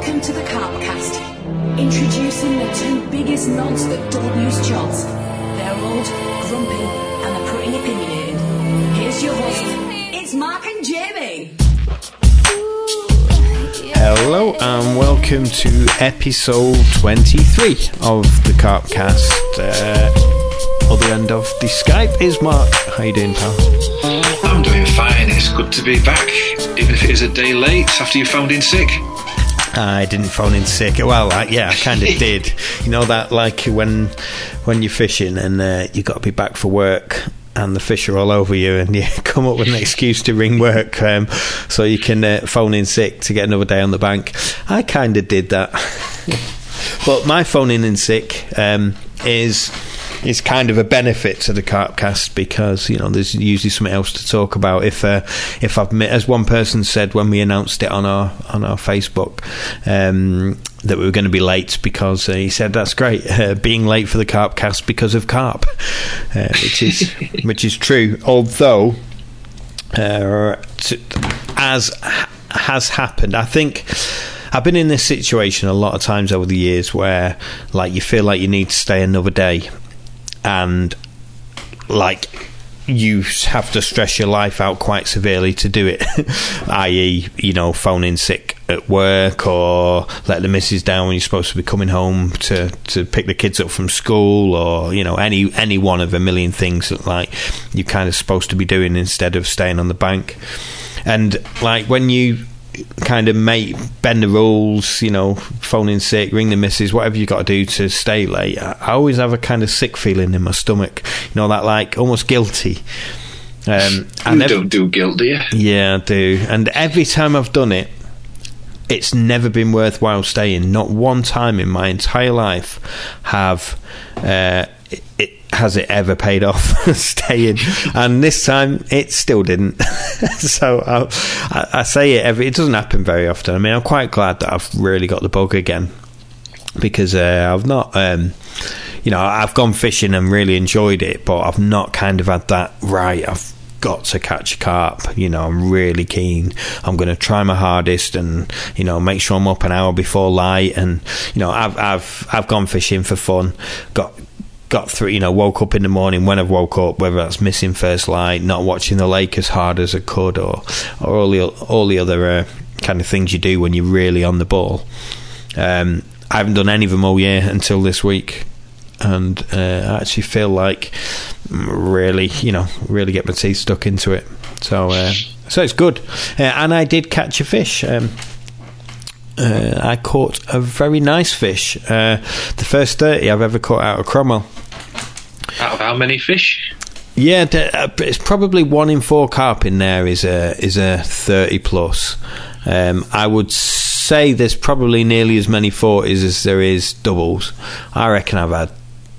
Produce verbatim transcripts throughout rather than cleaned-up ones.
Welcome to the Carpcast. Introducing the two biggest nods that don't use charts. They're old, grumpy, and they're pretty opinionated. Here's your host. It's Mark and Jamie. Hello and welcome to episode twenty-three of the Carpcast. Uh, other end of the Skype is Mark. How you doing, pal? I'm doing fine. It's good to be back, even if it is a day late after you phoned in sick. I didn't phone in sick. Well, I, yeah, I kind of did. You know that, like when when you're fishing and uh, you got to be back for work, and the fish are all over you, and you come up with an excuse to ring work um, so you can uh, phone in sick to get another day on the bank. I kind of did that. But my phoning in sick um, is is kind of a benefit to the Carpcast because, you know, there's usually something else to talk about. If uh, if I've met, as one person said when we announced it on our on our Facebook, um, that we were going to be late because uh, he said that's great, uh, being late for the Carpcast because of carp, uh, which is which is true. Although, uh, to, as has happened, I think I've been in this situation a lot of times over the years where, like, you feel like you need to stay another day, and like you have to stress your life out quite severely to do it. that is, you know, phoning sick at work or let the missus down when you're supposed to be coming home to, to pick the kids up from school, or, you know, any any one of a million things that, like, you're kind of supposed to be doing instead of staying on the bank. And, like, when you kind of make bend the rules, you know, phone in sick, ring the missus, whatever you got to do to stay late, I, I always have a kind of sick feeling in my stomach, you know, that, like, almost guilty. Um, and you ev- don't do guilt, do you? Yeah, I do. And every time I've done it, it's never been worthwhile staying. Not one time in my entire life have uh, it, it has it ever paid off staying, and this time it still didn't. So I, I say it every. It doesn't happen very often. I mean, I'm quite glad that I've really got the bug again, because uh, I've not. Um, you know, I've gone fishing and really enjoyed it, but I've not kind of had that right. I've got to catch a carp, you know, I'm really keen, I'm going to try my hardest, and, you know, make sure I'm up an hour before light. And, you know, I've I've I've gone fishing for fun, got got through, you know, woke up in the morning when I've woke up, whether that's missing first light, not watching the lake as hard as I could, or or all the all the other uh, kind of things you do when you're really on the ball. um, I haven't done any of them all year until this week, and uh, I actually feel like really, you know, really get my teeth stuck into it. So uh, so it's good. Uh, and I did catch a fish. Um, uh, I caught a very nice fish. Uh, the first thirty I've ever caught out of Cromwell. Out of how many fish? Yeah, uh, it's probably one in four carp in there is a, is a thirty plus. Um, I would say there's probably nearly as many forties as there is doubles. I reckon I've had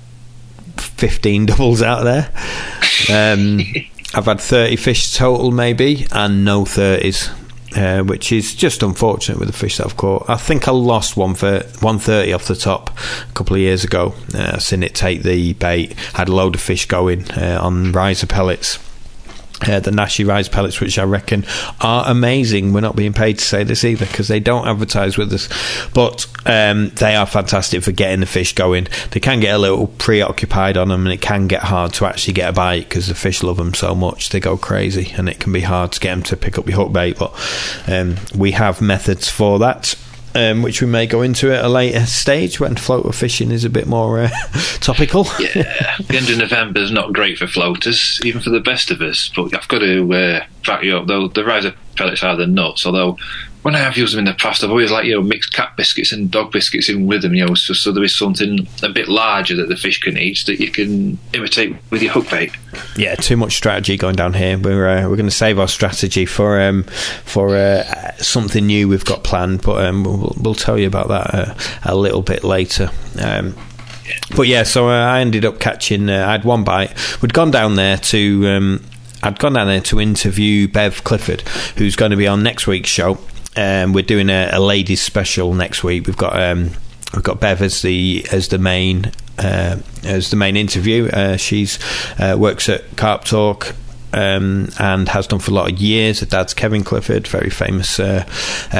fifteen doubles out there. um, I've had thirty fish total maybe, and no thirties, uh, which is just unfortunate with the fish that I've caught. I think I lost one for one thirty off the top a couple of years ago. uh, seen it take the bait, had a load of fish going uh, on riser pellets. Uh, the Nashi Rise pellets, which I reckon are amazing. We're not being paid to say this either, because they don't advertise with us, but um, they are fantastic for getting the fish going. They can get a little preoccupied on them, and it can get hard to actually get a bite because the fish love them so much. They go crazy, and it can be hard to get them to pick up your hook bait, but um, we have methods for that, Um, which we may go into at a later stage when floater fishing is a bit more uh, topical. Yeah, the end of November is not great for floaters, even for the best of us. But I've got to uh, back you up, though. The riser pellets are the nuts. Although when I have used them in the past, I've always, like, you know, mixed cat biscuits and dog biscuits in with them, you know, so, so there is something a bit larger that the fish can eat that you can imitate with your hook bait. Yeah, too much strategy going down here. We're uh, we're going to save our strategy for um, for uh, something new we've got planned, but um, we'll, we'll tell you about that uh, a little bit later. Um, but yeah, so uh, I ended up catching. Uh, I had one bite. We'd gone down there to. Um, I'd gone down there to interview Bev Clifford, who's going to be on next week's show. Um, we're doing a, a ladies special next week. We've got um, we've got Bev as the as the main uh, as the main interview. Uh, she's uh, works at Carp Talk um, and has done for a lot of years. Her dad's Kevin Clifford, very famous uh, uh,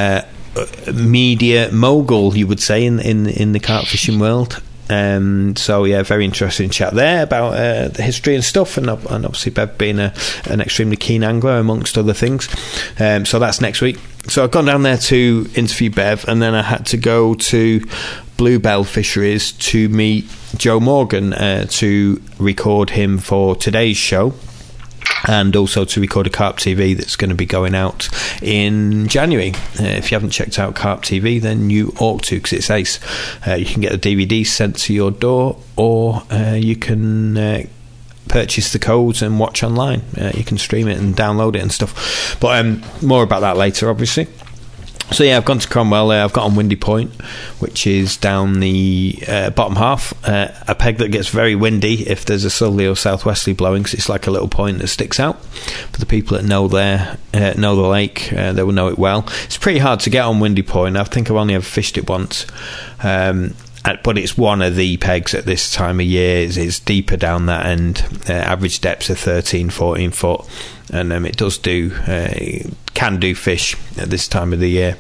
media mogul, you would say, in in, in the carp fishing world. Um, so yeah, very interesting chat there about uh, the history and stuff, and, and obviously Bev being a, an extremely keen angler amongst other things. Um, so that's next week. So I've gone down there to interview Bev, and then I had to go to Bluebell Fisheries to meet Joe Morgan uh, to record him for today's show, and also to record a Carp T V that's going to be going out in January. Uh, if you haven't checked out Carp T V, then you ought to, because it's ace. Uh, you can get the D V D sent to your door, or uh, you can uh, purchase the codes and watch online. Uh, you can stream it and download it and stuff. But um, more about that later, obviously. So yeah, I've gone to Cromwell. Uh, I've got on Windy Point, which is down the uh, bottom half, uh, a peg that gets very windy if there's a southerly or southwesterly blowing, because it's like a little point that sticks out. For the people that know there, uh, know the lake, uh, they will know it well. It's pretty hard to get on Windy Point. I think I've only ever fished it once, um, but it's one of the pegs at this time of year. It's, it's deeper down that end. Uh, average depths are thirteen, fourteen foot. And um, it does do, uh, can do fish at this time of the year.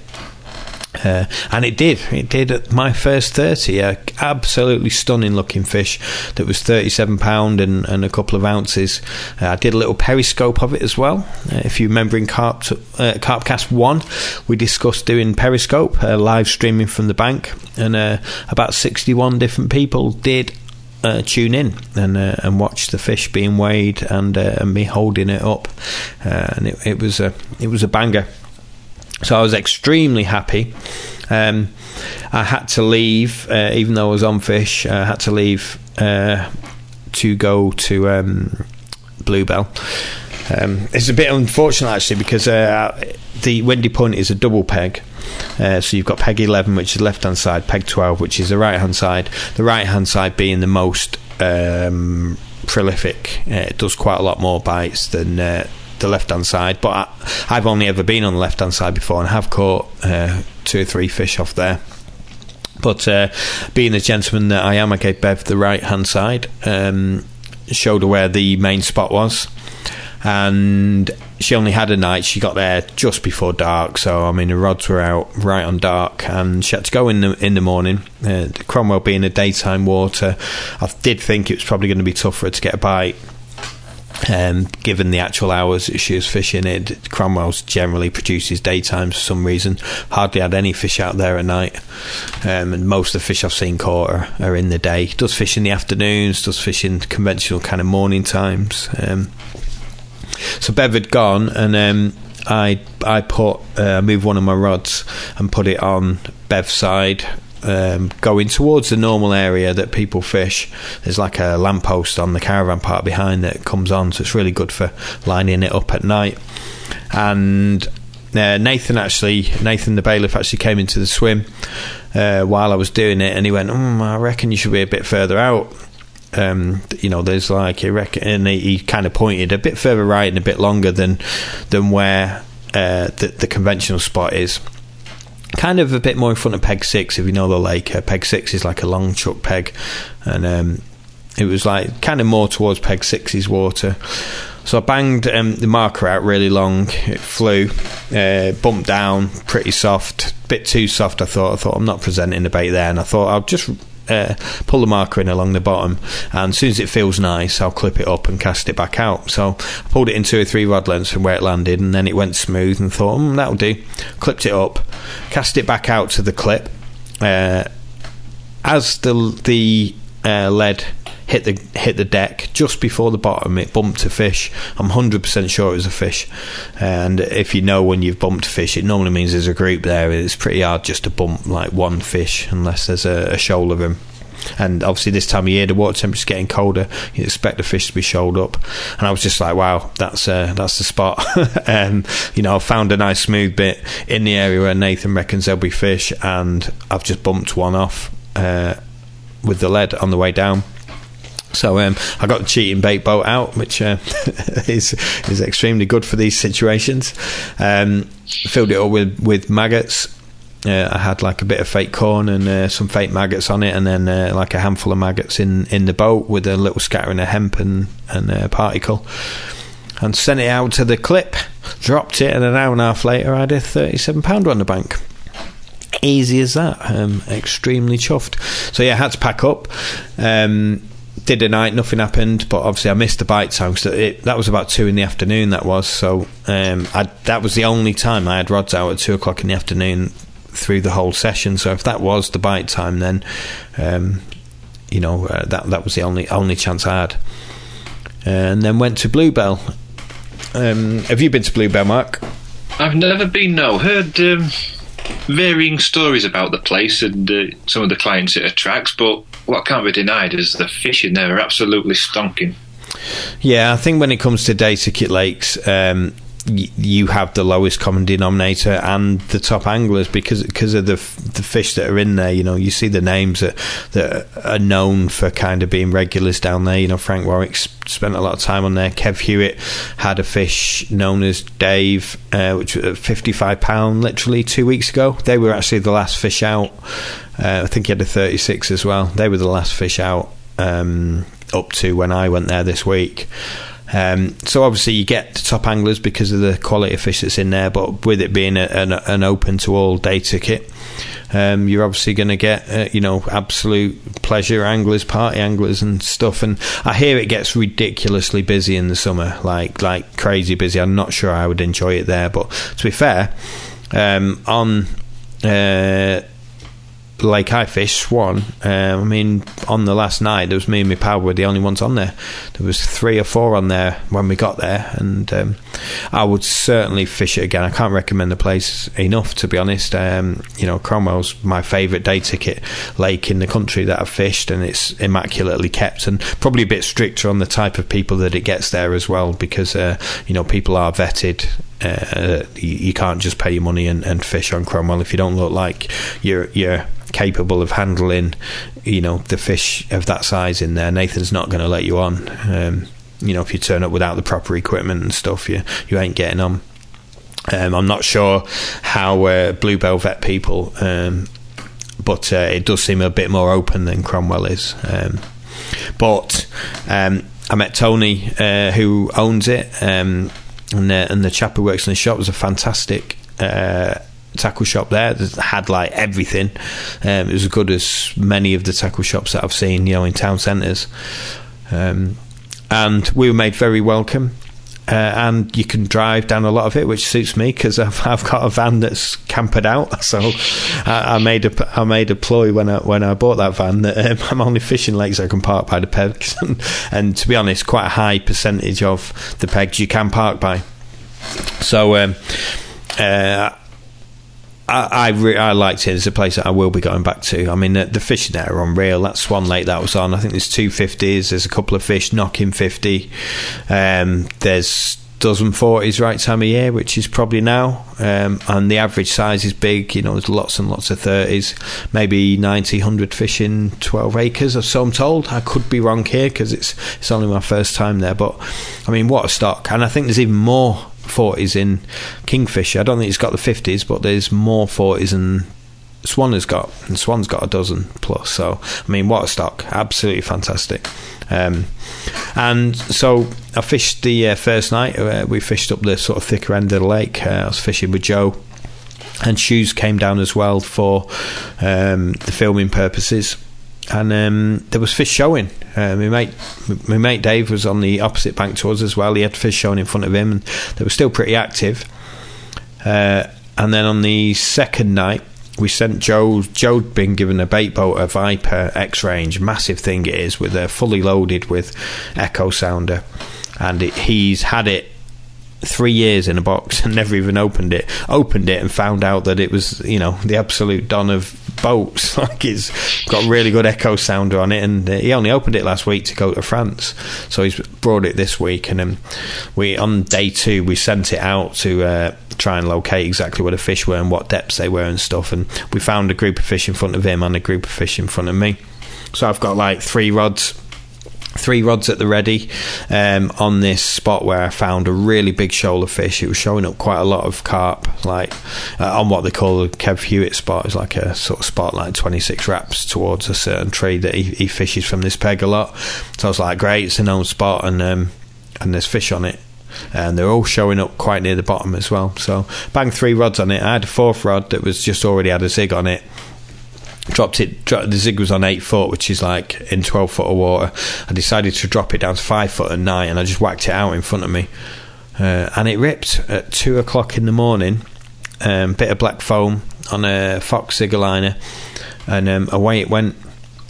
Uh, and it did. It did at my first thirty. A absolutely stunning looking fish that was thirty-seven pounds and, and a couple of ounces. Uh, I did a little periscope of it as well. Uh, if you remember in Carp, uh, Carpcast one, we discussed doing periscope, uh, live streaming from the bank. And uh, about sixty-one different people did Uh, tune in and uh, and watch the fish being weighed and uh, and me holding it up, uh, and it, it was a it was a banger. So I was extremely happy. Um, I had to leave, uh, even though I was on fish. I had to leave uh, to go to um, Bluebell. Um, it's a bit unfortunate actually, because uh, the Windy Point is a double peg. Uh, so you've got peg eleven, which is the left hand side, peg twelve, which is the right hand side. The right hand side being the most um, prolific. Uh, it does quite a lot more bites than uh, the left hand side, but I, I've only ever been on the left hand side before and have caught uh, two or three fish off there. But uh, being the gentleman that I am, I gave Bev the right hand side, um, showed her where the main spot was. And she only had a night. She got there just before dark, so I mean the rods were out right on dark, and she had to go in the in the morning. Uh, Cromwell being a daytime water, I did think it was probably going to be tough for her to get a bite. Um, given the actual hours that she was fishing it, Cromwell's generally produces daytime for some reason. Hardly had any fish out there at night, um, and most of the fish I've seen caught are, are in the day. Does fish in the afternoons, does fish in conventional kind of morning times. Um, so Bev had gone, and um, I I put uh, moved one of my rods and put it on Bev's side, um, going towards the normal area that people fish. There's like a lamppost on the caravan park behind that comes on, so it's really good for lining it up at night. And uh, Nathan actually, Nathan the bailiff actually came into the swim uh, while I was doing it, and he went, mm, I reckon you should be a bit further out. Um, you know, there's like he reckon, and he, he kind of pointed a bit further right and a bit longer than than where uh, the, the conventional spot is. Kind of a bit more in front of peg six, if you know the lake. Uh, peg six is like a long chuck peg, and um, it was like kind of more towards peg six's water. So I banged um, the marker out really long. It flew, uh, bumped down, pretty soft, bit too soft. I thought. I thought I'm not presenting the bait there, and I thought I'll just Uh, pull the marker in along the bottom, and as soon as it feels nice I'll clip it up and cast it back out. So I pulled it in two or three rod lengths from where it landed, and then it went smooth, and thought mm, that'll do. Clipped it up, cast it back out to the clip. Uh, as the the uh, lead hit the hit the deck just before the bottom, it bumped a fish. I'm one hundred percent sure it was a fish, and if you know when you've bumped a fish, it normally means there's a group there. It's pretty hard just to bump like one fish unless there's a, a shoal of them. And obviously this time of year the water temperature's getting colder, you expect the fish to be shoaled up, and I was just like, wow, that's uh, that's the spot. And you know, I found a nice smooth bit in the area where Nathan reckons there'll be fish, and I've just bumped one off uh, with the lead on the way down. So um, I got the cheating bait boat out, which uh, is is extremely good for these situations. Um, filled it up with, with maggots. Uh, I had like a bit of fake corn and uh, some fake maggots on it, and then uh, like a handful of maggots in, in the boat with a little scattering of hemp and, and uh, particle. And sent it out to the clip, dropped it, and an hour and a half later I had a thirty-seven pounder on the bank. Easy as that. Um, extremely chuffed. So yeah, I had to pack up. Um, did a night, nothing happened, but obviously I missed the bite time, so it, that was about two in the afternoon. That was so. Um, I, that was the only time I had rods out at two o'clock in the afternoon through the whole session. So if that was the bite time, then um, you know uh, that that was the only only chance I had. And then went to Bluebell. Um, have you been to Bluebell, Mark? I've never been. No, heard. Um varying stories about the place and uh, some of the clients it attracts, but what can't be denied is the fish in there are absolutely stonking. Yeah, I think when it comes to day ticket lakes, um, y- you have the lowest common denominator and the top anglers because because of the f- the fish that are in there. You know, you see the names that that are known for kind of being regulars down there. You know, Frank Warwick spent a lot of time on there. Kev Hewitt had a fish known as Dave, uh, which was fifty-five pound literally two weeks ago. They were actually the last fish out. Uh, I think he had a thirty-six as well. They were the last fish out um, up to when I went there this week. Um, so obviously you get the top anglers because of the quality of fish that's in there, but with it being a, an, an open to all day ticket, um, you're obviously going to get uh, you know absolute pleasure anglers, party anglers and stuff. And I hear it gets ridiculously busy in the summer, like like crazy busy. I'm not sure I would enjoy it there, but to be fair, um, on uh, Lake I Fish, Swan, um, I mean, on the last night, there was me and my pal were the only ones on there. There was three or four on there when we got there, and um, I would certainly fish it again. I can't recommend the place enough, to be honest. Um, you know, Cromwell's my favourite day ticket lake in the country that I've fished, and it's immaculately kept, and probably a bit stricter on the type of people that it gets there as well, because uh, you know, people are vetted. Uh, you, you can't just pay your money and, and fish on Cromwell if you don't look like you're you're capable of handling, you know, the fish of that size in there. Nathan's not going to let you on. Um, you know, if you turn up without the proper equipment and stuff, you you ain't getting on. Um, I'm not sure how uh, Bluebell vet people, um, but uh, it does seem a bit more open than Cromwell is. Um, but um, I met Tony, uh, who owns it. Um, And the, and the chap who works in the shop was a fantastic uh, tackle shop there. It had like everything. Um, it was as good as many of the tackle shops that I've seen, you know, in town centres. Um, and we were made very welcome. Uh, and you can drive down a lot of it, which suits me because I've, I've got a van that's campered out. So I, I made a I made a ploy when I when I bought that van that um, I'm only fishing lakes I can park by the pegs, and, and to be honest, quite a high percentage of the pegs you can park by. So um, uh, I I, re- I liked it. It's a place that I will be going back to. I mean, the, the fishing there are unreal. That Swan Lake that was on, I think there's two fifties. There's a couple of fish knocking fifty. Um, there's dozen forties right time of year, which is probably now. Um, and the average size is big. You know, there's lots and lots of thirties, maybe ninety, one hundred fish in twelve acres, or so I'm told. I could be wrong here because it's it's only my first time there. But I mean, what a stock! And I think there's even more forties in Kingfisher. I don't think it's got the fifties, but there's more forties than Swan has got, and Swan's got a dozen plus. So I mean, what a stock! Absolutely fantastic. Um, and so I fished the uh, first night. Uh, we fished up the sort of thicker end of the lake. uh, I was fishing with Joe, and Shoes came down as well for um, the filming purposes. And um, there was fish showing. Uh, my mate, my mate Dave was on the opposite bank to us as well. He had fish showing in front of him, and they were still pretty active. Uh, and then on the second night, we sent Joe. Joe'd been given a bait boat, a Viper X Range, massive thing it is, with a fully loaded with echo sounder, and it, he's had it three years in a box and never even opened it. Opened it and found out that it was, you know, the absolute don of boats. Like, it's got really good echo sounder on it, and uh, he only opened it last week to go to France, so he's brought it this week. And um, we on day two we sent it out to uh, try and locate exactly where the fish were and what depths they were and stuff, and we found a group of fish in front of him and a group of fish in front of me. So I've got like three rods three rods at the ready um, on this spot where I found a really big shoal of fish. It was showing up quite a lot of carp, like uh, on what they call the Kev Hewitt spot. It's like a sort of spot, like twenty-six wraps towards a certain tree that he, he fishes from this peg a lot. So I was like, great, it's a known spot, and um, and there's fish on it. and they're all showing up quite near the bottom as well. So banged three rods on it. I had a fourth rod that was just already had a zig on it. Dropped it. Dro- the zig was on eight foot, which is like in twelve foot of water. I decided to drop it down to five foot at night, and I just whacked it out in front of me, uh, and it ripped at two o'clock in the morning. Um, bit of black foam on a Fox Zigger liner, and um, away it went.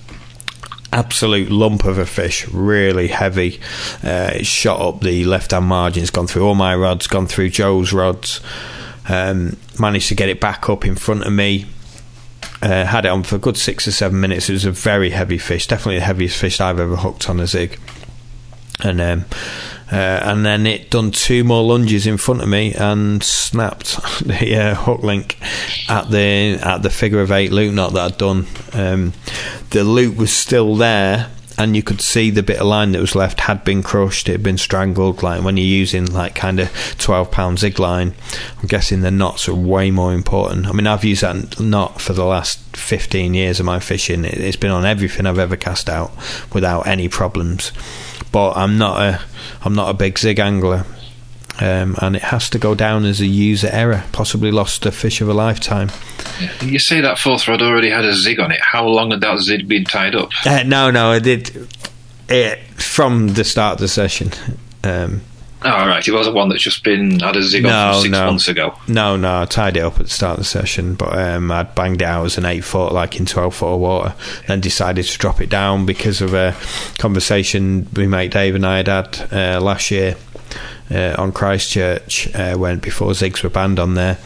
Absolute lump of a fish, really heavy. Uh, it shot up the left-hand margin. It's gone through all my rods, gone through Joe's rods. Um, managed to get it back up in front of me. Uh, had it on for a good six or seven minutes. It was a very heavy fish, definitely the heaviest fish I've ever hooked on a zig. And um, uh, and then it done two more lunges in front of me and snapped the uh, hook link at the at the figure of eight loop knot that I'd done. Um, the loop was still there, and you could see the bit of line that was left had been crushed. It had been strangled. Like when you're using like kind of twelve pound zig line, I'm guessing the knots are way more important. I mean, I've used that knot for the last fifteen years of my fishing. It's been on everything I've ever cast out without any problems. But I'm not a I'm not a big zig angler, um, and it has to go down as a user error. Possibly lost a fish of a lifetime. Yeah. You say that fourth rod already had a zig on it. How long had that zig been tied up? Uh, no, no, I did it from the start of the session. Um, oh, right. It wasn't one that's just been had a zig on no, from six no. months ago. No, no, I tied it up at the start of the session, but um, I'd banged it out as an eight foot, like in twelve foot of water, then decided to drop it down because of a conversation my mate Dave and I had had uh, last year uh, on Christchurch uh, when before zigs were banned on there.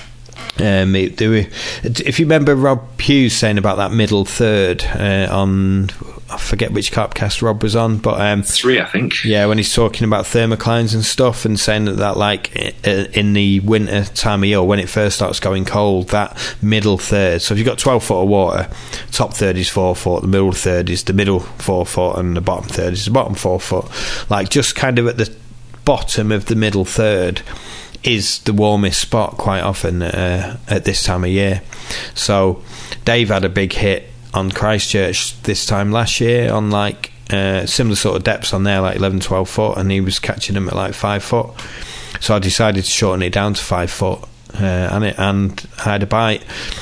Um, it, they were, if you remember Rob Hughes saying about that middle third uh, on, I forget which Carpcast Rob was on, but um, three, I think. Yeah, when he's talking about thermoclines and stuff, and saying that, that like in the winter time of year, when it first starts going cold, that middle third. So if you've got twelve foot of water, top third is four foot, the middle third is the middle four foot, and the bottom third is the bottom four foot. Like just kind of at the bottom of the middle third is the warmest spot quite often uh, at this time of year. So Dave had a big hit on Christchurch this time last year on like uh, similar sort of depths on there, like eleven, twelve foot, and he was catching them at like five foot. So I decided to shorten it down to five foot, uh, and it and I had a bite.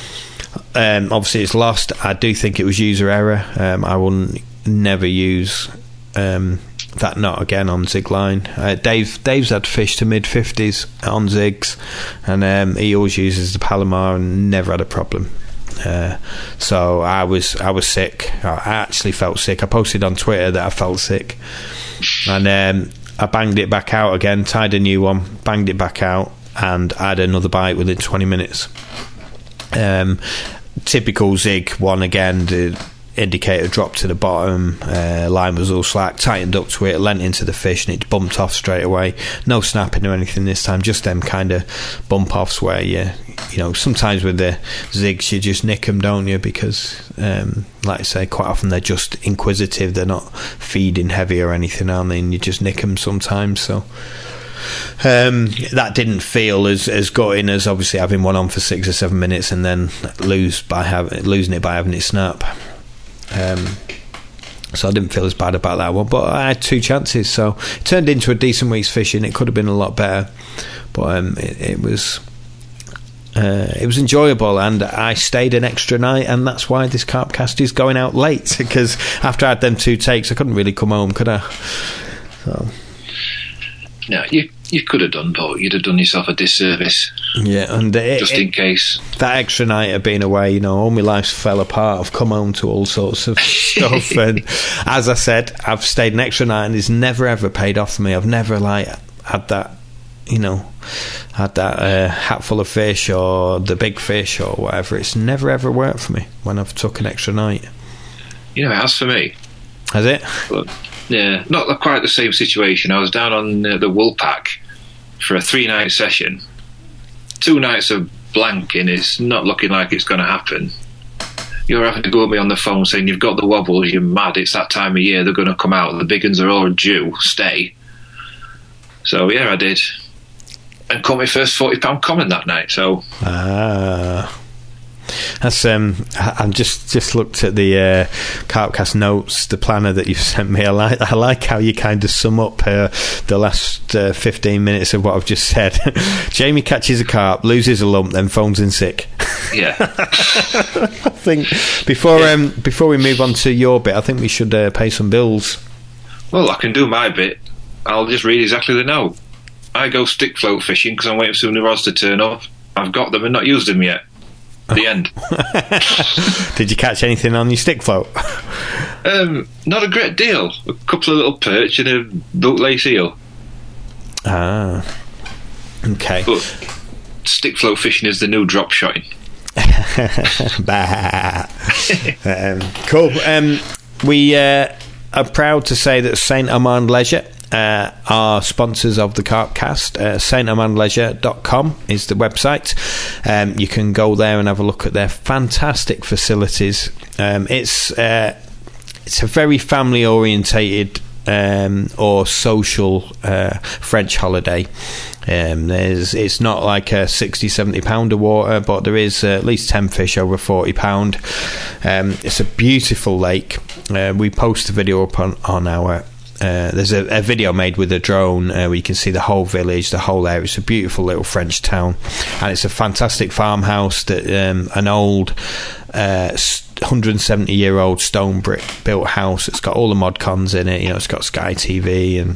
Um, obviously it's lost. I do think it was user error. um, I will never use um, that knot again on zig line. uh, Dave Dave's had fish to mid fifties on zigs, and um, he always uses the Palomar and never had a problem. Uh, so I was I was sick. I actually felt sick. I posted on Twitter that I felt sick, and um, I banged it back out again, tied a new one, banged it back out, and I had another bite within twenty minutes. Um, typical zig one again. The indicator dropped to the bottom, uh, line was all slack, tightened up to it, lent into the fish, and it bumped off straight away. No snapping or anything this time, just them kind of bump offs where you you know, sometimes with the zigs you just nick them, don't you, because um, like I say, quite often they're just inquisitive, they're not feeding heavy or anything, aren't they, and you just nick them sometimes. So Um, that didn't feel as as gutting as obviously having one on for six or seven minutes and then lose by having losing it by having it snap. Um, so I didn't feel as bad about that one, but I had two chances, so it turned into a decent week's fishing. It could have been a lot better, but um, it, it was uh, it was enjoyable, and I stayed an extra night, and that's why this Carpcast is going out late, because after I had them two takes I couldn't really come home, could I? So no, you you could have done, but you'd have done yourself a disservice. Yeah, and it, just it, in case. That extra night of being away, you know, all my life fell apart. I've come home to all sorts of stuff, and as I said, I've stayed an extra night, and it's never ever paid off for me. I've never like had that, you know, had that uh, hatful of fish or the big fish or whatever. It's never ever worked for me when I've took an extra night. You know, it has for me. Has it? But, yeah, not quite the same situation. I was down on uh, the Woolpack for a three-night session. Two nights of blanking. It's not looking like it's going to happen. You're having to go with me on the phone saying you've got the wobbles, you're mad, it's that time of year, they're going to come out, the big uns are all due, stay. So yeah, I did. And caught my first forty pound common that night, so... Ah... That's um. I, I'm just just looked at the uh, Carpcast notes, the planner that you've sent me. I like I like how you kind of sum up uh, the last uh, fifteen minutes of what I've just said. Jamie catches a carp, loses a lump, then phones in sick. Yeah. I think before yeah. um before we move on to your bit, I think we should uh, pay some bills. Well, I can do my bit. I'll just read exactly the note. I go stick float fishing because I'm waiting for some new rods to turn up. I've got them and not used them yet. The end. Did you catch anything on your stick float? Um, not a great deal. A couple of little perch and a boot lace eel. Ah, okay. But stick float fishing is the new drop shotting. um, cool. Um, we uh, are proud to say that Saint Amand Leisure Uh, are sponsors of the Carpcast. uh, saint amand leisure dot com is the website. Um, you can go there and have a look at their fantastic facilities. Um, it's uh, it's a very family orientated um, or social uh, French holiday. Um, there's, it's not like a sixty, seventy pound of water, but there is uh, at least ten fish over forty pound. Um, it's a beautiful lake. Uh, we post a video up on, on our Uh, there's a, a video made with a drone uh, where you can see the whole village, the whole area. It's a beautiful little French town, and it's a fantastic farmhouse that um, an old uh, one hundred seventy year old stone brick built house. It's got all the mod cons in it. You know, it's got Sky T V and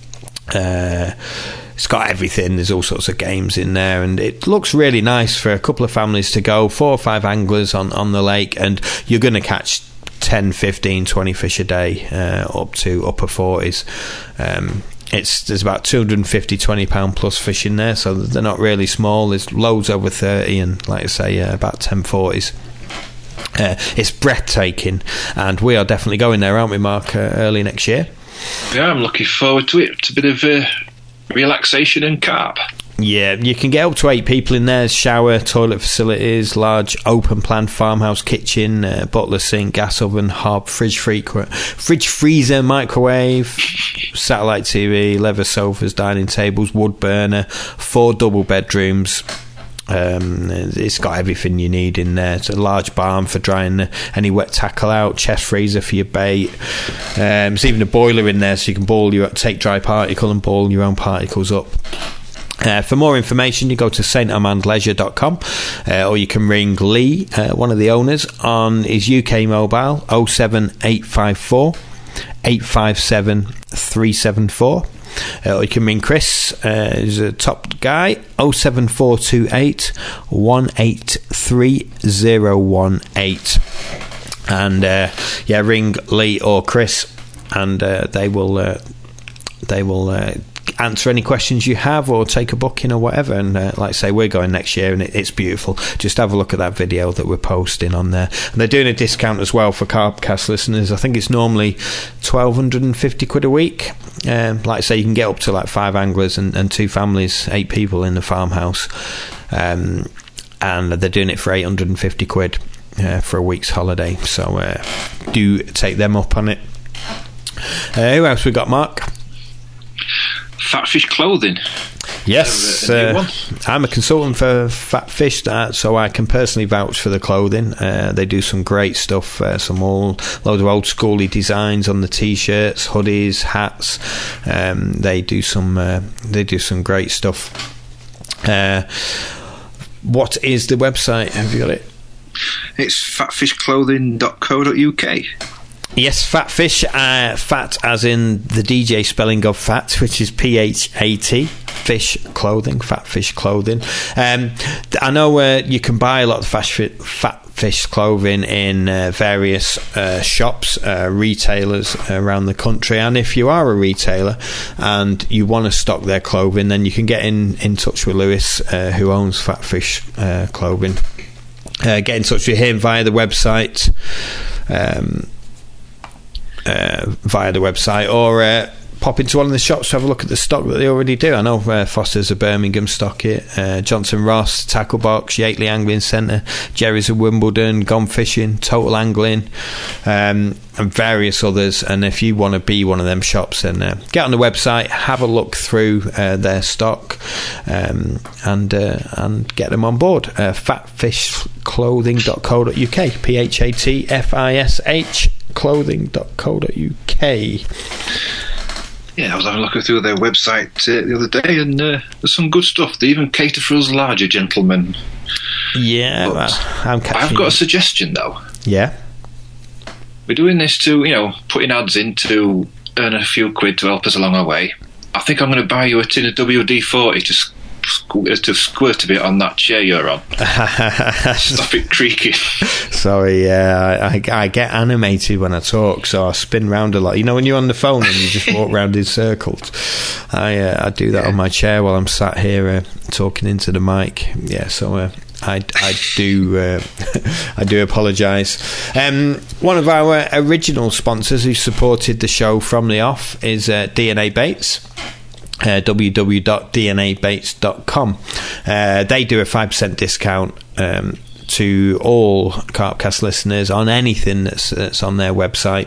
uh, it's got everything. There's all sorts of games in there, and it looks really nice for a couple of families to go. Four or five anglers on on the lake, and you're going to catch ten, fifteen, twenty fish a day, uh, up to upper forties. Um, it's there's about two hundred fifty, twenty pound plus fish in there, so they're not really small. There's loads over thirty, and like I say, uh, about ten forties. Uh, it's breathtaking, and we are definitely going there, aren't we, Mark? Uh, early next year. Yeah, I'm looking forward to it. It's a bit of uh, relaxation and carp. Yeah, you can get up to eight people in there. Shower, toilet facilities, large open plan farmhouse kitchen, uh, butler sink, gas oven, hob, fridge, frequent, fridge freezer, microwave, satellite T V, leather sofas, dining tables, wood burner, four double bedrooms. Um, it's got everything you need in there. It's a large barn for drying any wet tackle out, chest freezer for your bait. Um, there's even a boiler in there, so you can boil your take dry particle and boil your own particles up. Uh, for more information, you go to saint amand leisure dot com, uh, or you can ring Lee, uh, one of the owners, on his U K mobile oh seven eight five four, eight five seven, three seven four. Uh, or you can ring Chris, uh, who's a top guy, oh seven four two eight, one eight three oh one eight. And uh, yeah, ring Lee or Chris, and uh, they will uh, they will uh, answer any questions you have, or take a booking or whatever. And uh, like I say, we're going next year, and it, it's beautiful. Just have a look at that video that we're posting on there, and they're doing a discount as well for Carpcast listeners. I think it's normally twelve fifty quid a week. Um, like I say, you can get up to like five anglers and, and two families, eight people in the farmhouse, um, and they're doing it for eight hundred fifty quid uh, for a week's holiday. So uh, do take them up on it. Uh, who else we got, Mark? Fatfish Clothing. Yes, uh, I'm a consultant for Fatfish, that, so I can personally vouch for the clothing. Uh, they do some great stuff, uh, some all loads of old schooly designs on the t-shirts, hoodies, hats. Um, they do some uh, they do some great stuff. Uh, what is the website? Have you got it? It's fatfish clothing dot co dot uk. Yes, Fatfish, uh, fat as in the D J spelling of fat, which is P H A T, fish clothing, Fatfish Clothing. Um, I know uh, you can buy a lot of Fatfish clothing in uh, various uh, shops, uh, retailers around the country, and if you are a retailer and you want to stock their clothing, then you can get in, in touch with Lewis, uh, who owns Fatfish uh, Clothing. Uh, get in touch with him via the website. Um, Uh, via the website, or uh, pop into one of the shops to have a look at the stock that they already do. I know uh, Foster's of Birmingham stock it, uh, Johnson Ross, Tackle Box, Yateley Angling Centre, Jerry's of Wimbledon, Gone Fishing, Total Angling, um, and various others. And if you want to be one of them shops, then uh, get on the website, have a look through uh, their stock, um, and uh, and get them on board. Uh, fat fish clothing dot co dot uk, P H A T F I S H clothing dot co dot uk. Yeah, I was having a look through their website uh, the other day, and uh, there's some good stuff. They even cater for us larger gentlemen. Yeah, well, I'm I've got you. a suggestion, though. Yeah? We're doing this to, you know, putting ads in to earn a few quid to help us along our way. I think I'm going to buy you a tin of W D forty to squ- to squirt a bit on that chair you're on. Stop it creaking. Sorry, yeah, I, I get animated when I talk, so I spin round a lot. You know, when you're on the phone and you just walk round in circles, I uh, I do that yeah. on my chair while I'm sat here uh, talking into the mic. Yeah, so uh, I, I do uh, I do apologise. Um, one of our original sponsors who supported the show from the off is uh, D N A Baits. Uh, w w w dot d n a baits dot com. Uh, they do a five percent discount um, to all Carpcast listeners on anything that's, that's on their website.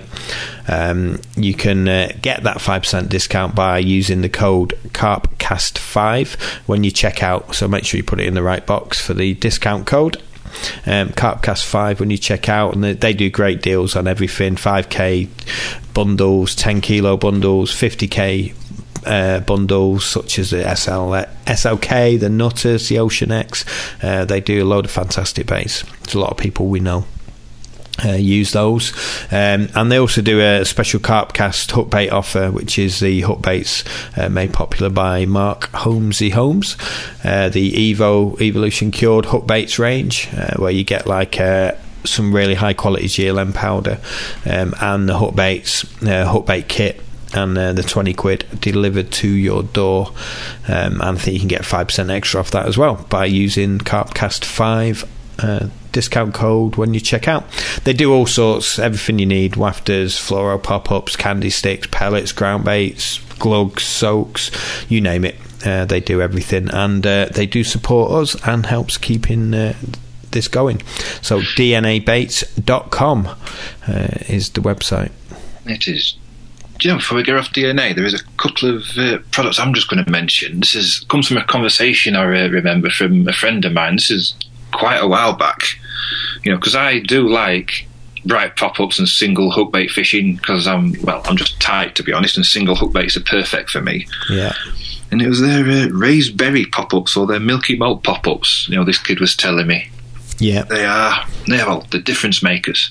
Um, you can uh, get that five percent discount by using the code carpcast five when you check out, so make sure you put it in the right box for the discount code. Um, Carpcast five when you check out, and they, they do great deals on everything: five k bundles, ten kilo bundles, fifty k Uh, bundles such as the S L, S L K, the Nutters, the Ocean X. Uh, they do a load of fantastic baits. There's a lot of people we know uh, use those, um, and they also do a special Carpcast hook bait offer, which is the hook baits uh, made popular by Mark Holmesy Holmes, uh, the Evo Evolution Cured hook baits range, uh, where you get like uh, some really high quality G L M powder um, and the hook baits uh, hook bait kit, and uh, the twenty quid delivered to your door, um, and I think you can get five percent extra off that as well by using Carpcast five uh, discount code when you check out. They do all sorts, everything you need: wafters, fluoro pop-ups, candy sticks, pellets, ground baits, glugs, soaks, you name it. Uh, they do everything, and uh, they do support us and helps keeping uh, this going. So d n a baits dot com uh, is the website. It is. Do you know, before we get off D N A, there is a couple of uh, products I'm just going to mention. This is comes from a conversation I uh, remember from a friend of mine. This is quite a while back, you know, because I do like bright pop-ups and single hook bait fishing, because I'm, well, I'm just tight, to be honest, and single hook baits are perfect for me. Yeah. And it was their uh, raised berry pop-ups, or their milky malt pop-ups, you know, this kid was telling me. Yeah. They are, they are, well, the difference makers.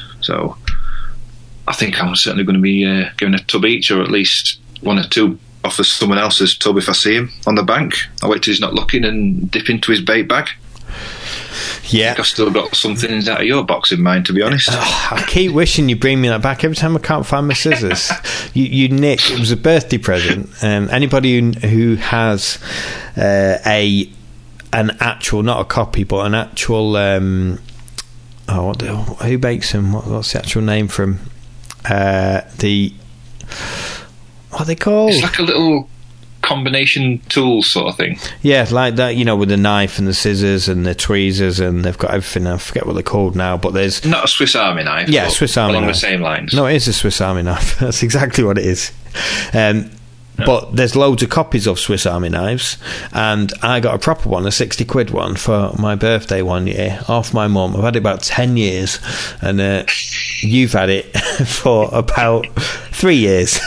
So I think I'm certainly going to be uh, giving a tub each, or at least one or two off of someone else's tub if I see him on the bank. I'll wait till he's not looking and dip into his bait bag. Yeah. I think I've still got something out of your box in mind, to be honest. Oh, I keep wishing you bring me that back. Every time I can't find my scissors. you, you nick, it was a birthday present. Um, anybody who, who has uh, a an actual, not a copy, but an actual... Um, oh, what the, who bakes them? What, what's the actual name for them? Uh, the what are they called? It's like a little combination tool sort of thing. Yeah, like that, you know, with the knife and the scissors and the tweezers, and they've got everything. I forget what they're called now, but there's not a Swiss Army knife. Yeah, Swiss Army along knife. the same lines. No, it is a Swiss Army knife. That's exactly what it is. Um, no. But there's loads of copies of Swiss Army knives, and I got a proper one, a sixty quid one, for my birthday one year off my mum. I've had it about ten years, and uh, you've had it for about three years.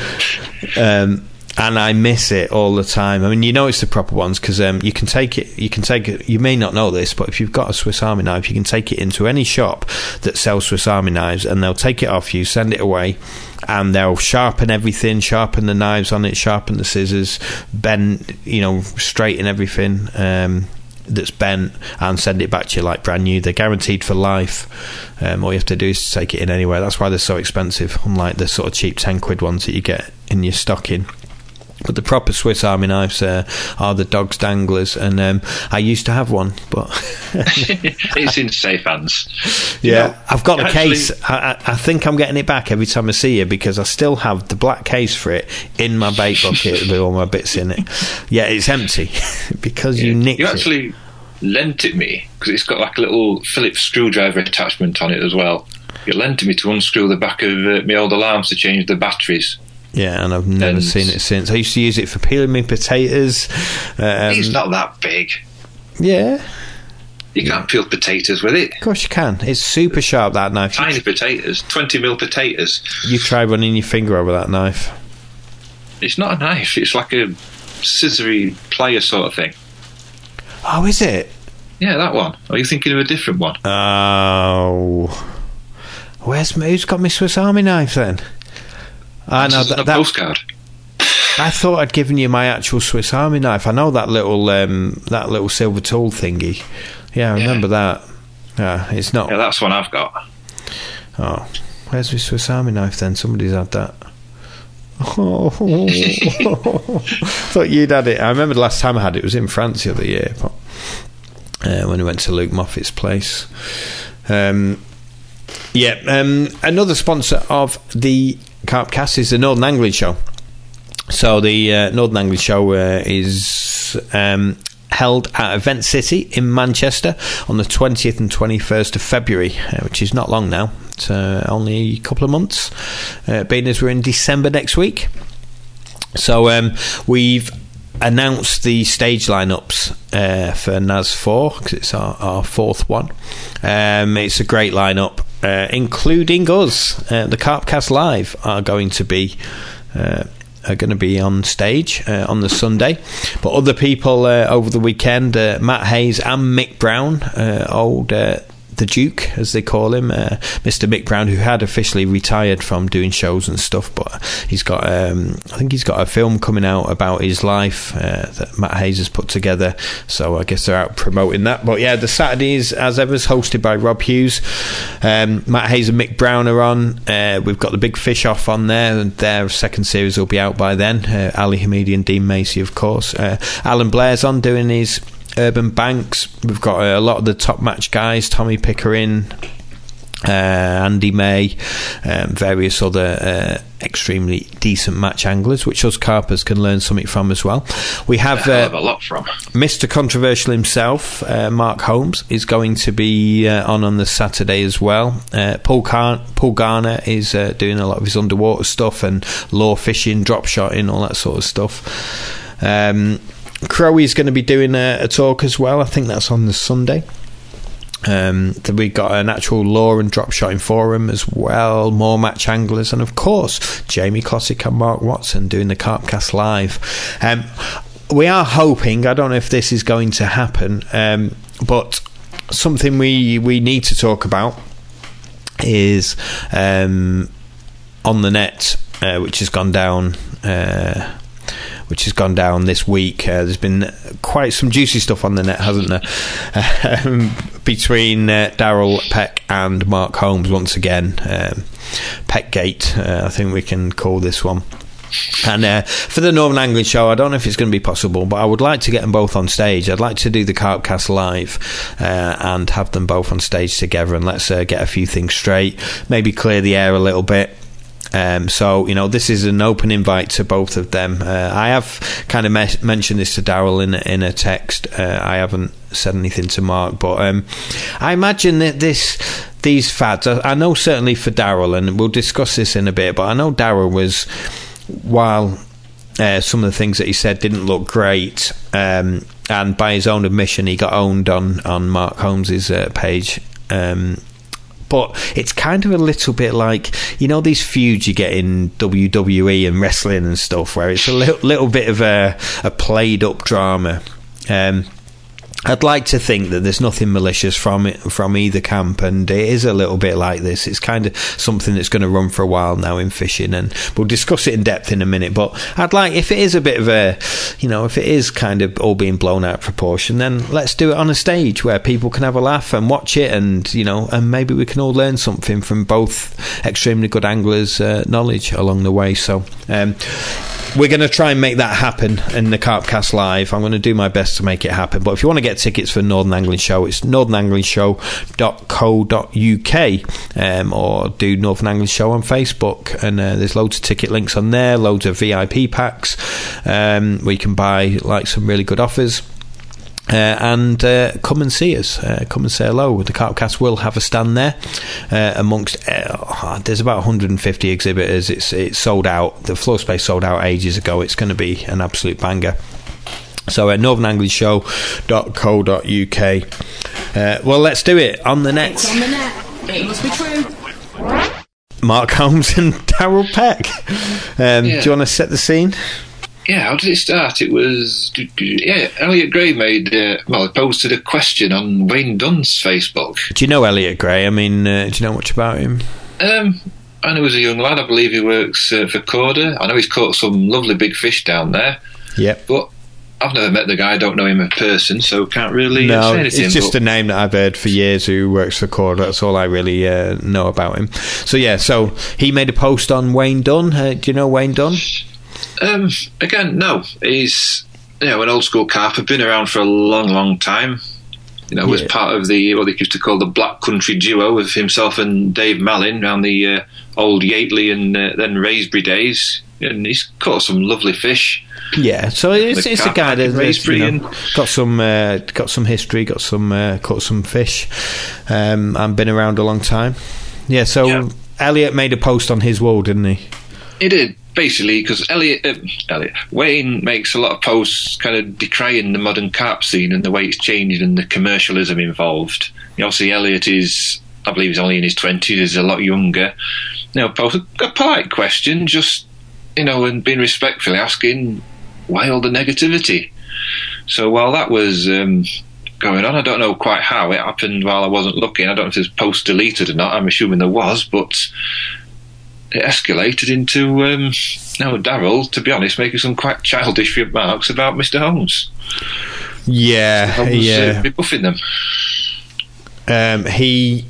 Um, and I miss it all the time. I mean, you know it's the proper ones because um, you can take it. You can take it. You may not know this, but if you've got a Swiss Army knife, you can take it into any shop that sells Swiss Army knives, and they'll take it off you, send it away, and they'll sharpen everything, sharpen the knives on it, sharpen the scissors, bend, you know, straighten everything um, that's bent, and send it back to you like brand new. They're guaranteed for life. Um, all you have to do is to take it in anywhere. That's why they're so expensive, unlike the sort of cheap ten quid ones that you get in your stocking. But the proper Swiss Army knives uh, are the dog's danglers, and um, I used to have one, but it's in safe hands. Yeah, you know, I've got the actually, case. I, I think I'm getting it back every time I see you, because I still have the black case for it in my bait bucket with all my bits in it. Yeah, it's empty because yeah, you nicked you actually it. lent it me, because it's got like a little Phillips screwdriver attachment on it as well. You lent it me to unscrew the back of uh, my old alarms to change the batteries. Yeah, and I've never and seen it since. I used to use it for peeling me potatoes. Um, it's not that big. Yeah. You can't peel potatoes with it. Of course you can. It's super sharp, that knife. Tiny potatoes, twenty mil potatoes. You try running your finger over that knife. It's not a knife, it's like a scissory plier sort of thing. Oh, is it? Yeah, that one. Or are you thinking of a different one? Oh. Where's who's got my Swiss Army knife then? I know that, that postcard. I thought I'd given you my actual Swiss Army knife. I know that little um, that little silver tool thingy. Yeah, I yeah. remember that. Yeah, it's not. Yeah, that's one I've got. Oh, where's my Swiss Army knife then? Somebody's had that. Oh, thought you'd had it. I remember the last time I had it, it was in France the other year, but, uh, when we went to Luke Moffat's place. Um, yeah, um, another sponsor of the Carpcast is the Northern Angling Show. So the uh, Northern Angling Show uh, is um, held at Event City in Manchester on the twentieth and twenty-first of February, uh, which is not long now. It's uh, only a couple of months, uh, being as we're in December next week. So um, we've announced the stage lineups uh, for N A S four, because it's our, our fourth one. Um, it's a great lineup. Uh, including us, uh, the Carpcast Live are going to be uh, are going to be on stage uh, on the Sunday, but other people uh, over the weekend, uh, Matt Hayes and Mick Brown, uh, old uh, the Duke as they call him, uh, Mister Mick Brown, who had officially retired from doing shows and stuff, but he's got um, I think he's got a film coming out about his life uh, that Matt Hayes has put together, so I guess they're out promoting that. But yeah, the Saturdays as ever is hosted by Rob Hughes. um, Matt Hayes and Mick Brown are on. Uh, we've got the Big Fish Off on there, and their second series will be out by then. uh, Ali Hamidi and Dean Macy, of course. uh, Alan Blair's on doing his Urban Banks. We've got uh, a lot of the top match guys, Tommy Pickering, uh, Andy May, um, various other uh, extremely decent match anglers, which us carpers can learn something from as well. We have uh, a lot from Mister Controversial himself, uh, Mark Holmes, is going to be uh, on on the Saturday as well. uh, Paul, Car- Paul Garner is uh, doing a lot of his underwater stuff and lure fishing, drop shotting, all that sort of stuff. um Crowey's going to be doing a, a talk as well. I think that's on the Sunday. Um, then we got an actual lure and drop shotting forum as well, more match anglers, and of course Jamie Klossick and Mark Watson doing the Carpcast Live. Um, we are hoping, I don't know if this is going to happen, um, but something we we need to talk about is um, On the Net, uh, which has gone down. Uh, which has gone down this week. Uh, there's been quite some juicy stuff on the net, hasn't there? Um, between uh, Daryl Peck and Mark Holmes once again. Um, Peckgate, uh, I think we can call this one. And uh, for the Northern Angling Show, I don't know if it's going to be possible, but I would like to get them both on stage. I'd like to do the Carpcast Live uh, and have them both on stage together, and let's uh, get a few things straight, maybe clear the air a little bit. Um, so, you know, this is an open invite to both of them. Uh, I have kind of me- mentioned this to Daryl in, in a text. Uh, I haven't said anything to Mark, but um, I imagine that this these fads, I, I know certainly for Daryl, and we'll discuss this in a bit, but I know Daryl was, while uh, some of the things that he said didn't look great, um, and by his own admission, he got owned on, on Mark Holmes's uh, page. Um But it's kind of a little bit like, you know, these feuds you get in W W E and wrestling and stuff, where it's a little, little bit of a, a played up drama. Um, I'd like to think that there's nothing malicious from it, from either camp, and it is a little bit like this. It's kind of something that's going to run for a while now in fishing, and we'll discuss it in depth in a minute. But I'd like, if it is a bit of a, you know, if it is kind of all being blown out of proportion, then let's do it on a stage where people can have a laugh and watch it, and, you know, and maybe we can all learn something from both extremely good anglers' uh, knowledge along the way. So, um, we're going to try and make that happen in the Carpcast Live. I'm going to do my best to make it happen. But if you want to get tickets for Northern Angling Show, it's northern angling show dot co dot uk, um, or do Northern Angling Show on Facebook, and uh, there's loads of ticket links on there, loads of V I P packs um, where you can buy like some really good offers. Uh, and uh, come and see us. Uh, come and say hello. The Carpcast will have a stand there. Uh, amongst uh, there's about one hundred fifty exhibitors. It's it's sold out. The floor space sold out ages ago. It's going to be an absolute banger. So at uh, northern angling show dot co dot uk. Uh, well, let's do it on the net. It's on the net. It must be true. Mark Holmes and Daryl Peck. Um, yeah. Do you want to set the scene? Yeah, how did it start? It was, yeah, Elliot Gray made, uh, well, he posted a question on Wayne Dunn's Facebook. Do you know Elliot Gray? I mean, uh, do you know much about him? Um, I know he was a young lad. I believe he works uh, for Corda. I know he's caught some lovely big fish down there. Yeah. But I've never met the guy. I don't know him in person, so can't really no, say anything. it's just but a name that I've heard for years who works for Corda. That's all I really uh, know about him. So, yeah, so he made a post on Wayne Dunn. Uh, do you know Wayne Dunn? Um, again, no. He's, you know, an old school carper, been around for a long, long time. You know, was yeah. part of the, what they used to call the Black Country duo of himself and Dave Mallin around the uh, old Yateley and uh, then Raisbury days. And he's caught some lovely fish. Yeah, so it's, it's a guy that's you know, and got some uh, got some history, got some uh, caught some fish, um, and been around a long time. Yeah, so yeah. Elliot made a post on his wall, didn't he? He did. Basically, because Elliot, uh, Elliot, Wayne makes a lot of posts kind of decrying the modern carp scene and the way it's changed and the commercialism involved. You know, obviously, Elliot is, I believe he's only in his twenties, he's a lot younger. You know, posted a polite question, just, you know, and being respectfully asking, why all the negativity? So while that was um, going on, I don't know quite how it happened while I wasn't looking. I don't know if there's post deleted or not. I'm assuming there was, but it escalated into um, now Daryl, to be honest, making some quite childish remarks about Mister Holmes. Yeah, Mister Holmes, yeah, uh, rebuffing them. Um, he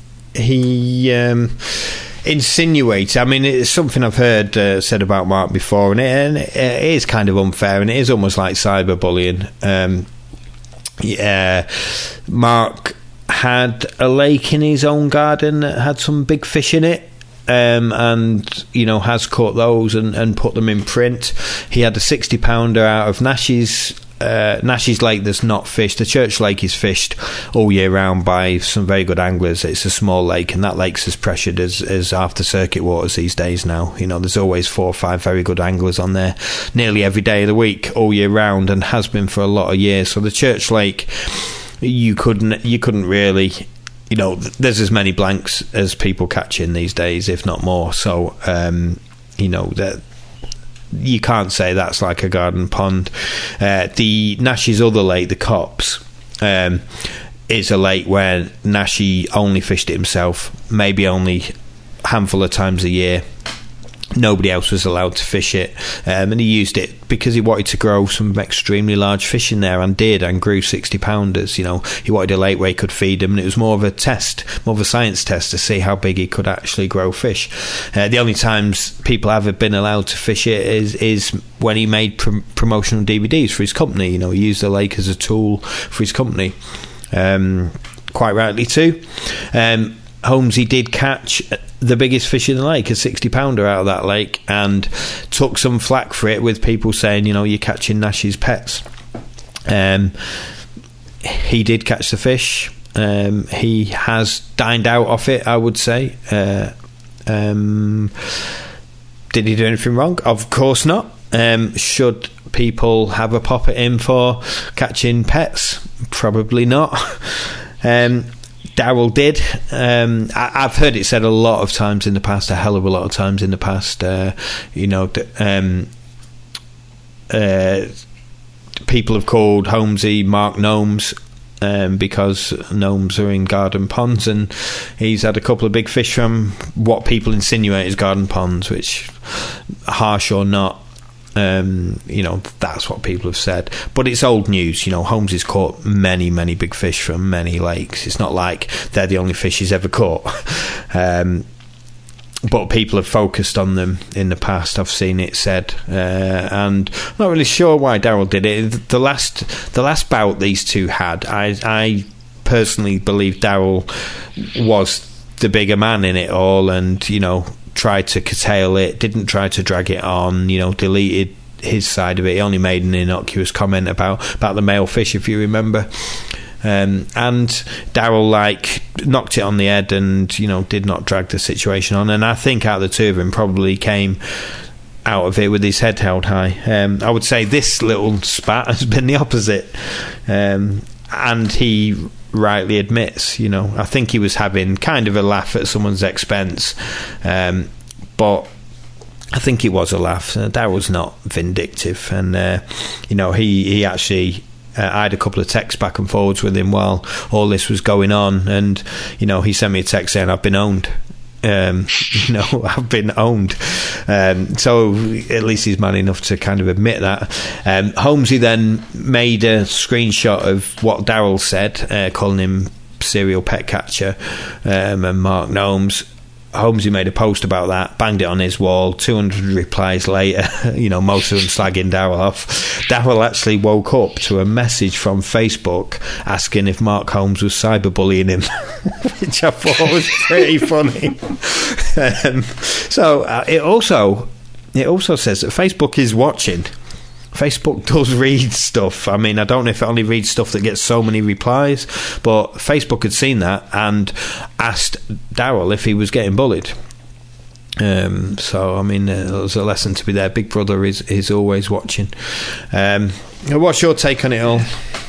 he um, insinuates. I mean, it's something I've heard uh, said about Mark before, and it, and it is kind of unfair, and it is almost like cyberbullying. Um, yeah, Mark had a lake in his own garden that had some big fish in it. Um, and you know has caught those and, and put them in print. He had a sixty pounder out of Nash's uh, Nash's Lake that's not fished. The Church Lake is fished all year round by some very good anglers. It's a small lake, and that lake's as pressured as, as after circuit waters these days now. You know, there's always four or five very good anglers on there nearly every day of the week all year round, and has been for a lot of years. So the Church Lake, you couldn't you couldn't really. You know, there's as many blanks as people catch in these days, if not more. So, um, you know, that you can't say that's like a garden pond. Uh, the Nash's other lake, the Cops, um, is a lake where Nashi only fished it himself, maybe only a handful of times a year. Nobody else was allowed to fish it, um, and he used it because he wanted to grow some extremely large fish in there, and did, and grew sixty pounders. You know, he wanted a lake where he could feed them, and it was more of a test, more of a science test to see how big he could actually grow fish. Uh, the only times people have been allowed to fish it is is when he made prom- promotional D V Ds for his company. You know, he used the lake as a tool for his company, um, quite rightly too. Um, Holmes, he did catch the biggest fish in the lake, a sixty pounder out of that lake, and took some flack for it with people saying, you know, you're catching Nash's pets. Um, he did catch the fish. Um, he has dined out off it, I would say. Uh, um, did he do anything wrong? Of course not. Um, should people have a pop at him for catching pets? Probably not. Um, Daryl did. Um, I, I've heard it said a lot of times in the past, a hell of a lot of times in the past. Uh, you know, um, uh, people have called Holmesy Mark Gnomes um, because gnomes are in garden ponds, and he's had a couple of big fish from what people insinuate is garden ponds, which, harsh or not, Um, you know, that's what people have said, but it's old news. You know, Holmes has caught many many big fish from many lakes. It's not like they're the only fish he's ever caught. um, but people have focused on them in the past. I've seen it said, uh, and I'm not really sure why Daryl did it. The last, the last bout these two had, I, I personally believe Daryl was the bigger man in it all, and you know, tried to curtail it, didn't try to drag it on. You know, deleted his side of it. He only made an innocuous comment about about the male fish, if you remember. Um, and Daryl like knocked it on the head and, you know, did not drag the situation on. And I think out of the two of them probably came out of it with his head held high. Um, I would say this little spat has been the opposite. Um, and he rightly admits, you know, I think he was having kind of a laugh at someone's expense. Um, but I think it was a laugh. Uh, Daryl's not vindictive. And, uh, you know, he, he actually... Uh, I had a couple of texts back and forwards with him while all this was going on, and you know, he sent me a text saying I've been owned. Um, you know, I've been owned. Um, so at least he's man enough to kind of admit that. Um, Holmesy then made a screenshot of what Daryl said, uh, calling him serial pet catcher, um, and Mark Gnomes. Holmesy made a post about that, banged it on his wall. two hundred replies later, you know, most of them slagging Daryl off. Daryl actually woke up to a message from Facebook asking if Mark Holmes was cyberbullying him, which I thought was pretty funny. Um, so uh, it also it also says that Facebook is watching. Facebook does read stuff. I mean, I don't know if it only reads stuff that gets so many replies, but Facebook had seen that and asked Daryl if he was getting bullied. Um, so, I mean, uh, there's a lesson to be there. Big Brother is, is always watching. Um, what's your take on it all?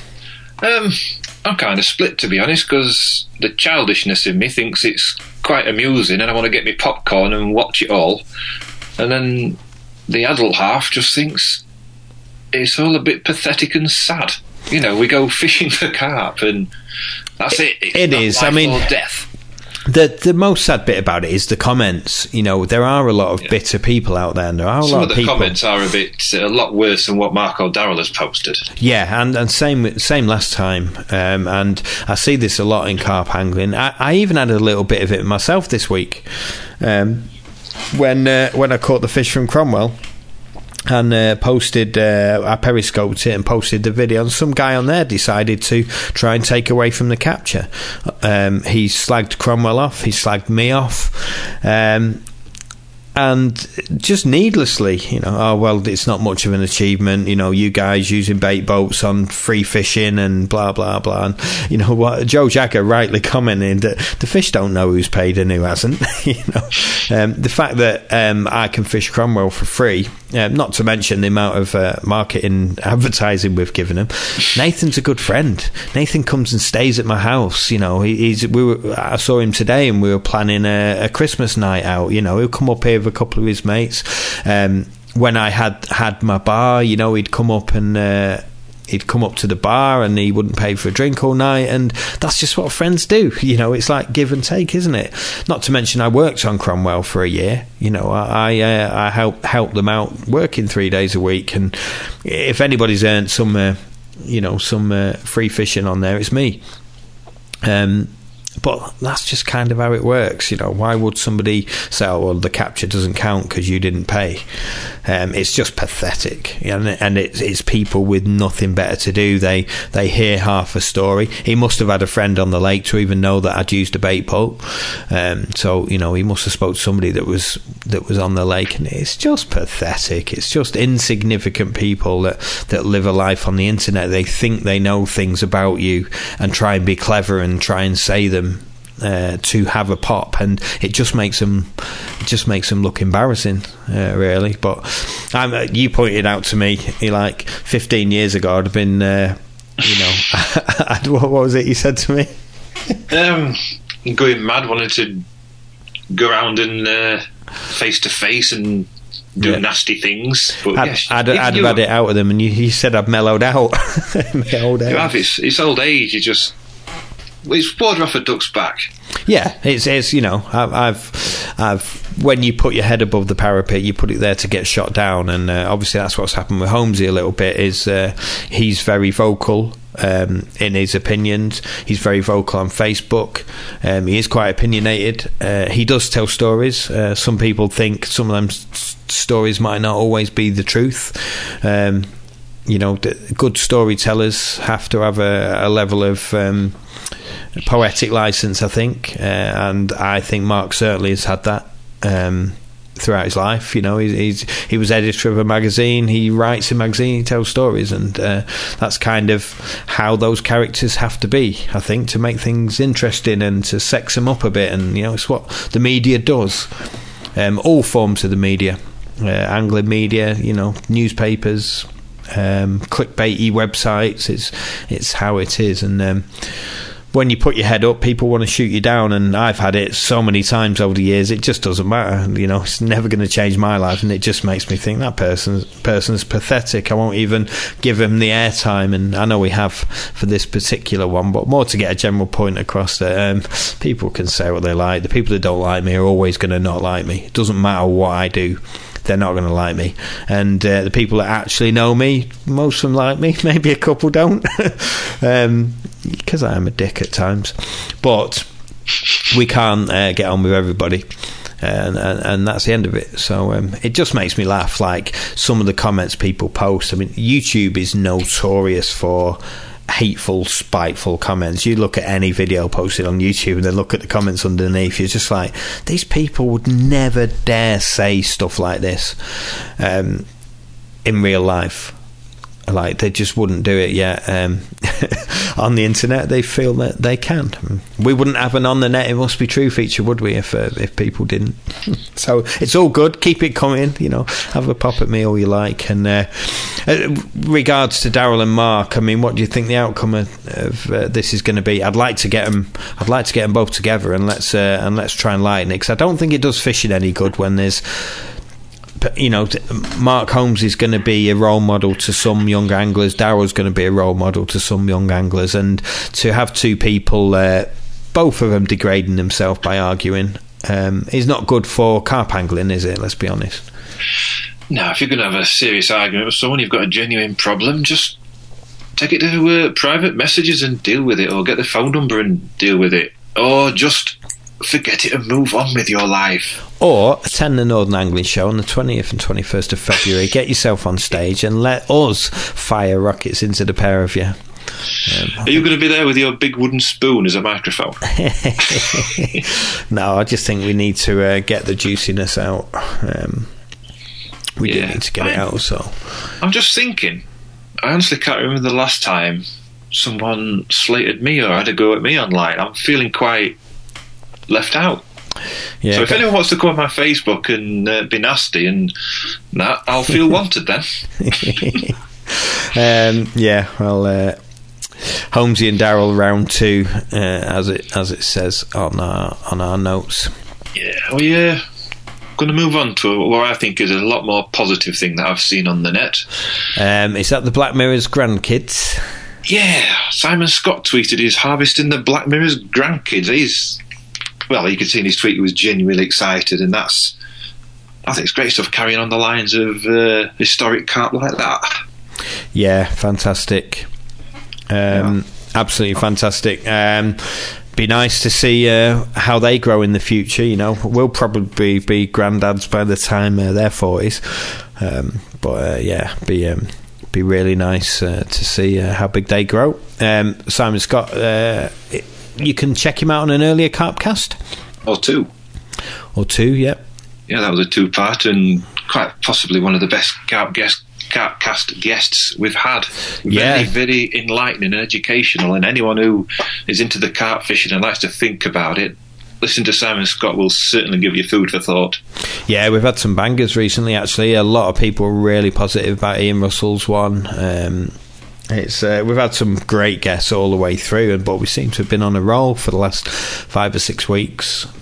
Um, I'm kind of split, to be honest, because the childishness in me thinks it's quite amusing and I want to get me popcorn and watch it all. And then the adult half just thinks it's all a bit pathetic and sad. You know, we go fishing for carp and that's it. It's it is. I mean, death. The the most sad bit about it is the comments. You know, there are a lot of yeah. bitter people out there, and there are a Some lot of the of people. comments are a bit a lot worse than what Mark O'Darrell has posted. Yeah, and, and same same last time. Um, and I see this a lot in carp angling. I, I even had a little bit of it myself this week um, when uh, when I caught the fish from Cromwell. And uh, posted, uh, I periscoped it and posted the video. And some guy on there decided to try and take away from the capture. Um, he slagged Cromwell off. He slagged me off. Um, and just needlessly, you know, oh, well, it's not much of an achievement. You know, you guys using bait boats on free fishing and blah, blah, blah. And, you know, what Joe Jagger rightly commented that the fish don't know who's paid and who hasn't. You know, um, the fact that um, I can fish Cromwell for free, um, not to mention the amount of uh, marketing advertising we've given him. Nathan's a good friend. Nathan comes and stays at my house. You know, he, he's. We were. I saw him today, and we were planning a, a Christmas night out. You know, he'll come up here with a couple of his mates. Um, when I had had my bar, you know, he'd come up and. Uh, He'd come up to the bar and he wouldn't pay for a drink all night, and that's just what friends do. You know, it's like give and take, isn't it? Not to mention, I worked on Cromwell for a year. You know, I I, uh, I helped help them out working three days a week, and if anybody's earned some, uh, you know, some uh, free fishing on there, it's me. Um. But that's just kind of how it works, you know. Why would somebody say, "Oh, well, the capture doesn't count because you didn't pay"? Um, it's just pathetic, and and it's, it's people with nothing better to do. They they hear half a story. He must have had a friend on the lake to even know that I'd used a bait boat. Um, so you know, he must have spoke to somebody that was that was on the lake, and it's just pathetic. It's just insignificant people that that live a life on the internet. They think they know things about you and try and be clever and try and say them. Uh, to have a pop, and it just makes them it just makes them look embarrassing, uh, really. But um, uh, you pointed out to me, like fifteen years ago, I'd have been, uh, you know, I'd, what was it you said to me? Um, going mad, wanting to go around and uh, face to face and do yeah. nasty things. But I'd, yes, I'd, I'd have had it out with them, and you, you said I'd mellowed out. mellowed out. You have. It's, it's old age. You just. It's water off a duck's back. Yeah, it's it's you know I've, I've I've when you put your head above the parapet, you put it there to get shot down, and uh, obviously that's what's happened with Holmesy a little bit. Is uh, he's very vocal um, in his opinions. He's very vocal on Facebook. Um, he is quite opinionated. Uh, he does tell stories. Uh, some people think some of them s- stories might not always be the truth. Um, you know, the good storytellers have to have a, a level of um, poetic license, I think, uh, and I think Mark certainly has had that um, throughout his life. You know, he's, he's he was editor of a magazine. He writes in magazine. He tells stories, and uh, that's kind of how those characters have to be, I think, to make things interesting and to sex them up a bit. And you know, it's what the media does. Um, all forms of the media, uh, Angling media, you know, newspapers. Um, clickbaity websites. It's it's how it is, and um, when you put your head up, people want to shoot you down. And I've had it so many times over the years. It just doesn't matter. You know, it's never going to change my life, and it just makes me think that person's person's pathetic. I won't even give him the airtime. And I know we have for this particular one, but more to get a general point across that um, people can say what they like. The people that don't like me are always going to not like me. It doesn't matter what I do. They're not going to like me, and uh, the people that actually know me, most of them like me. Maybe a couple don't, um, because I am a dick at times. But we can't uh, get on with everybody, and, and and that's the end of it. So um, it just makes me laugh. Like some of the comments people post. I mean, YouTube is notorious for hateful, spiteful comments. You look at any video posted on YouTube and then look at the comments underneath, you're just like, these people would never dare say stuff like this um, in real life. Like, they just wouldn't do it yet. Um, on the internet, they feel that they can. We wouldn't have an On the Net It Must Be True feature, would we, if uh, if people didn't? So it's all good. Keep it coming. You know, have a pop at me all you like. And uh, uh, regards to Daryl and Mark, I mean, what do you think the outcome of, of uh, this is going to be? I'd like to get them. I'd like to get them both together, and let's uh, and let's try and lighten it, because I don't think it does fishing any good when there's. You know, Mark Holmes is going to be a role model to some young anglers. Daryl's going to be a role model to some young anglers, and to have two people, uh, both of them degrading themselves by arguing, um, is not good for carp angling, is it? Let's be honest. No, if you're going to have a serious argument with someone, you've got a genuine problem, just take it to uh, private messages and deal with it, or get the phone number and deal with it, or just forget it and move on with your life. Or attend the Northern Angling Show on the twentieth and twenty-first of February. Get yourself on stage and let us fire rockets into the pair of you. Um, Are you going to be there with your big wooden spoon as a microphone? No, I just think we need to uh, get the juiciness out. Um, we yeah. do need to get I, it out. So I'm just thinking, I honestly can't remember the last time someone slated me or had a go at me online. I'm feeling quite left out. Yeah, so if anyone wants to come on my Facebook and uh, be nasty and that, I'll feel wanted then. um, yeah, well, uh, Holmesy and Daryl round two, uh, as it as it says on our on our notes. Yeah, well, yeah. Going to move on to what I think is a lot more positive thing that I've seen on the net. Um, is that the Black Mirror's grandkids? Yeah, Simon Scott tweeted he's harvesting the Black Mirror's grandkids. He's Well, you could see in his tweet he was genuinely excited, and that's, I think it's great stuff, carrying on the lines of uh, historic carp like that. Yeah, fantastic. Um, yeah. Absolutely fantastic. Um, be nice to see uh, how they grow in the future. You know, we'll probably be granddads by the time uh, they're forties. Um, but uh, yeah, be um, be really nice uh, to see uh, how big they grow. Um, Simon Scott. Uh, it, You can check him out on an earlier Carpcast. Or two. Or two, yeah. Yeah, that was a two-part, and quite possibly one of the best Carp guest, Carpcast guests we've had. Very, yeah. very enlightening and educational, and anyone who is into the carp fishing and likes to think about it, listen to Simon Scott will certainly give you food for thought. Yeah, we've had some bangers recently, actually. A lot of people were really positive about Ian Russell's one. Um It's uh, we've had some great guests all the way through, but we seem to have been on a roll for the last five or six weeks.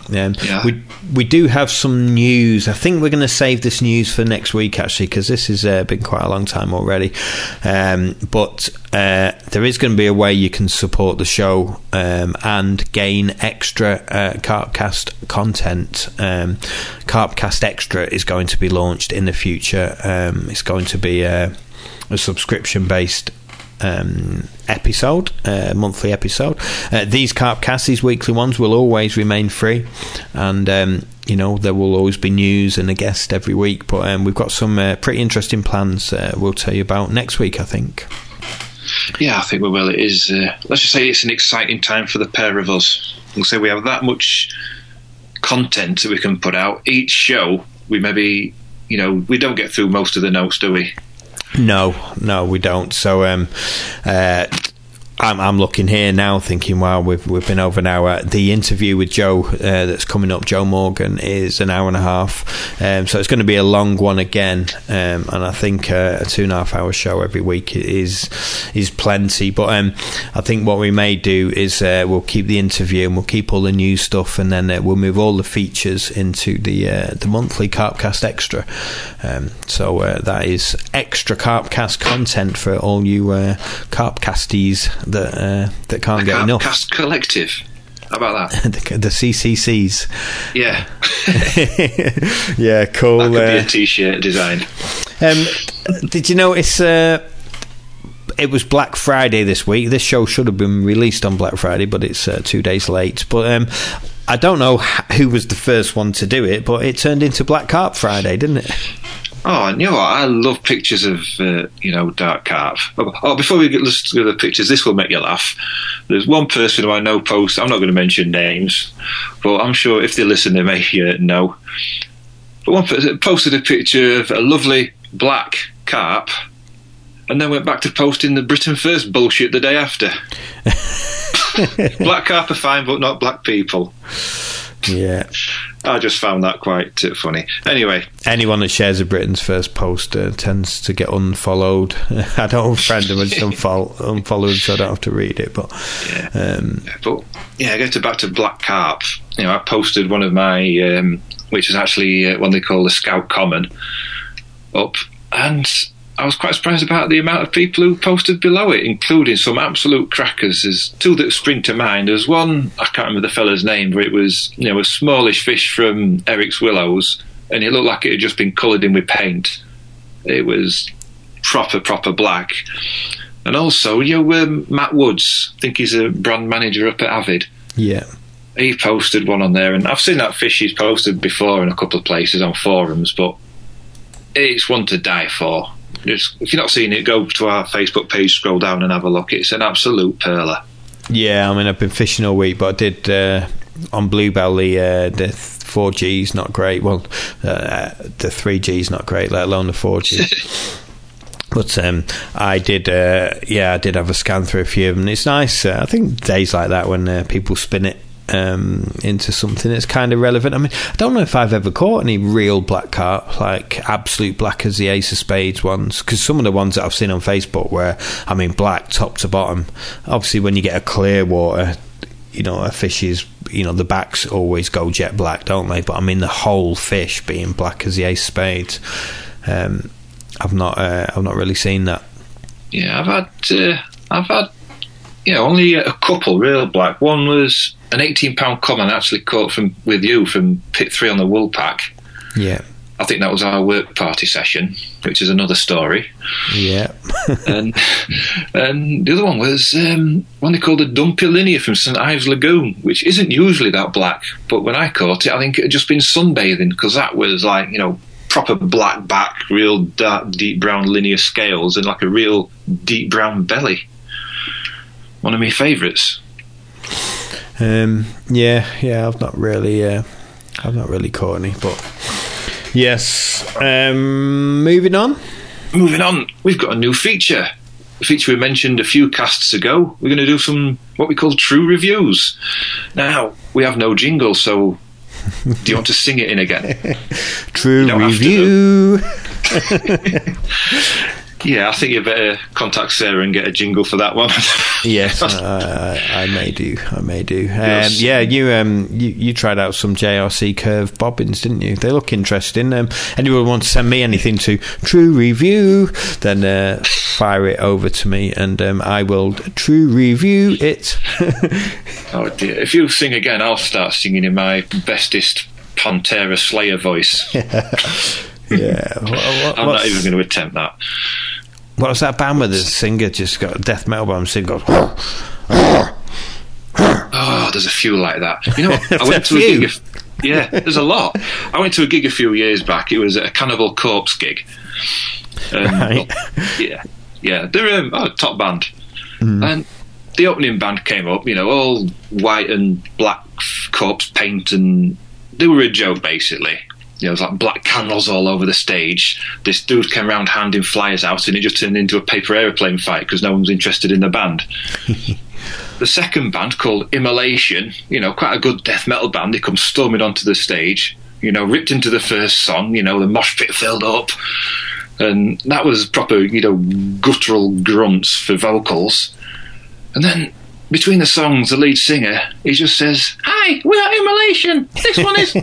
Um, yeah. We we do have some news. I think we're going to save this news for next week, actually, because this has uh, been quite a long time already. Um, but uh, there is going to be a way you can support the show um, and gain extra uh, Carpcast content. Um, Carpcast Extra is going to be launched in the future. Um, it's going to be a, a subscription-based um episode, uh, monthly episode. Uh, these Carpcasts, these weekly ones, will always remain free, and um, you know, there will always be news and a guest every week. But um, we've got some uh, pretty interesting plans. Uh, we'll tell you about next week, I think. Yeah, I think we will. It is. Uh, let's just say it's an exciting time for the pair of us. We'll say we have that much content that we can put out each show. We maybe, you know, we don't get through most of the notes, do we? No, no, we don't. So um, uh, I'm, I'm looking here now, thinking, wow, we've we've been over an hour. The interview with Joe uh, that's coming up, Joe Morgan, is an hour and a half. Um, so it's going to be a long one again. Um, and I think uh, a two and a half hour show every week is is plenty. But um, I think what we may do is uh, we'll keep the interview and we'll keep all the news stuff, and then uh, we'll move all the features into the uh, the monthly Carpcast Extra. Um, so uh, that is extra Carpcast content for all you uh, Carpcasties that uh, that can't the get enough. Carpcast Collective. How about that? the, the C C Cs. Yeah. Yeah, cool. That could uh, be a t-shirt design. Um, did you notice uh, it was Black Friday this week? This show should have been released on Black Friday, but it's uh, two days late. But um, I don't know who was the first one to do it, but it turned into Black Carp Friday, didn't it? Oh, and you know what? I love pictures of, uh, you know, dark carp. Oh, oh, before we get to the pictures, this will make you laugh. There's one person who I know posts, I'm not going to mention names, but I'm sure if they listen, they may uh, know. But one person posted a picture of a lovely black carp and then went back to posting the Britain First bullshit the day after. Black carp are fine, but not black people. Yeah. I just found that quite uh, funny. Anyway. Anyone that shares a Britain's First post uh, tends to get unfollowed. I don't friend them, I just unfollow, unfollow them so I don't have to read it. But, yeah. Um, but yeah, going to back to black carp. You know, I posted one of my, um, which is actually uh, one they call the Scout Common, up, and I was quite surprised about the amount of people who posted below it, including some absolute crackers. There's two that spring to mind. There's one, I can't remember the fella's name, but it was, you know, a smallish fish from Eric's Willows, and it looked like it had just been coloured in with paint. It was proper, proper black. And also, you know, um, Matt Woods, I think he's a brand manager up at Avid. Yeah. He posted one on there, and I've seen that fish he's posted before in a couple of places on forums, but it's one to die for. Just, if you're not seeing it, go to our Facebook page, scroll down and have a look. It's an absolute perler. Yeah, I mean, I've been fishing all week, but I did uh, on Bluebell the, uh, the four G's not great. Well, uh, the three G's not great, let alone the four G. But um, I did, uh, yeah, I did have a scan through a few of them. It's nice. Uh, I think days like that when uh, people spin it um into something that's kind of relevant. I mean, I don't know if I've ever caught any real black carp, like absolute black as the Ace of Spades ones, because some of the ones that I've seen on Facebook where, I mean, black top to bottom. Obviously when you get a clear water, you know, a fish is, you know, the backs always go jet black, don't they? But I mean the whole fish being black as the Ace of Spades, um I've not uh, I've not really seen that. Yeah, I've had uh, I've had you know, only a couple real black. One was an eighteen pound common actually caught from with you from pit three on the Woolpack. Yeah. I think that was our work party session, which is another story. Yeah. and and the other one was um, one they called a dumpy linear from St Ives Lagoon, which isn't usually that black, but when I caught it, I think it had just been sunbathing, because that was like, you know, proper black back, real dark, deep brown linear scales, and like a real deep brown belly. One of my favourites. Um, yeah, yeah, I've not really, uh, I've not really caught any, but yes. Um, moving on. Moving on, we've got a new feature. A feature we mentioned a few casts ago. We're going to do some what we call true reviews. Now we have no jingle, so do you want to sing it in again? True review. Yeah, I think you better contact Sarah and get a jingle for that one. Yes, uh, I, I may do. I may do. Um, yes. Yeah, you, um, you you tried out some J R C curved bobbins, didn't you? They look interesting. Um, anyone want to send me anything to True Review, then uh, fire it over to me, and um, I will True Review it. Oh dear! If you sing again, I'll start singing in my bestest Pantera Slayer voice. Yeah, what, what, I'm not even going to attempt that. What was that band where the singer just got a death metal band singer? Oh, there's a few like that. You know what? I went to a few. gig. A, yeah, there's a lot. I went to a gig a few years back. It was a Cannibal Corpse gig. Um, Right. Yeah, yeah. They're um, oh, a top band, Mm. and the opening band came up. You know, all white and black corpse paint, and they were a joke basically. You know, it was like black candles all over the stage. This dude came around handing flyers out, and it just turned into a paper aeroplane fight because no one was interested in the band. The second band, called Immolation, you know, quite a good death metal band, they come storming onto the stage, you know, ripped into the first song, you know, the mosh pit filled up, and that was proper, you know, guttural grunts for vocals. And then between the songs, the lead singer, he just says, "Hi, we are Immolation. This one is..."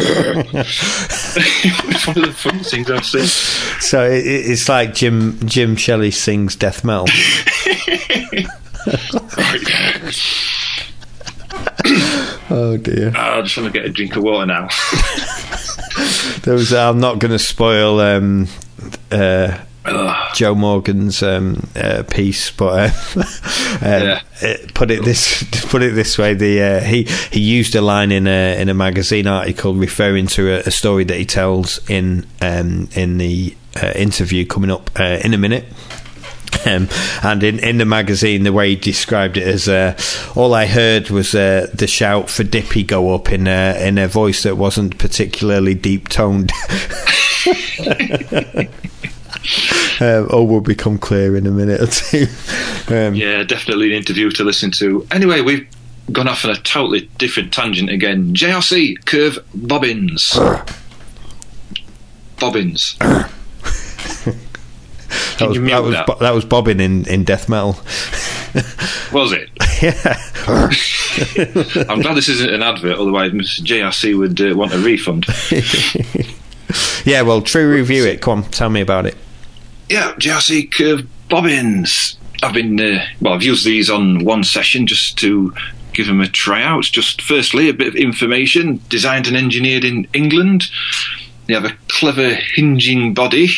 It's one of the fun things I've seen. So it, it's like Jim Jim Shelley sings death metal. Oh dear! I just want to get a drink of water now. There was, I'm not going to spoil um, uh, Joe Morgan's um, uh, piece, but uh, um, Yeah. it, put it this put it this way: the uh, he he used a line in a in a magazine article referring to a, a story that he tells in um, in the uh, interview coming up uh, in a minute. Um, and in, in the magazine, the way he described it as, uh, all I heard was uh, the shout for Dippy go up in a, in a voice that wasn't particularly deep toned. um, all will become clear in a minute or two. Um, Yeah, definitely an interview to listen to. Anyway, we've gone off on a totally different tangent again. J R C curve bobbins. Bobbins. That was, you mute that, was, that? bo- that was bobbing in, in death metal. Was it? Yeah. I'm glad this isn't an advert, otherwise Mister J R C would uh, want a refund. Yeah, well, True Review it. Come on, tell me about it. Yeah, J R C curve bobbins. I've been, uh, well, I've used these on one session just to give them a try out. Just firstly, a bit of information. Designed and engineered in England. They have a clever hinging body.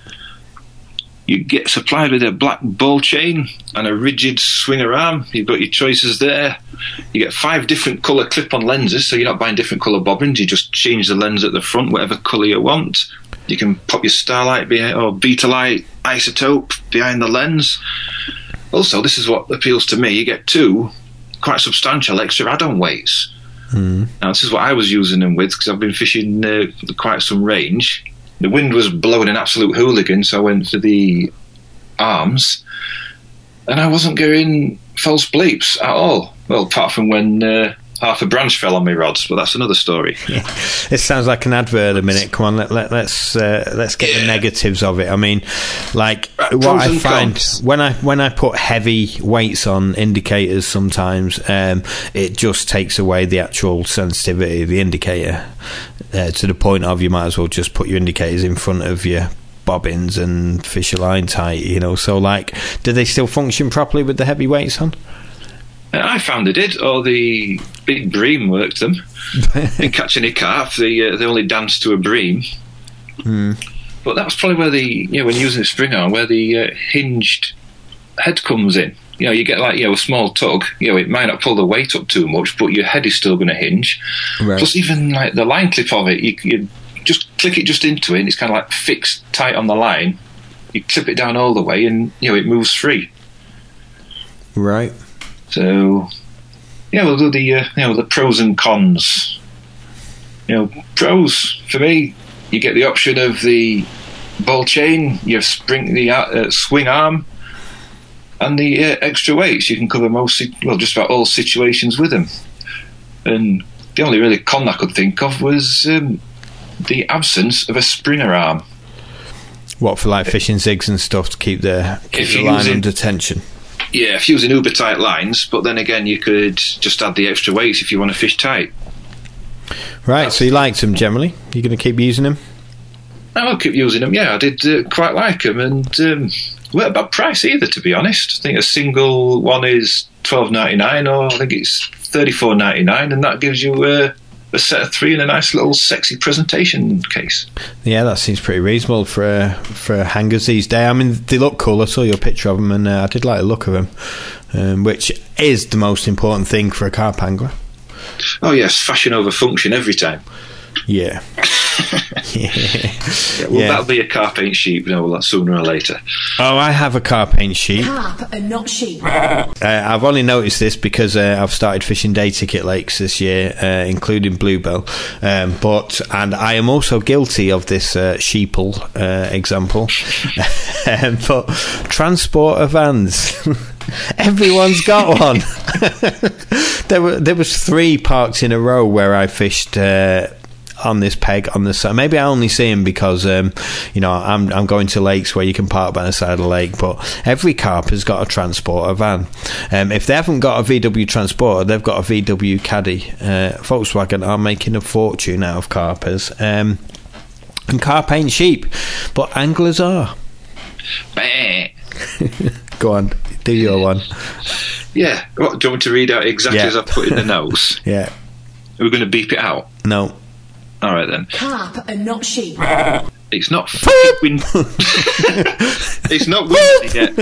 You get supplied with a black ball chain and a rigid swinger arm. You've got your choices there. You get five different colour clip-on lenses, so you're not buying different colour bobbins. You just change the lens at the front, whatever colour you want. You can pop your Starlight behind, or Betalite isotope behind the lens. Also, this is what appeals to me. You get two quite substantial extra add-on weights. Mm. Now, this is what I was using them with because I've been fishing uh, quite some range. The wind was blowing an absolute hooligan, so I went for the arms, and I wasn't getting false bleeps at all. Well, apart from when uh, half a branch fell on my rods, but that's another story. Yeah. This sounds like an advert a minute. Come on, let, let, let's uh, let's get Yeah. the negatives of it. I mean, like Right, what pros I and find cons. when I when I put heavy weights on indicators, sometimes um, it just takes away the actual sensitivity of the indicator uh, to the point of you might as well just put your indicators in front of your bobbins and fish a line tight. You know, so like, do they still function properly with the heavy weights on? Uh, I found they did, or the big bream worked them. Didn't catch any carp, they, uh, they only danced to a bream. Mm. But that's probably where the, you know, when using a spring arm, where the uh, hinged head comes in. You know, you get like, you know, a small tug, you know, it might not pull the weight up too much, but your head is still going to hinge. Right. Plus, even like the line clip of it, you, you just click it just into it, and it's kind of like fixed tight on the line. You clip it down all the way, and, you know, it moves free. Right. So, yeah, we'll do the uh, you know the pros and cons. You know, pros for me, you get the option of the ball chain, your spring, the uh, swing arm, and the uh, extra weights. You can cover most, well, just about all situations with them. And the only really con I could think of was um, the absence of a springer arm. What, for like fishing zigs and stuff to keep the, keep the line using, under tension? Yeah, if you're using uber tight lines, but then again, you could just add the extra weights if you want to fish tight. Right, That's, so you liked them generally? You're going to keep using them? I'll keep using them, yeah. I did uh, quite like them, and um, weren't a bad price either, to be honest. I think a single one is twelve ninety-nine, or I think it's thirty-four ninety-nine, and that gives you uh, a set of three in a nice little sexy presentation case. Yeah, that seems pretty reasonable for uh, for hangers these days. I mean, they look cool. I saw your picture of them, and uh, I did like the look of them, um, which is the most important thing for a carp angler. Oh yes, fashion over function every time. Yeah. yeah. yeah well, yeah. That'll be a carp ain't sheep, you know, sooner or later. Oh, I have a carp ain't sheep. Carp and not sheep. uh, I've only noticed this because uh, I've started fishing day ticket lakes this year, uh, including Bluebell. Um, but and I am also guilty of this uh, sheeple uh, example. um, but transporter vans. Everyone's got one. there were there was three parked in a row where I fished. Uh, on this peg on the side. Maybe I only see them because um, you know I'm I'm going to lakes where you can park by the side of the lake, but every carp has got a transporter van. Um, if they haven't got a V W transporter, they've got a V W caddy. uh, Volkswagen are making a fortune out of carpers, um, and carp ain't sheep, but anglers are. Go on, do your one. Yeah, what, do you want me to read out exactly yeah. as I put in the notes? Yeah. Are we going to beep it out? No. All right then. Carp and not sheep. It's not fucking wind. It's not windy yet.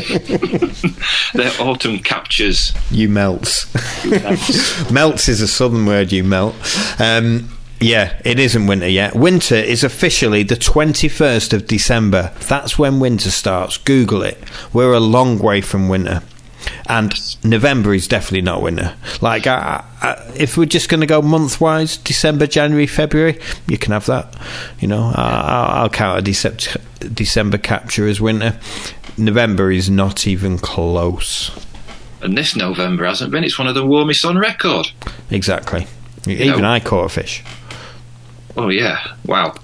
They're autumn captures. You melts. You melts. Melts is a southern word. You melt. Um, yeah, it isn't winter yet. Winter is officially the twenty-first of December. That's when winter starts. Google it. We're a long way from winter. And November is definitely not winter. Like, I, I, if we're just going to go month-wise, December, January, February, you can have that. You know, I, I'll count a December, December capture as winter. November is not even close. And this November hasn't been. It's one of the warmest on record. Exactly. You even know, I caught a fish. Oh, yeah. Wow.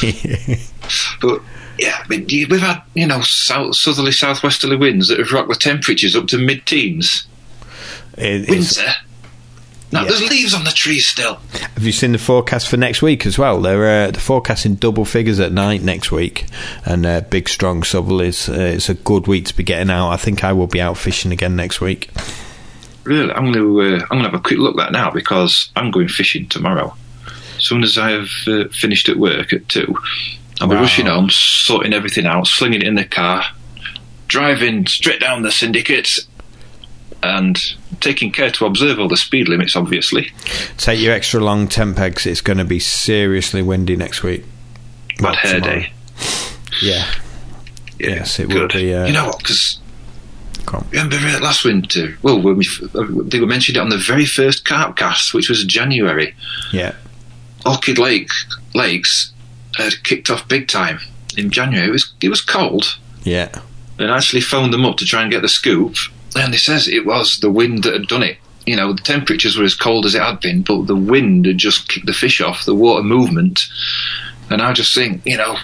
But... yeah, we've had, you know, south, southerly, southwesterly winds that have rocked the temperatures up to mid-teens. It, Winter? No, yeah. There's leaves on the trees still. Have you seen the forecast for next week as well? They're, uh, they're forecasting double figures at night next week, and uh, big, strong southerlies. Uh, it's a good week to be getting out. I think I will be out fishing again next week. Really? I'm going to uh, I'm going to have a quick look at that now, because I'm going fishing tomorrow. As soon as I have uh, finished at work at two... I'll be wow. rushing home, sorting everything out, slinging it in the car, driving straight down the syndicate, and taking care to observe all the speed limits, obviously. Take your extra long temp pegs. It's going to be seriously windy next week. Bad hair tomorrow. Day. Yeah. yeah. Yes, it good. will be. Uh, you know what? Because remember last winter? Well, when we, they were mentioned it on the very first carp cast, which was January. Yeah. Orchid Lake Lakes had kicked off big time in January. It was it was cold. Yeah. And I actually phoned them up to try and get the scoop, and they says it was the wind that had done it. You know, the temperatures were as cold as it had been, but the wind had just kicked the fish off, the water movement. And I just think, you know,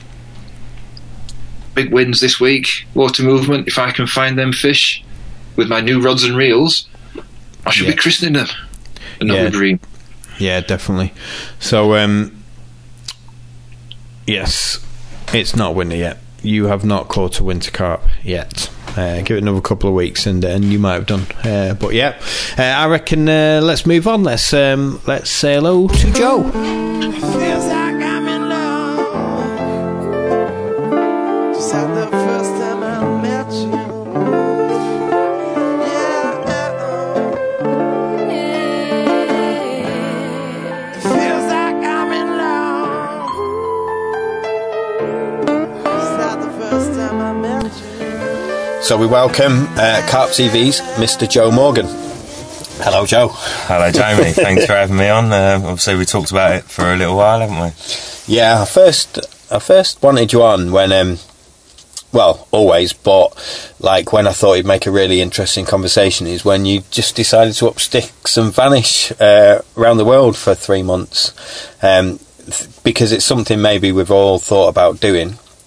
big winds this week, water movement, if I can find them fish with my new rods and reels, I should yeah. be christening them. Another yeah. dream. Yeah, definitely. So, um... yes, it's not winter yet. You have not caught a winter carp yet. Uh, give it another couple of weeks, and and you might have done. Uh, but yeah, uh, I reckon. Uh, let's move on. Let's um, let's say hello to Joe. Feels like I'm in love. Just like the first time I met you. So we welcome uh, Carp T V's Mister Joe Morgan. Hello, Joe. Hello, Jamie. Thanks for having me on. Uh, obviously, we talked about it for a little while, haven't we? Yeah, I first, I first wanted you on when, um, well, always, but like when I thought you'd make a really interesting conversation is when you just decided to up sticks and vanish uh, around the world for three months, um, th- because it's something maybe we've all thought about doing.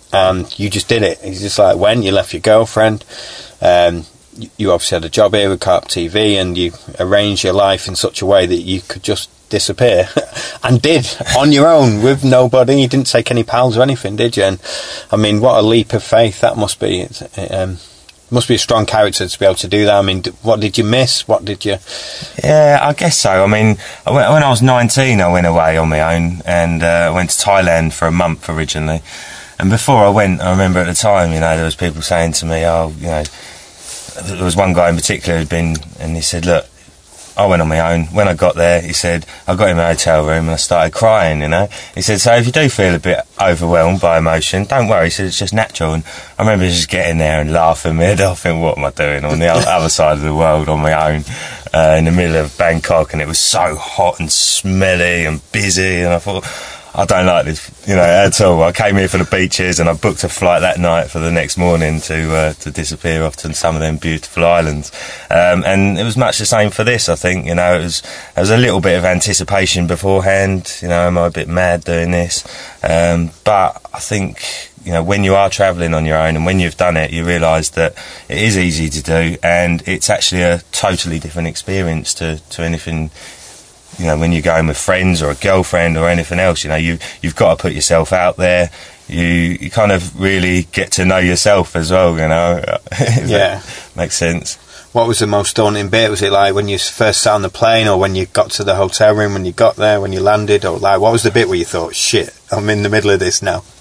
and you just did it. It's just like when you left your girlfriend, um, you, you obviously had a job here with Carp T V, and you arranged your life in such a way that you could just disappear, and did, on your own, with nobody. You didn't take any pals or anything, did you? And I mean, what a leap of faith that must be. It um, must be a strong character to be able to do that. I mean, what did you miss? What did you... Yeah, I guess so. I mean, I went, when I was nineteen, I went away on my own, and uh, went to Thailand for a month originally. And before I went, I remember at the time, you know, there was people saying to me, oh, you know, there was one guy in particular who'd been, and he said, look, I went on my own. When I got there, he said, I got in my hotel room and I started crying, you know. He said, so if you do feel a bit overwhelmed by emotion, don't worry. He said, it's just natural. And I remember just getting there and laughing my head off, and what am I doing on the other side of the world on my own, uh, in the middle of Bangkok, and it was so hot and smelly and busy, and I thought, I don't like this, you know, at all. I came here for the beaches, and I booked a flight that night for the next morning to uh, to disappear off to some of them beautiful islands. Um, and it was much the same for this, I think. You know, it was there was a little bit of anticipation beforehand. You know, am I a bit mad doing this? Um, but I think, you know, when you are travelling on your own and when you've done it, you realise that it is easy to do, and it's actually a totally different experience to, to anything. You know, when you're going with friends or a girlfriend or anything else, you know, you, you've got to put yourself out there. You you kind of really get to know yourself as well, you know. Yeah. Makes sense. What was the most daunting bit? Was it like when you first sat on the plane, or when you got to the hotel room, when you got there, when you landed, or like what was the bit where you thought, shit, I'm in the middle of this now?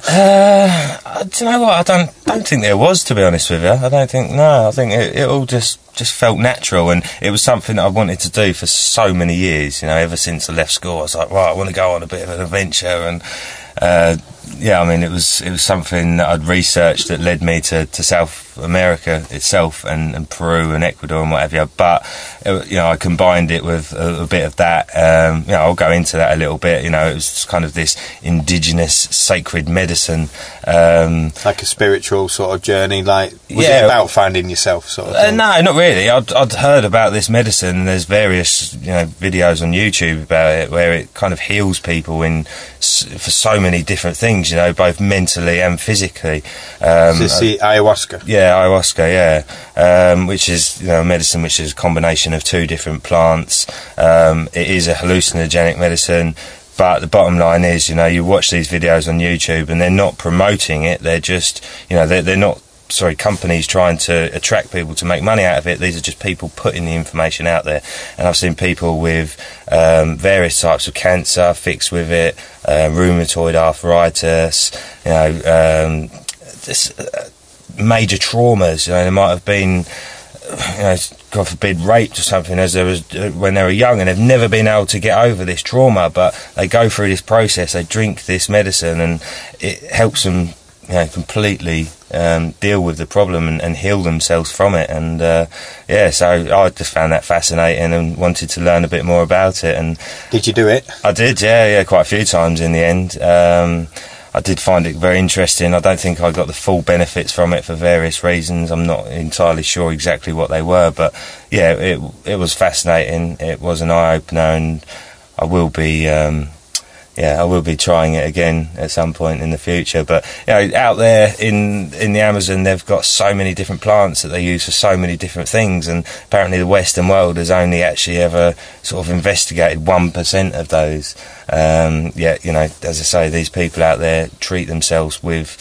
Uh, do you know what? I don't don't think there was, to be honest with you. I don't think, no, I think it, it all just, just felt natural, and it was something that I wanted to do for so many years, you know, ever since I left school. I was like, right, I want to go on a bit of an adventure, and uh, yeah, I mean, it was it was something that I'd researched that led me to, to South America itself, and, and Peru and Ecuador and what have you. But it, you know, I combined it with a, a bit of that. Um, you know, I'll go into that a little bit. You know, it was kind of this indigenous sacred medicine, um, like a spiritual sort of journey. Like, was yeah, it about finding yourself, sort of uh, thing? no, not really. I'd, I'd heard about this medicine, and there's various, you know, videos on YouTube about it where it kind of heals people in for so many different things, you know, both mentally and physically. Um, is this the ayahuasca? Yeah, ayahuasca, yeah, um, which is, you know, medicine which is a combination of two different plants. Um, it is a hallucinogenic medicine, but the bottom line is, you know, you watch these videos on YouTube and they're not promoting it, they're just, you know, they're, they're not, sorry, companies trying to attract people to make money out of it. These are just people putting the information out there. And I've seen people with um, various types of cancer fixed with it, uh, rheumatoid arthritis, you know, um, this, uh, major traumas. You know, there might have been, you know, God forbid, raped or something as there was uh, when they were young, and they've never been able to get over this trauma, but they go through this process, they drink this medicine, and it helps them, you know, completely um, deal with the problem and, and heal themselves from it. And uh, yeah, so I just found that fascinating and wanted to learn a bit more about it. And did you do it? I did, yeah, yeah, quite a few times in the end. Um, I did find it very interesting. I don't think I got the full benefits from it for various reasons. I'm not entirely sure exactly what they were, but yeah, it it was fascinating. It was an eye opener, and I will be. Um, Yeah, I will be trying it again at some point in the future. But you know, out there in in the Amazon, they've got so many different plants that they use for so many different things, and apparently the Western world has only actually ever sort of investigated one percent of those. Um, yeah, you know, as I say, these people out there treat themselves with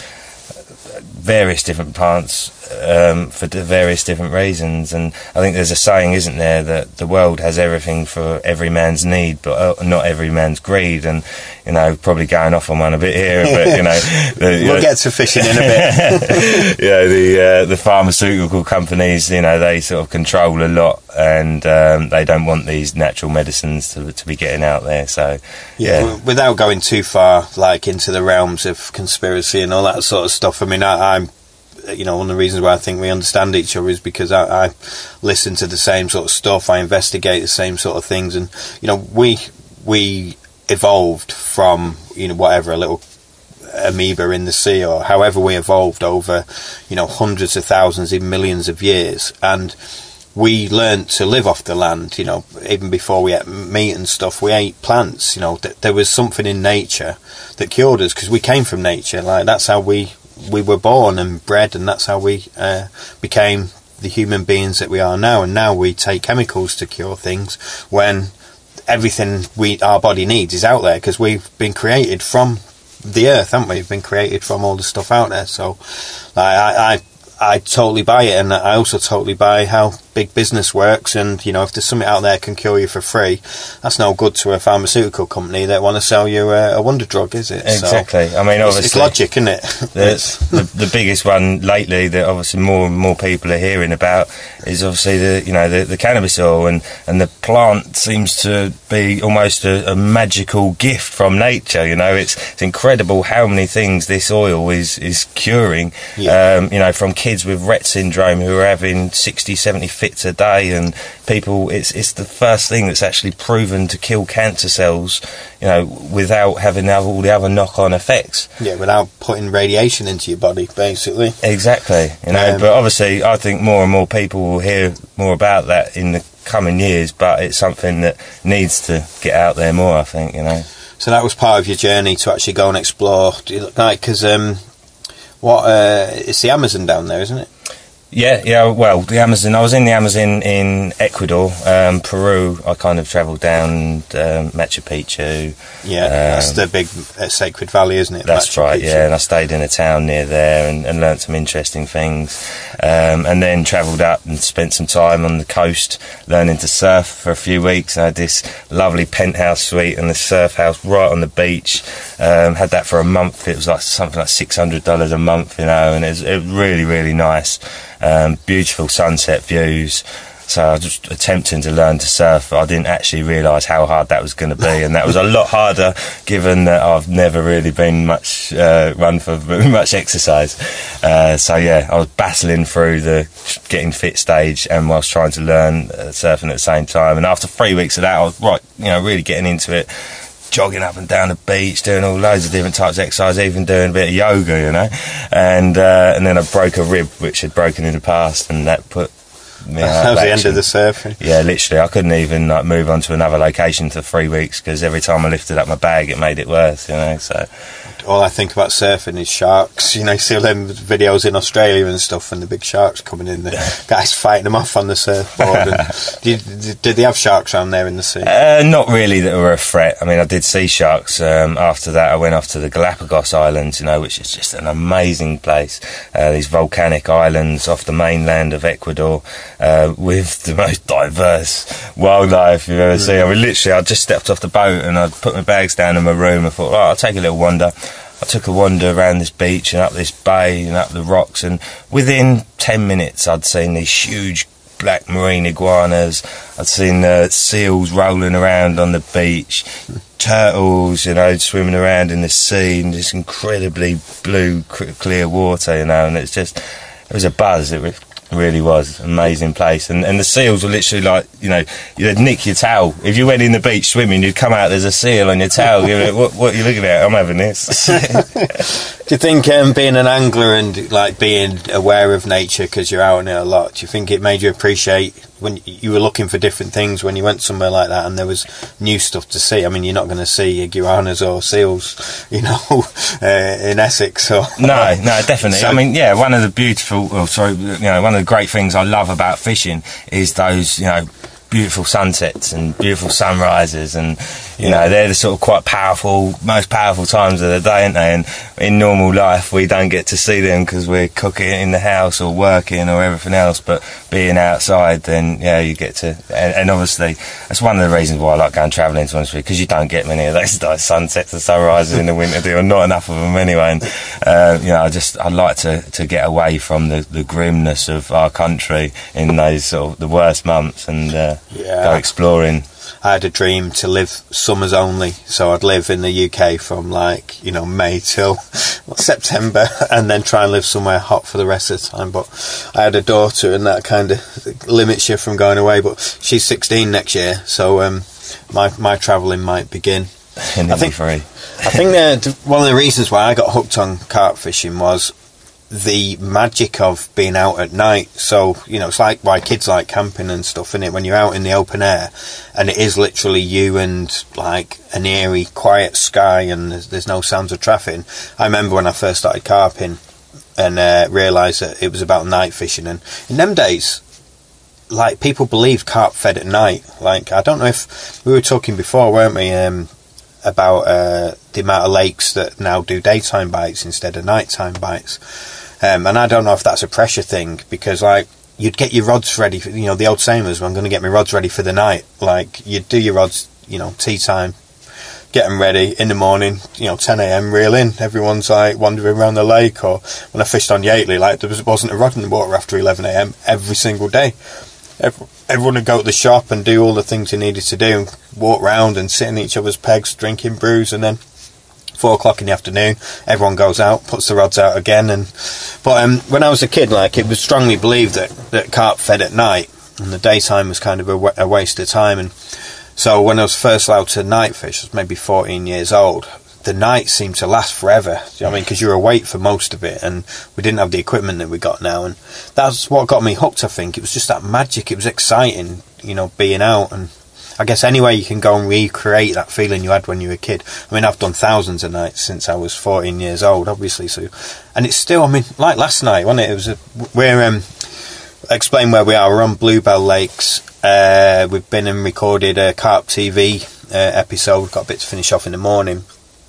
various different plants um, for the various different reasons, and I think there's a saying, isn't there, that the world has everything for every man's need, but uh, not every man's greed. And you know, probably going off on one a bit here, but you know, the, we'll uh, get to fishing in a bit. Yeah, the uh, the pharmaceutical companies, you know, they sort of control a lot, and um, they don't want these natural medicines to to be getting out there. So yeah, yeah. Without going too far, like into the realms of conspiracy and all that sort of stuff. I mean, I, I'm. You know, one of the reasons why I think we understand each other is because I, I listen to the same sort of stuff, I investigate the same sort of things, and you know, we we evolved from, you know, whatever, a little amoeba in the sea, or however we evolved over, you know, hundreds of thousands, even millions of years, and we learned to live off the land. You know, even before we ate meat and stuff, we ate plants. You know, th- there was something in nature that cured us, because we came from nature. Like, that's how we we were born and bred, and that's how we uh, became the human beings that we are now. And now we take chemicals to cure things when everything we our body needs is out there, because we've been created from the earth, haven't we? We've been created from all the stuff out there. So I, I I totally buy it, and I also totally buy how big business works. And you know, if there's something out there can cure you for free, that's no good to a pharmaceutical company that want to sell you a, a wonder drug, is it? Exactly. So I mean, obviously, it's, it's logic, isn't it? the, the, the biggest one lately that obviously more and more people are hearing about is obviously the you know the, the cannabis oil, and, and the plant seems to be almost a, a magical gift from nature. You know, it's it's incredible how many things this oil is is curing. Yeah. Um, you know, from kids with Rett syndrome who are having sixty, seventy fits a day, and people, it's it's the first thing that's actually proven to kill cancer cells, you know, without having all the other knock-on effects. Yeah, without putting radiation into your body, basically. Exactly. You know, Um, but obviously I think more and more people will hear more about that in the coming years, but it's something that needs to get out there more, I think, you know. So that was part of your journey to actually go and explore, do you look like, because um, what, uh, it's the Amazon down there, isn't it? Yeah, yeah, well, the Amazon, I was in the Amazon in Ecuador, um, Peru, I kind of travelled down, um, Machu Picchu. Yeah, um, that's the big uh, Sacred Valley, isn't it? That's Machu right, Picchu. yeah, and I stayed in a town near there and, and learnt some interesting things, um, and then travelled up and spent some time on the coast learning to surf for a few weeks. I had this lovely penthouse suite and the surf house right on the beach, um, had that for a month. It was like something like six hundred dollars a month, you know, and it was, it was really, really nice. Um, beautiful sunset views. So I was just attempting to learn to surf, but I didn't actually realise how hard that was going to be, and that was a lot harder given that I've never really been much uh, run for much exercise. Uh, so yeah, I was battling through the getting fit stage and whilst trying to learn uh, surfing at the same time. And after three weeks of that, I was right, you know, really getting into it. Jogging up and down the beach, doing all loads of different types of exercise, even doing a bit of yoga, you know. And uh, and then I broke a rib, which had broken in the past, and that put me out That was of the end action. of the surfing. Yeah, literally, I couldn't even like move on to another location for three weeks because every time I lifted up my bag, it made it worse, you know. So All I think about surfing is sharks. You know, you see them videos in Australia and stuff, and the big sharks coming in, the guys fighting them off on the surfboard. And did, did they have sharks around there in the sea? Uh, not really that were a threat. I mean, I did see sharks. Um, after that, I went off to the Galapagos Islands, you know, which is just an amazing place. Uh, these volcanic islands off the mainland of Ecuador, uh, with the most diverse wildlife you've ever seen. I mean, literally, I just stepped off the boat and I put my bags down in my room. I thought, right, I'll take a little wander. I took a wander around this beach and up this bay and up the rocks, and within ten minutes I'd seen these huge black marine iguanas. I'd seen uh, seals rolling around on the beach, turtles, you know, swimming around in the sea, and this incredibly blue, clear water, you know, and it's just, it was a buzz. It was, really was an amazing place, and and the seals were literally like, you know, you'd nick your towel if you went in the beach swimming. You'd come out, there's a seal on your towel. You're like, what, what are you looking at? I'm having this. Do you think um, being an angler and like being aware of nature because you're out in it a lot, do you think it made you appreciate when you were looking for different things when you went somewhere like that and there was new stuff to see? I mean, you're not going to see iguanas or seals, you know, uh, in Essex. Or no, no, definitely. So, I mean, yeah, one of the beautiful, oh, sorry, you know, one of the great things I love about fishing is those, you know, beautiful sunsets and beautiful sunrises, and you know, they're the sort of quite powerful, most powerful times of the day, aren't they? And in normal life we don't get to see them because we're cooking in the house or working or everything else, but being outside, then yeah, you get to, and, and obviously that's one of the reasons why I like going travelling, to be honest with you, because you don't get many of those like, sunsets and sunrises in the winter, do you? Not enough of them anyway. And uh, you know, I just I'd like to, to get away from the, the grimness of our country in those sort of the worst months, and uh, Yeah. go exploring. I had a dream to live summers only, so I'd live in the U K from like, you know, May till September, and then try and live somewhere hot for the rest of the time. But I had a daughter, and that kind of limits you from going away. But she's sixteen next year, so um, my my travelling might begin. And I think free. I think that one of the reasons why I got hooked on carp fishing was the magic of being out at night. So, you know, it's like why kids like camping and stuff, innit? When you're out in the open air and it is literally you and like an eerie quiet sky and there's, there's no sounds of traffic. I remember when I first started carping, and uh, realised that it was about night fishing. And in them days, like, people believed carp fed at night. Like, I don't know if we were talking before, weren't we, um, about uh, the amount of lakes that now do daytime bites instead of nighttime bites. Um, and I don't know if that's a pressure thing, because, like, you'd get your rods ready for, you know, the old saying was, I'm going to get my rods ready for the night. Like, you'd do your rods, you know, tea time, get them ready in the morning, you know, ten a.m, reel in. Everyone's like wandering around the lake. Or when I fished on Yateley, like, there was, wasn't a rod in the water after eleven a.m. every single day. Every, everyone would go to the shop and do all the things they needed to do, and walk round and sit in each other's pegs, drinking brews, and then four o'clock in the afternoon, everyone goes out, puts the rods out again. And but um, when I was a kid, like, it was strongly believed that, that carp fed at night, and the daytime was kind of a, a waste of time. And so when I was first allowed to night fish, I was maybe fourteen years old, the night seemed to last forever. Do you know what I mean? Because you were awake for most of it, and we didn't have the equipment that we got now. And that's what got me hooked, I think. It was just that magic. It was exciting, you know, being out. And I guess any way you can go and recreate that feeling you had when you were a kid. I mean, I've done thousands of nights since I was fourteen years old, obviously. So, and it's still, I mean, like last night, wasn't it? It was a, we're, um, explain where we are. We're on Bluebell Lakes. Uh, we've been and recorded a Carp T V uh, episode. We've got a bit to finish off in the morning.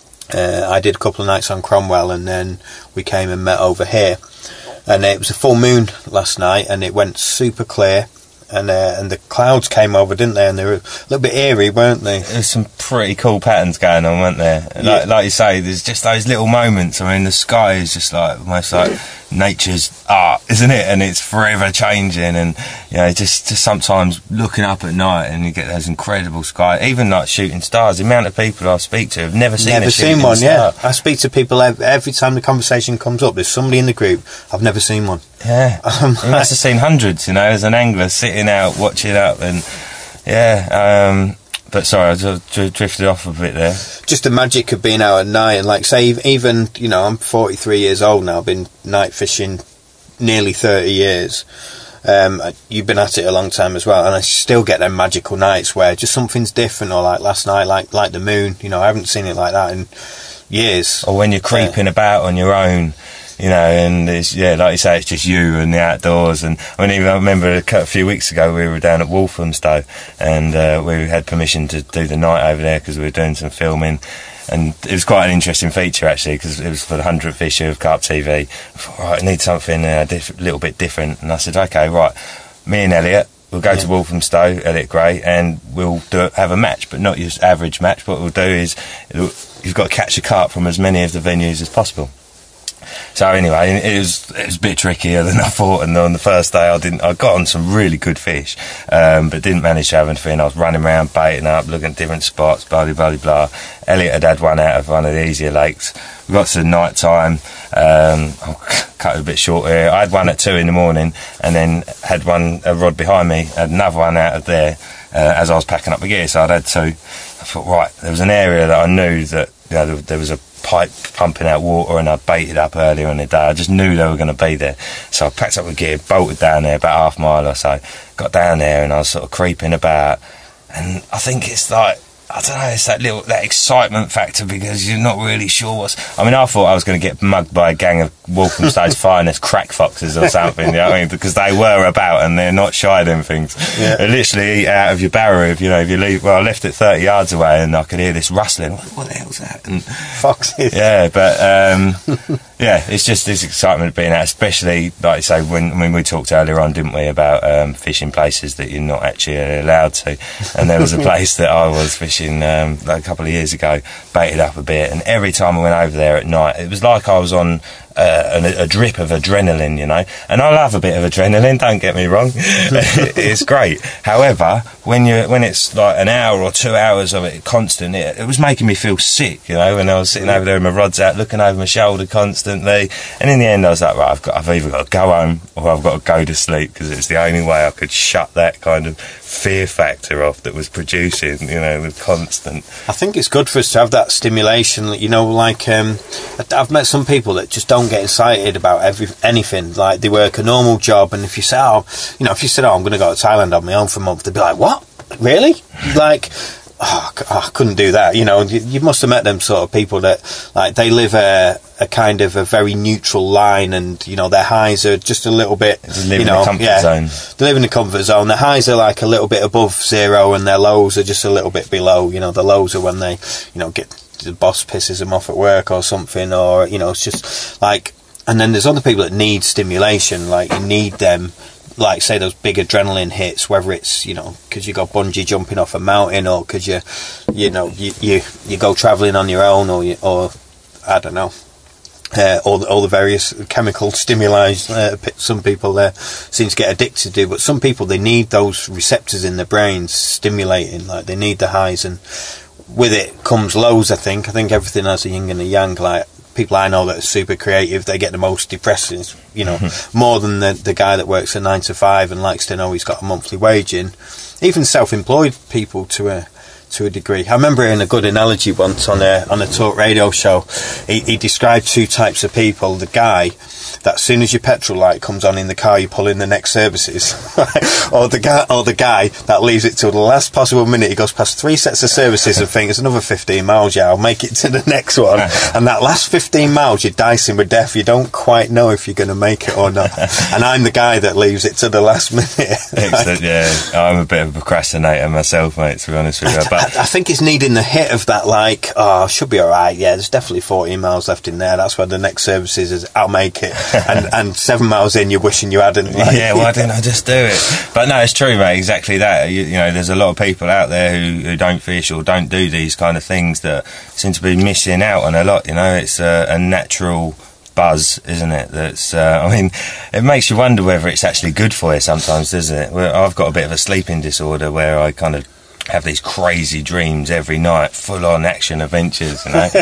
Uh, I did a couple of nights on Cromwell, and then we came and met over here. And it was a full moon last night, and it went super clear. And uh, and the clouds came over, didn't they? And they were a little bit eerie, weren't they? There's some pretty cool patterns going on, weren't there? Like, Yeah. like you say, there's just those little moments. I mean, the sky is just like almost like nature's art, isn't it? And it's forever changing. And you know, just just sometimes looking up at night and you get those incredible sky. Even like shooting stars. The amount of people I speak to have never seen Never a shooting seen one, star. yeah. I speak to people every, every time the conversation comes up. There's somebody in the group, I've never seen one. Yeah, Um, you must have seen hundreds, you know, as an angler sitting out watching up, and yeah. Um, but sorry, I just dr- drifted off a bit there. Just the magic of being out at night, and like say, even, you know, I'm forty-three years old now. I've been night fishing nearly thirty years. Um, you've been at it a long time as well, and I still get them magical nights where just something's different. Or like last night, like like the moon. You know, I haven't seen it like that in years. Or when you're creeping uh, about on your own. You know, and it's, yeah, like you say, it's just you and the outdoors. And I mean, even I remember a, a few weeks ago we were down at Walthamstow, and uh, we had permission to do the night over there because we were doing some filming. And it was quite an interesting feature actually, because it was for the hundredth issue of Carp T V. I thought, right, I need something a uh, diff- little bit different. And I said, okay, right, me and Elliot, we'll go yeah. to Walthamstow, Elliot Gray, and we'll do, have a match, but not your average match. What we'll do is you've got to catch a carp from as many of the venues as possible. So anyway, it was it was a bit trickier than I thought, and on the first day I didn't. I got on some really good fish, um, but didn't manage to have anything. I was running around, baiting up, looking at different spots, blah blah blah blah. Elliot had had one out of one of the easier lakes. We got to night time. Um, I'll cut it a bit short here. I had one at two in the morning, and then had one a rod behind me. Had another one out of there uh, as I was packing up the gear. So I'd had two. I thought, right, there was an area that I knew that, you know, there, there was a pipe pumping out water, and I baited up earlier in the day. I just knew they were going to be there, so I packed up the gear, bolted down there about half a mile or so, got down there, and I was sort of creeping about, and I think it's like, I don't know, it's that little, that excitement factor, because you're not really sure what's... I mean, I thought I was going to get mugged by a gang of Walthamstow's finest crack foxes or something, you know what I mean? Because they were about, and they're not shy of them things. Yeah. They literally eat out of your barrow if, you know, if you leave... Well, I left it thirty yards away, and I could hear this rustling. What, what the hell's that? And foxes. Yeah, but, um... yeah, it's just this excitement of being out, especially, like you say, when, when we talked earlier on, didn't we, about um, fishing places that you're not actually allowed to. And there was a place that I was fishing Um, like a couple of years ago, baited up a bit, and every time I went over there at night, it was like I was on uh, a, a drip of adrenaline, you know. And I love a bit of adrenaline, don't get me wrong. It's great. However, when you when it's like an hour or two hours of it constant, it, it was making me feel sick, you know. When I was sitting over there with my rods out, looking over my shoulder constantly, and in the end I was like, right, I've got I've either got to go home or I've got to go to sleep, because it's the only way I could shut that kind of fear factor off that was producing, you know, the constant. I think it's good for us to have that stimulation, you know, like um, I've met some people that just don't get excited about every anything. Like, they work a normal job, and if you say, oh, you know, if you said, oh, I'm going to go to Thailand on my own for a month, they'd be like, what? Really? Like, oh, I couldn't do that, you know. You, you must have met them sort of people that, like, they live a, a kind of a very neutral line, and you know their highs are just a little bit. Live you know, in the comfort yeah, zone. They live in the comfort zone. Their highs are like a little bit above zero, and their lows are just a little bit below. You know, the lows are when they, you know, get the boss pisses them off at work or something, or you know, it's just like. And then there's other people that need stimulation, like you need them. Like, say, those big adrenaline hits, whether it's, you know, because you go bungee jumping off a mountain, or because you, you know, you, you, you go travelling on your own, or, you, or I don't know, uh, all, the, all the various chemical stimuli uh, some people uh, seem to get addicted to. But some people, they need those receptors in their brains stimulating, like they need the highs, and with it comes lows, I think. I think everything has a yin and a yang, like, people I know that are super creative, they get the most depressing, you know, more than the the guy that works a nine to five and likes to know he's got a monthly wage in. Even self-employed people to a to a degree. I remember hearing a good analogy once on a on a talk radio show. He, he described two types of people. The guy that as soon as your petrol light comes on in the car, you pull in the next services, or the guy, or the guy that leaves it till the last possible minute. He goes past three sets of services and thinks, another fifteen miles, yeah, I'll make it to the next one. And that last fifteen miles, you're dicing with death. You don't quite know if you're going to make it or not. And I'm the guy that leaves it to the last minute. Excellent, yeah. I'm a bit of a procrastinator myself, mate, to be honest with you. But I, I think it's needing the hit of that, like, oh, should be all right. Yeah, there's definitely fourteen miles left in there. That's where the next service is. is I'll make it. And and seven miles in, you're wishing you hadn't. Like. Yeah, why didn't I just do it? But no, it's true, mate. Exactly that. You, you know, there's a lot of people out there who, who don't fish or don't do these kind of things that seem to be missing out on a lot. You know, it's a, a natural buzz, isn't it? That's, uh, I mean, it makes you wonder whether it's actually good for you sometimes, doesn't it? Well, I've got a bit of a sleeping disorder where I kind of have these crazy dreams every night, full-on action adventures, you know.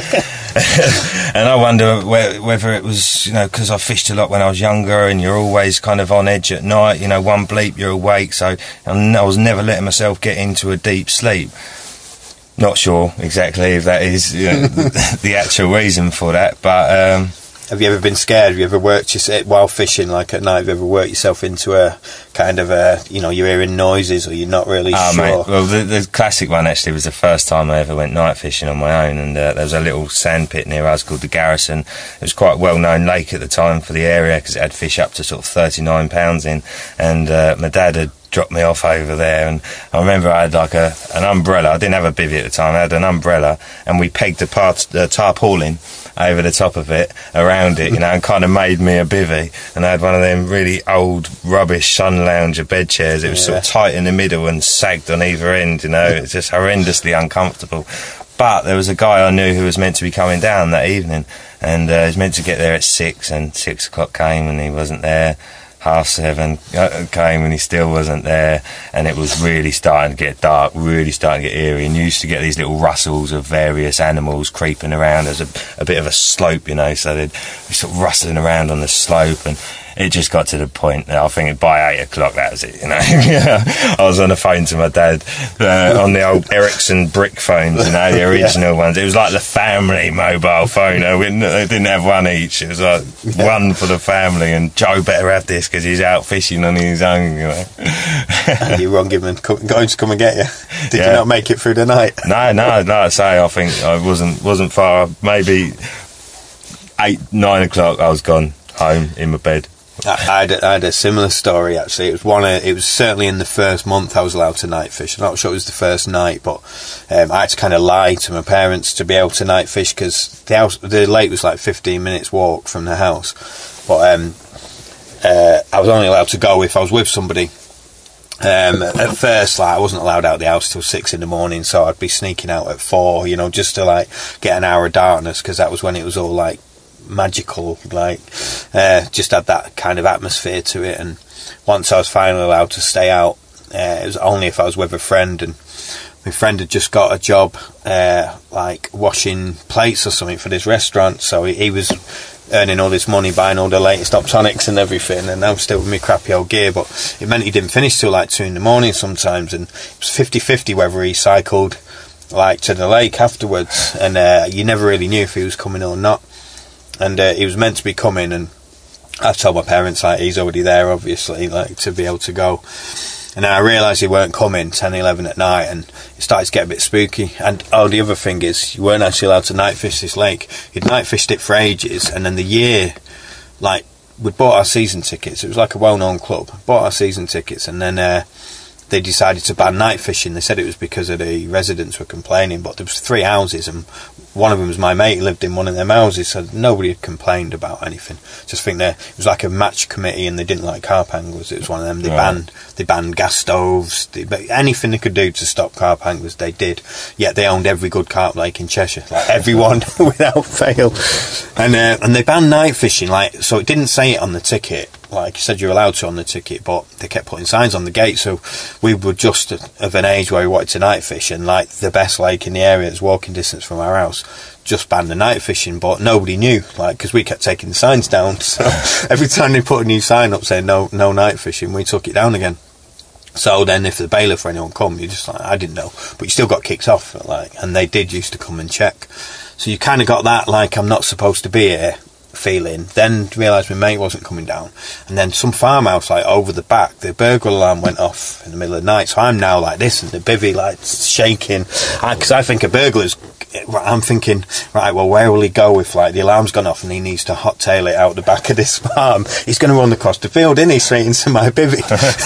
And I wonder where, whether it was, you know, because I fished a lot when I was younger, and you're always kind of on edge at night. You know, one bleep, you're awake. So I was never letting myself get into a deep sleep. Not sure exactly if that is, you know, the actual reason for that, but. Um, Have you ever been scared? Have you ever worked yourself while fishing, like at night? Have you ever worked yourself into a kind of a, you know, you're hearing noises or you're not really oh, sure? Mate. Well, the, the classic one actually was the first time I ever went night fishing on my own, and uh, there was a little sand pit near us called the Garrison. It was quite a well-known lake at the time for the area because it had fish up to sort of thirty-nine pounds in, and uh, my dad had dropped me off over there, and I remember I had like a an umbrella. I didn't have a bivvy at the time. I had an umbrella, and we pegged the part, uh, tarpaulin over the top of it, around it, you know, and kind of made me a bivvy. And I had one of them really old rubbish sun lounger bed chairs. It was yeah. sort of tight in the middle and sagged on either end, you know. It's just horrendously uncomfortable. But there was a guy I knew who was meant to be coming down that evening, and uh, he was meant to get there at six, and six o'clock came and he wasn't there. Half seven came and he still wasn't there, and it was really starting to get dark, really starting to get eerie, and you used to get these little rustles of various animals creeping around. There's a, a bit of a slope, you know, so they'd be sort of rustling around on the slope, and it just got to the point that I think by eight o'clock that was it, you know. I was on the phone to my dad uh, on the old Ericsson brick phones, you know, the original yeah. ones. It was like the family mobile phone. They didn't have one each. It was like yeah. one for the family, and Joe better have this because he's out fishing on his own, you know. And you rung him and come, going to come and get you. Did yeah. you not make it through the night? No, no, like I say, I think I wasn't wasn't far. Maybe eight, nine o'clock, I was gone home in my bed. I had, a, I had a similar story actually. It was one. Of, it was certainly in the first month I was allowed to night fish. I'm not sure it was the first night, but um, I had to kind of lie to my parents to be able to night fish because the house, the lake was like fifteen minutes walk from the house. But um, uh, I was only allowed to go if I was with somebody. Um, at first, like I wasn't allowed out of the house till six in the morning, so I'd be sneaking out at four, you know, just to like get an hour of darkness because that was when it was all like magical, like uh, just had that kind of atmosphere to it. And once I was finally allowed to stay out, uh, it was only if I was with a friend, and my friend had just got a job uh, like washing plates or something for this restaurant, so he, he was earning all this money buying all the latest optonics and everything, and I'm still with my crappy old gear. But it meant he didn't finish till like two in the morning sometimes, and it was fifty fifty whether he cycled like to the lake afterwards, and uh, you never really knew if he was coming or not. And uh, he was meant to be coming, and I told my parents like he's already there, obviously, like to be able to go. And then I realised they weren't coming ten, eleven at night, and it started to get a bit spooky. And oh, the other thing is, you weren't actually allowed to night fish this lake. You'd night fished it for ages, and then the year, like, we'd bought our season tickets. It was like a well-known club. Bought our season tickets, and then uh, they decided to ban night fishing. They said it was because of the residents were complaining, but there was three houses, and one of them was my mate who lived in one of them houses, so nobody had complained about anything. Just think that it was like a match committee, and they didn't like carp anglers. It was one of them. They Right. banned they banned gas stoves. They, anything they could do to stop carp anglers, they did. Yet they owned every good carp lake in Cheshire, like everyone without fail. And uh, and they banned night fishing, like, so it didn't say it on the ticket. Like you said, you're allowed to on the ticket, but they kept putting signs on the gate. So we were just of an age where we wanted to night fish, and like the best lake in the area is walking distance from our house, just banned the night fishing, but nobody knew, like, because we kept taking the signs down. So every time they put a new sign up saying no, no night fishing, we took it down again. So then, if the bailiff or anyone come, you just like, I didn't know, but you still got kicked off, like, and they did used to come and check. So you kind of got that, like, I'm not supposed to be here feeling. Then realised my mate wasn't coming down, and then some farmhouse, like, over the back, the burglar alarm went off in the middle of the night. So I'm now like this, and the bivvy like shaking, because I, I think a burglar's. I'm thinking, right, well, where will he go if, like, the alarm's gone off and he needs to hot tail it out the back of this farm? He's going to run across the field, isn't he, straight into my bivvy?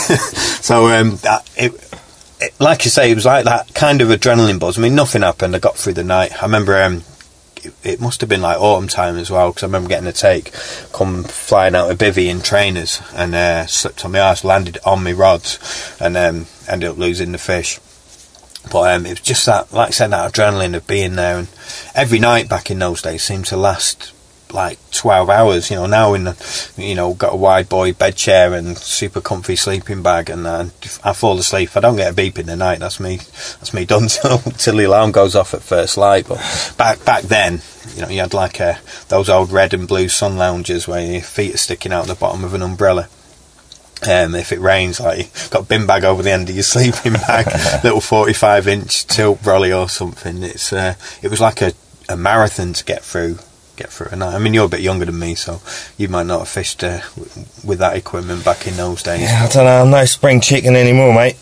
So um, that, it, it, like you say, it was like that kind of adrenaline buzz. I mean, nothing happened. I got through the night. I remember. Um, it must have been like autumn time as well, because I remember getting a take, come flying out of bivvy in trainers, and uh, slipped on my arse, landed on my rods, and um, ended up losing the fish. But um, it was just that, like I said, that adrenaline of being there, and every night back in those days seemed to last like twelve hours. You know, now in the, you know, got a wide boy bed chair and super comfy sleeping bag, and uh, I fall asleep. I don't get a beep in the night. That's me. That's me done till, till the alarm goes off at first light. But back back then, you know, you had like a, those old red and blue sun loungers where your feet are sticking out the bottom of an umbrella. Um, if it rains, like, you've got a bin bag over the end of your sleeping bag, little forty-five inch tilt brolly or something. It's uh, it was like a, a marathon to get through. Get through a night. I mean, you're a bit younger than me, so you might not have fished uh, w- with that equipment back in those days. Yeah, I don't know. I'm no spring chicken anymore, mate.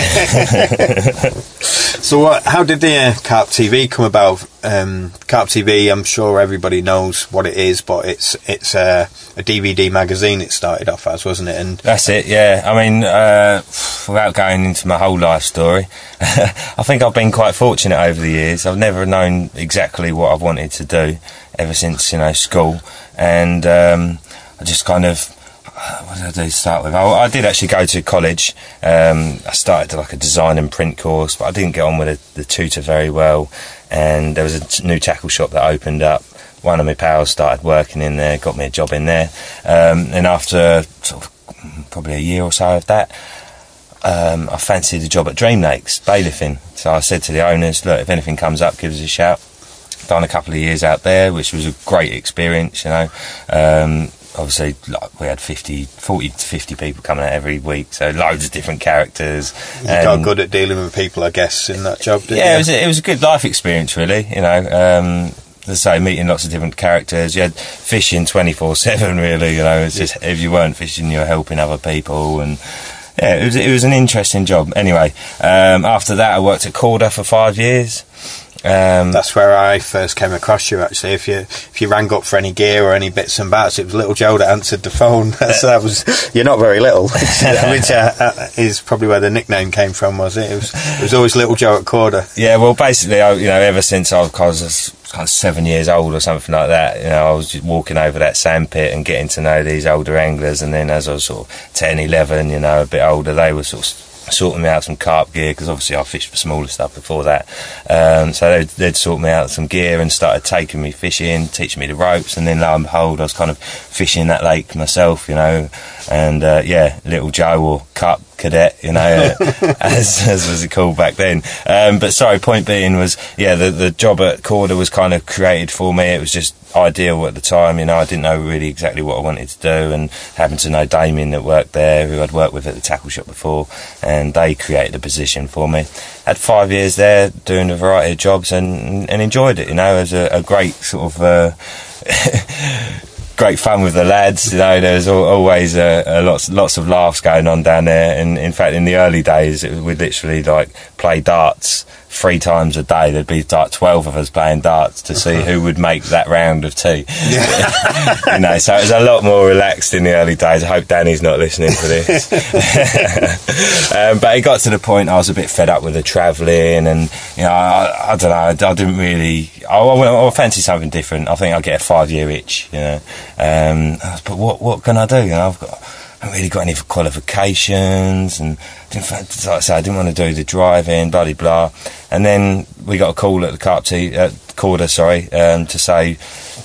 So, what? How did the uh, Carp T V come about? Um, Carp T V, I'm sure everybody knows what it is, but it's it's uh, a D V D magazine. It started off as, wasn't it? And that's it. Yeah. I mean, uh, without going into my whole life story, I think I've been quite fortunate over the years. I've never known exactly what I've wanted to do ever since, you know, school, and um, I just kind of, what did I do to start with? I, I did actually go to college. Um, I started like a design and print course, but I didn't get on with the, the tutor very well, and there was a t- new tackle shop that opened up. One of my pals started working in there, got me a job in there, um, and after sort of probably a year or so of that, um, I fancied a job at Dream Lakes, bailiffing. So I said to the owners, look, if anything comes up, give us a shout. Done a couple of years out there, which was a great experience, you know. Um, obviously, like, we had fifty, forty to fifty people coming out every week, so loads of different characters. You got good at dealing with people, I guess, in that job, didn't yeah, you? Yeah, it was, a, it was a good life experience, really, you know. Um, as I say, meeting lots of different characters. You had fishing twenty-four seven, really, you know. It's just, if you weren't fishing, you were helping other people, and yeah, it was, it was an interesting job. Anyway, um, after that, I worked at Corda for five years. Um, That's where I first came across you, actually. If you if you rang up for any gear or any bits and bats, it was Little Joe that answered the phone. That's, that was, you're not very little, which, which uh, is probably where the nickname came from, was it? It was, it was always Little Joe at Corda. Yeah, well, basically, I, you know, ever since I was, I was kind of seven years old or something like that, you know, I was just walking over that sandpit and getting to know these older anglers, and then as I was sort of ten, eleven, you know, a bit older, they were sort of sorting me out some carp gear, because obviously I fished for smaller stuff before that, um, so they'd, they'd sort me out some gear and started taking me fishing, teaching me the ropes, and then lo and behold, I was kind of fishing that lake myself, you know, and uh, yeah, Little Joe, or Carp Cadet, you know, as, as was it called back then. Um, but sorry, point being was, yeah, the, the job at Corda was kind of created for me. It was just ideal at the time, you know. I didn't know really exactly what I wanted to do, and happened to know Damien that worked there, who I'd worked with at the tackle shop before, and they created a position for me. Had five years there doing a variety of jobs, and, and enjoyed it, you know. It was a, a great sort of uh, great fun with the lads. You know, there's al- always uh, uh, lots lots of laughs going on down there. And in fact, in the early days, it, we'd literally like play darts three times a day. There'd be like twelve of us playing darts to see who would make that round of tea. You know, so it was a lot more relaxed in the early days. I hope Danny's not listening to this. um, but it got to the point I was a bit fed up with the travelling, and you know, I, I don't know, I didn't really. I, I, I fancy something different. I think I'll get a five-year itch. You know, um, but what what can I do? You know, I've got. I haven't really got any qualifications, and didn't, like I say, I didn't want to do the driving, blah blah blah. And then we got a call at the Carp T uh, Corder, sorry, um, to say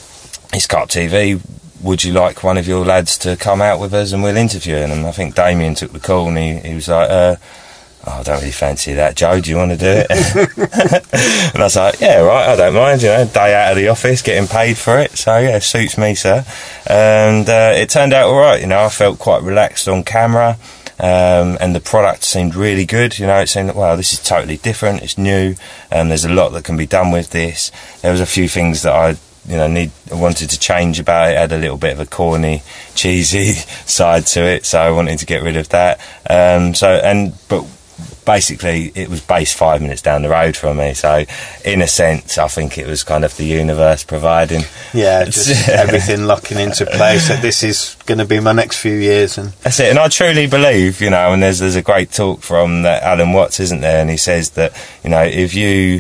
it's Carp T V. Would you like one of your lads to come out with us and we'll interview him? And I think Damien took the call, and he, he was like, uh, oh, I don't really fancy that, Joe. Do you want to do it? And I was like, yeah, right, I don't mind. You know, day out of the office, getting paid for it. So yeah, suits me, sir. And uh, it turned out all right. You know, I felt quite relaxed on camera, um, and the product seemed really good. You know, it seemed, wow, this is totally different. It's new, and there's a lot that can be done with this. There was a few things that I. You know, need wanted to change about it. It had a little bit of a corny, cheesy side to it, so I wanted to get rid of that. Um, so, and but basically, it was based five minutes down the road from me. So, in a sense, I think it was kind of the universe providing. Yeah, just everything locking into place. That this is going to be my next few years, and that's it. And I truly believe, you know, and there's there's a great talk from uh, Alan Watts, isn't there? And he says that, you know, if you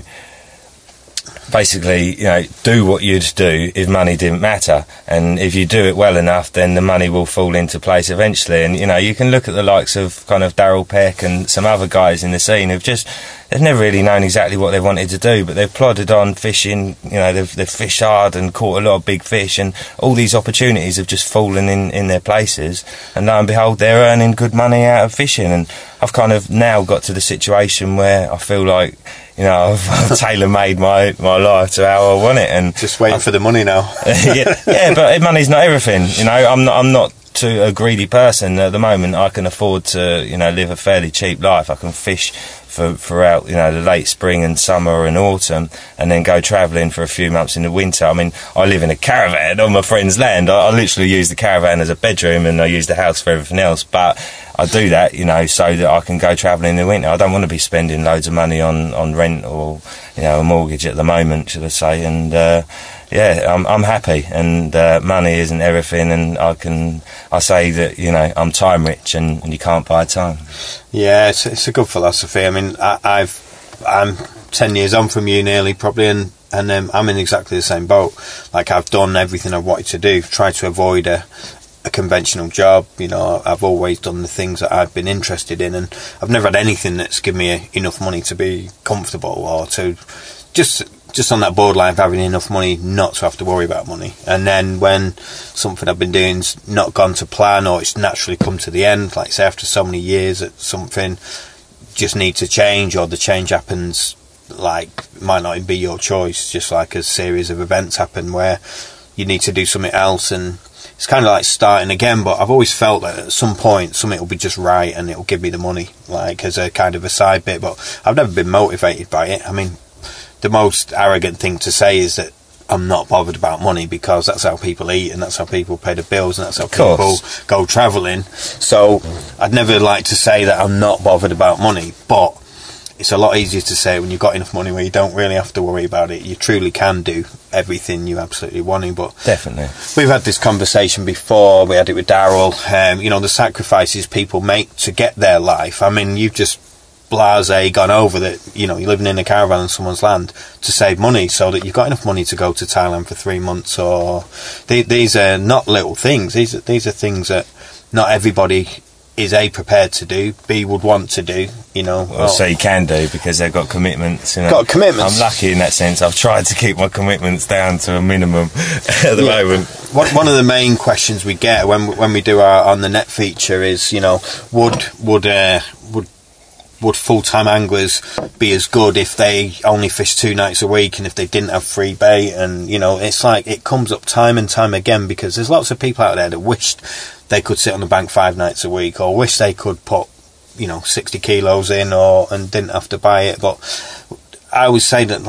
basically, you know, do what you'd do if money didn't matter, and if you do it well enough, then the money will fall into place eventually. And you know, you can look at the likes of kind of Daryl Peck and some other guys in the scene who've just they've never really known exactly what they wanted to do, but they've plodded on fishing. You know, they've, they've fished hard and caught a lot of big fish, and all these opportunities have just fallen in in their places. And lo and behold, they're earning good money out of fishing. And I've kind of now got to the situation where I feel like, you know, I've, I've tailor-made my, my life to how I want it, and just waiting I've, for the money now. yeah, yeah, but money's not everything. You know, I'm not. I'm not to a greedy person at the moment. I can afford to, you know, live a fairly cheap life. I can fish for throughout, you know, the late spring and summer and autumn, and then go travelling for a few months in the winter. I mean, I live in a caravan on my friend's land. I, I literally use the caravan as a bedroom, and I use the house for everything else. But I do that, you know, so that I can go travelling in the winter. I don't want to be spending loads of money on, on rent or, you know, a mortgage at the moment, should I say. And uh, yeah, I'm I'm happy, and uh, money isn't everything. And I can I say that, you know, I'm time rich, and, and you can't buy time. Yeah, it's it's a good philosophy. I mean, I, I've I'm ten years on from you nearly, probably, and and um, I'm in exactly the same boat. Like, I've done everything I wanted to do, tried to avoid a. a conventional job. You know, I've always done the things that I've been interested in, and I've never had anything that's given me a, enough money to be comfortable, or to just just on that borderline of having enough money not to have to worry about money. And then when something I've been doing's not gone to plan, or it's naturally come to the end, like say after so many years that something just needs to change, or the change happens, like, it might not even be your choice, just like a series of events happen where you need to do something else, and it's kind of like starting again. But I've always felt that at some point something will be just right, and it'll give me the money, like as a kind of a side bit. But I've never been motivated by it. I mean, the most arrogant thing to say is that I'm not bothered about money, because that's how people eat, and that's how people pay the bills, and that's how people go travelling. So I'd never like to say that I'm not bothered about money, but it's a lot easier to say when you've got enough money where you don't really have to worry about it. You truly can do everything you absolutely want. But definitely, we've had this conversation before. We had it with Daryl. Um, you know, the sacrifices people make to get their life. I mean, you've just blasé gone over that. You know, you're living in a caravan on someone's land to save money, so that you've got enough money to go to Thailand for three months. Or they, these are not little things. These are, these are things that not everybody is A, prepared to do, B, would want to do, you know. Well, well, so you can do, because they've got commitments, you know. Got commitments. I'm lucky in that sense. I've tried to keep my commitments down to a minimum at the yeah. moment. One, one of the main questions we get when when we do our On The Net feature is, you know, would would uh, would would full-time anglers be as good if they only fish two nights a week, and if they didn't have free bait? And, you know, it's like, it comes up time and time again, because there's lots of people out there that wished they could sit on the bank five nights a week, or wish they could put, you know, sixty kilos in, or and didn't have to buy it. But I always say that, like,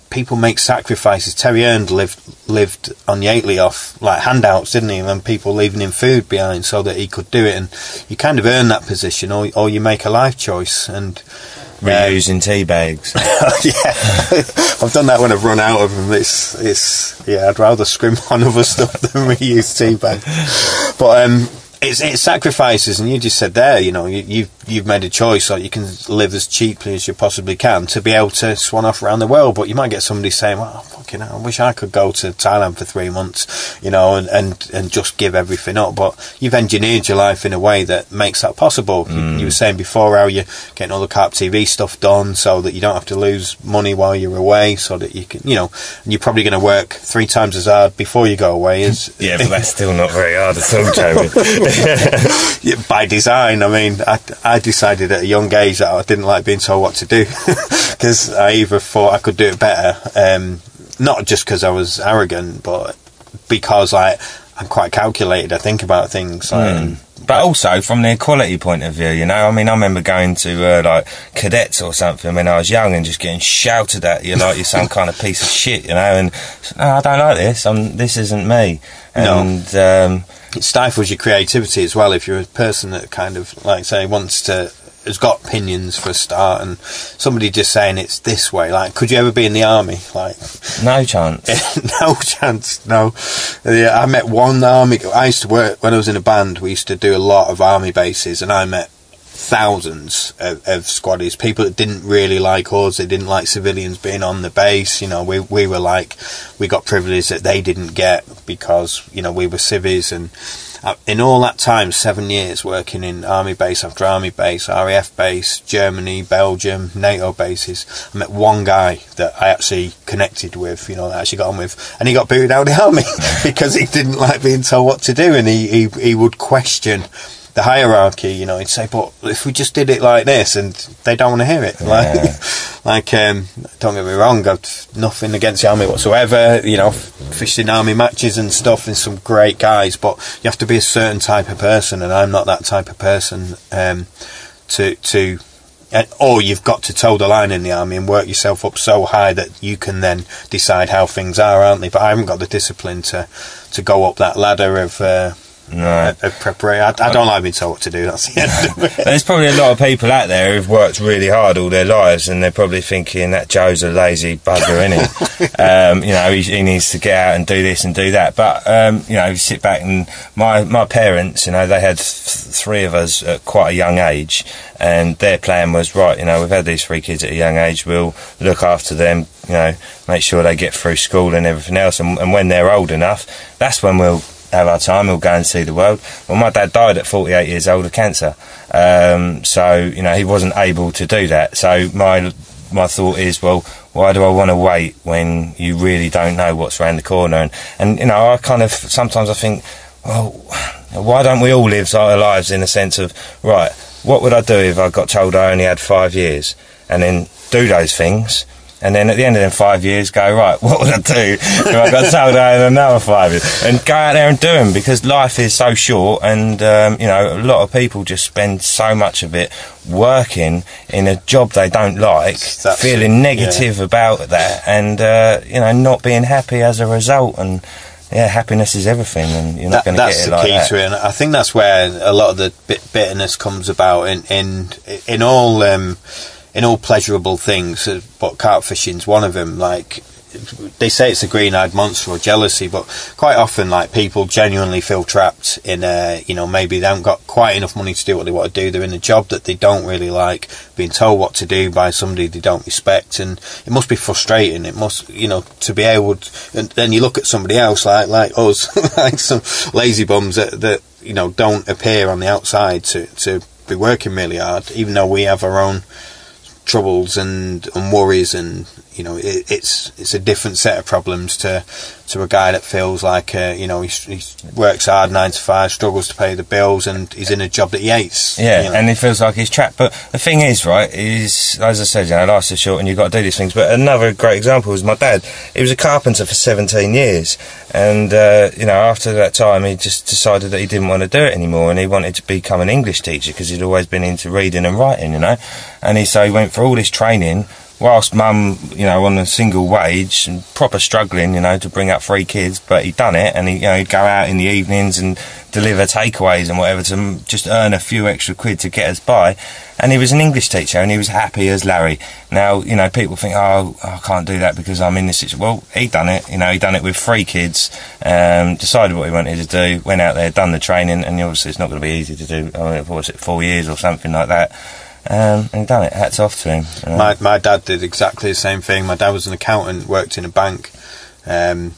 people make sacrifices. Terry Earned lived lived on Yateley off like handouts, didn't he? And people leaving him food behind so that he could do it. And you kind of earn that position, or or you make a life choice. And reusing tea bags. Yeah, I've done that when I've run out of them. It's it's yeah. I'd rather scrimp on other stuff than reuse tea bags. But um. It's, it's sacrifices, and you just said there, you know, you, you've, you've made a choice, so you can live as cheaply as you possibly can to be able to swan off around the world. But you might get somebody saying, well, fucking hell, I wish I could go to Thailand for three months, you know, and, and, and just give everything up. But you've engineered your life in a way that makes that possible. Mm. You, you were saying before how you're getting all the Carp T V stuff done so that you don't have to lose money while you're away, so that you can, you know, and you're probably going to work three times as hard before you go away. As yeah, but that's still not very hard at all, Jamie. Yeah, by design. I mean, I, I decided at a young age that I didn't like being told what to do, because I either thought I could do it better, um, not just because I was arrogant, but because I, I'm quite calculated. I think about things. Like, mm. But also from the equality point of view, you know, I mean, I remember going to uh, like cadets or something when I was young and just getting shouted at you like you're some kind of piece of shit, you know, and no, I don't like this. I'm, this isn't me. And no. um, it stifles your creativity as well if you're a person that kind of, like, say, wants to, has got opinions for a start, and somebody just saying it's this way. Like, could you ever be in the army? Like, no chance. No chance. No. Yeah, I met one army. I used to work when I was in a band. We used to do a lot of army bases, and I met thousands of, of squaddies, people that didn't really like us. They didn't like civilians being on the base. You know, we we were like, we got privileges that they didn't get because, you know, we were civvies. And uh, in all that time, seven years working in army base after army base, R A F base, Germany, Belgium, NATO bases, I met one guy that I actually connected with, you know, that I actually got on with, and he got booted out of the army because he didn't like being told what to do, and he he, he would question the hierarchy. You know, he'd say, but if we just did it like this, and they don't want to hear it. Like, yeah. like um, don't get me wrong, I've nothing against the army whatsoever. You know, fished in army matches and stuff, and some great guys, but you have to be a certain type of person, and I'm not that type of person. Um, to to uh, or you've got to toe the line in the army and work yourself up so high that you can then decide how things are, aren't they? But I haven't got the discipline to to go up that ladder of uh, No. Of preparation. I, I don't like being told what to do. That's the end of it. There's probably a lot of people out there who've worked really hard all their lives, and they're probably thinking that Joe's a lazy bugger, isn't he? um, you know, he, he needs to get out and do this and do that. But um, you know, you sit back and my my parents, you know, they had th- three of us at quite a young age, and their plan was, right, you know, we've had these three kids at a young age, we'll look after them, you know, make sure they get through school and everything else, and, and when they're old enough, that's when we'll have our time, we'll go and see the world. Well, my dad died at forty-eight years old of cancer, um, so you know he wasn't able to do that. So my my thought is, well, why do I want to wait when you really don't know what's around the corner? And, and you know, I kind of sometimes I think, well, why don't we all live our lives in a sense of, right, what would I do if I got told I only had five years, and then do those things? And then at the end of them five years, go, right, what would I do if I got told I had another five years? And go out there and do them, because life is so short, and, um, you know, a lot of people just spend so much of it working in a job they don't like, That's, feeling negative yeah. about that, and, uh, you know, not being happy as a result. And, yeah, happiness is everything, and you're not going to get it like that. That's the key to it, and I think that's where a lot of the bit bitterness comes about in, in, in all... Um, in all pleasurable things, but carp fishing's one of them. Like, they say it's a green-eyed monster or jealousy, but quite often, like, people genuinely feel trapped in a, you know, maybe they haven't got quite enough money to do what they want to do. They're in a job that they don't really like, being told what to do by somebody they don't respect, and it must be frustrating. It must, you know, to be able to, and then you look at somebody else like like us, like some lazy bums that, that you know, don't appear on the outside to, to be working really hard, even though we have our own troubles and, and worries, and you know it, it's it's a different set of problems to to a guy that feels like uh, you know he, he works hard nine to five, struggles to pay the bills, and he's in a job that he hates. Yeah, you know? And he feels like he's trapped. But the thing is, right, is, as I said, you know, life's is short and you've got to do these things. But another great example was my dad. He was a carpenter for seventeen years, and uh, you know, after that time, he just decided that he didn't want to do it anymore, and he wanted to become an English teacher because he'd always been into reading and writing, you know. And he so he went for all this training, whilst mum, you know, on a single wage and proper struggling, you know, to bring up three kids, but he'd done it, and he, you know, he'd go out in the evenings and deliver takeaways and whatever to m- just earn a few extra quid to get us by. And he was an English teacher, and he was happy as Larry. Now, you know, people think, oh, I can't do that because I'm in this situation. Well, he'd done it. You know, he'd done it with three kids, um, decided what he wanted to do, went out there, done the training, and obviously it's not going to be easy to do. I mean, what was it, four years or something like that. Um, and he'd done it. Hats off to him. Um, my my dad did exactly the same thing. My dad was an accountant, worked in a bank, um,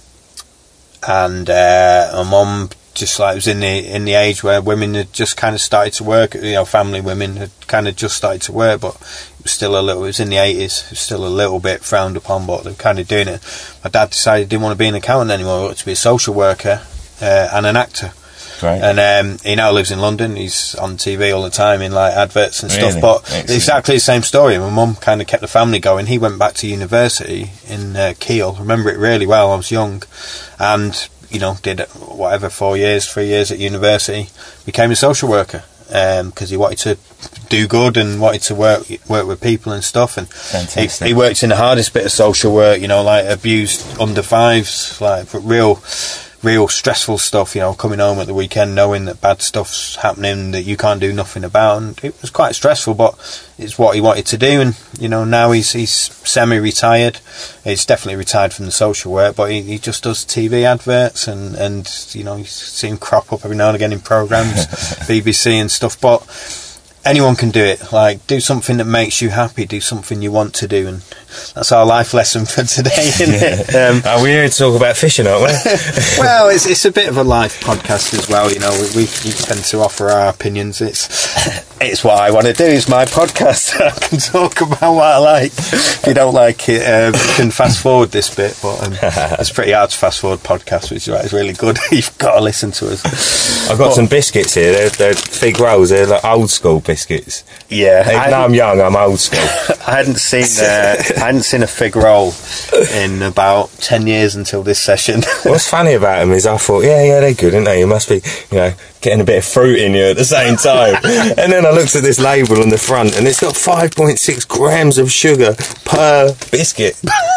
and uh, my mum just like was in the in the age where women had just kind of started to work. You know, family women had kind of just started to work, but it was still a little. It was in the eighties. It was still a little bit frowned upon, but they were kind of doing it. My dad decided he didn't want to be an accountant anymore. He wanted to be a social worker uh, and an actor. Right. And um, he now lives in London. He's on T V all the time in like adverts and Really? stuff. But Excellent. exactly the same story. My mum kind of kept the family going. He went back to university in uh, Kiel. I remember it really well. I was young, and you know, did whatever four years, three years at university. Became a social worker because um, he wanted to do good and wanted to work work with people and stuff. And he, he worked in the hardest bit of social work. You know, like abused under fives, like real. real stressful stuff, you know, coming home at the weekend knowing that bad stuff's happening that you can't do nothing about, and it was quite stressful, but it's what he wanted to do. And you know, now he's he's semi-retired. He's definitely retired from the social work, but he, he just does T V adverts, and and you know, you see him crop up every now and again in programmes, B B C and stuff. But anyone can do it. Like, do something that makes you happy, do something you want to do, and that's our life lesson for today, isn't it? Um, Are we here to talk about fishing, aren't we? well, it's it's a bit of a life podcast as well. You know, we, we, we tend to offer our opinions. It's it's what I want to do. It's my podcast. I can talk about what I like. If you don't like it, um, you can fast forward this bit. But um, it's pretty hard to fast forward podcasts, which is right. It's really good. You've got to listen to us. I've got But- some biscuits here. They're, they're fig rolls. They're like old school biscuits. Yeah, Even I- though I'm young, I'm old school. I hadn't seen uh, I hadn't seen a fig roll in about ten years until this session. What's funny about them is I thought, yeah, yeah, they're good, aren't they? You must be, you know, getting a bit of fruit in you at the same time. And then I looked at this label on the front, and it's got five point six grams of sugar per biscuit.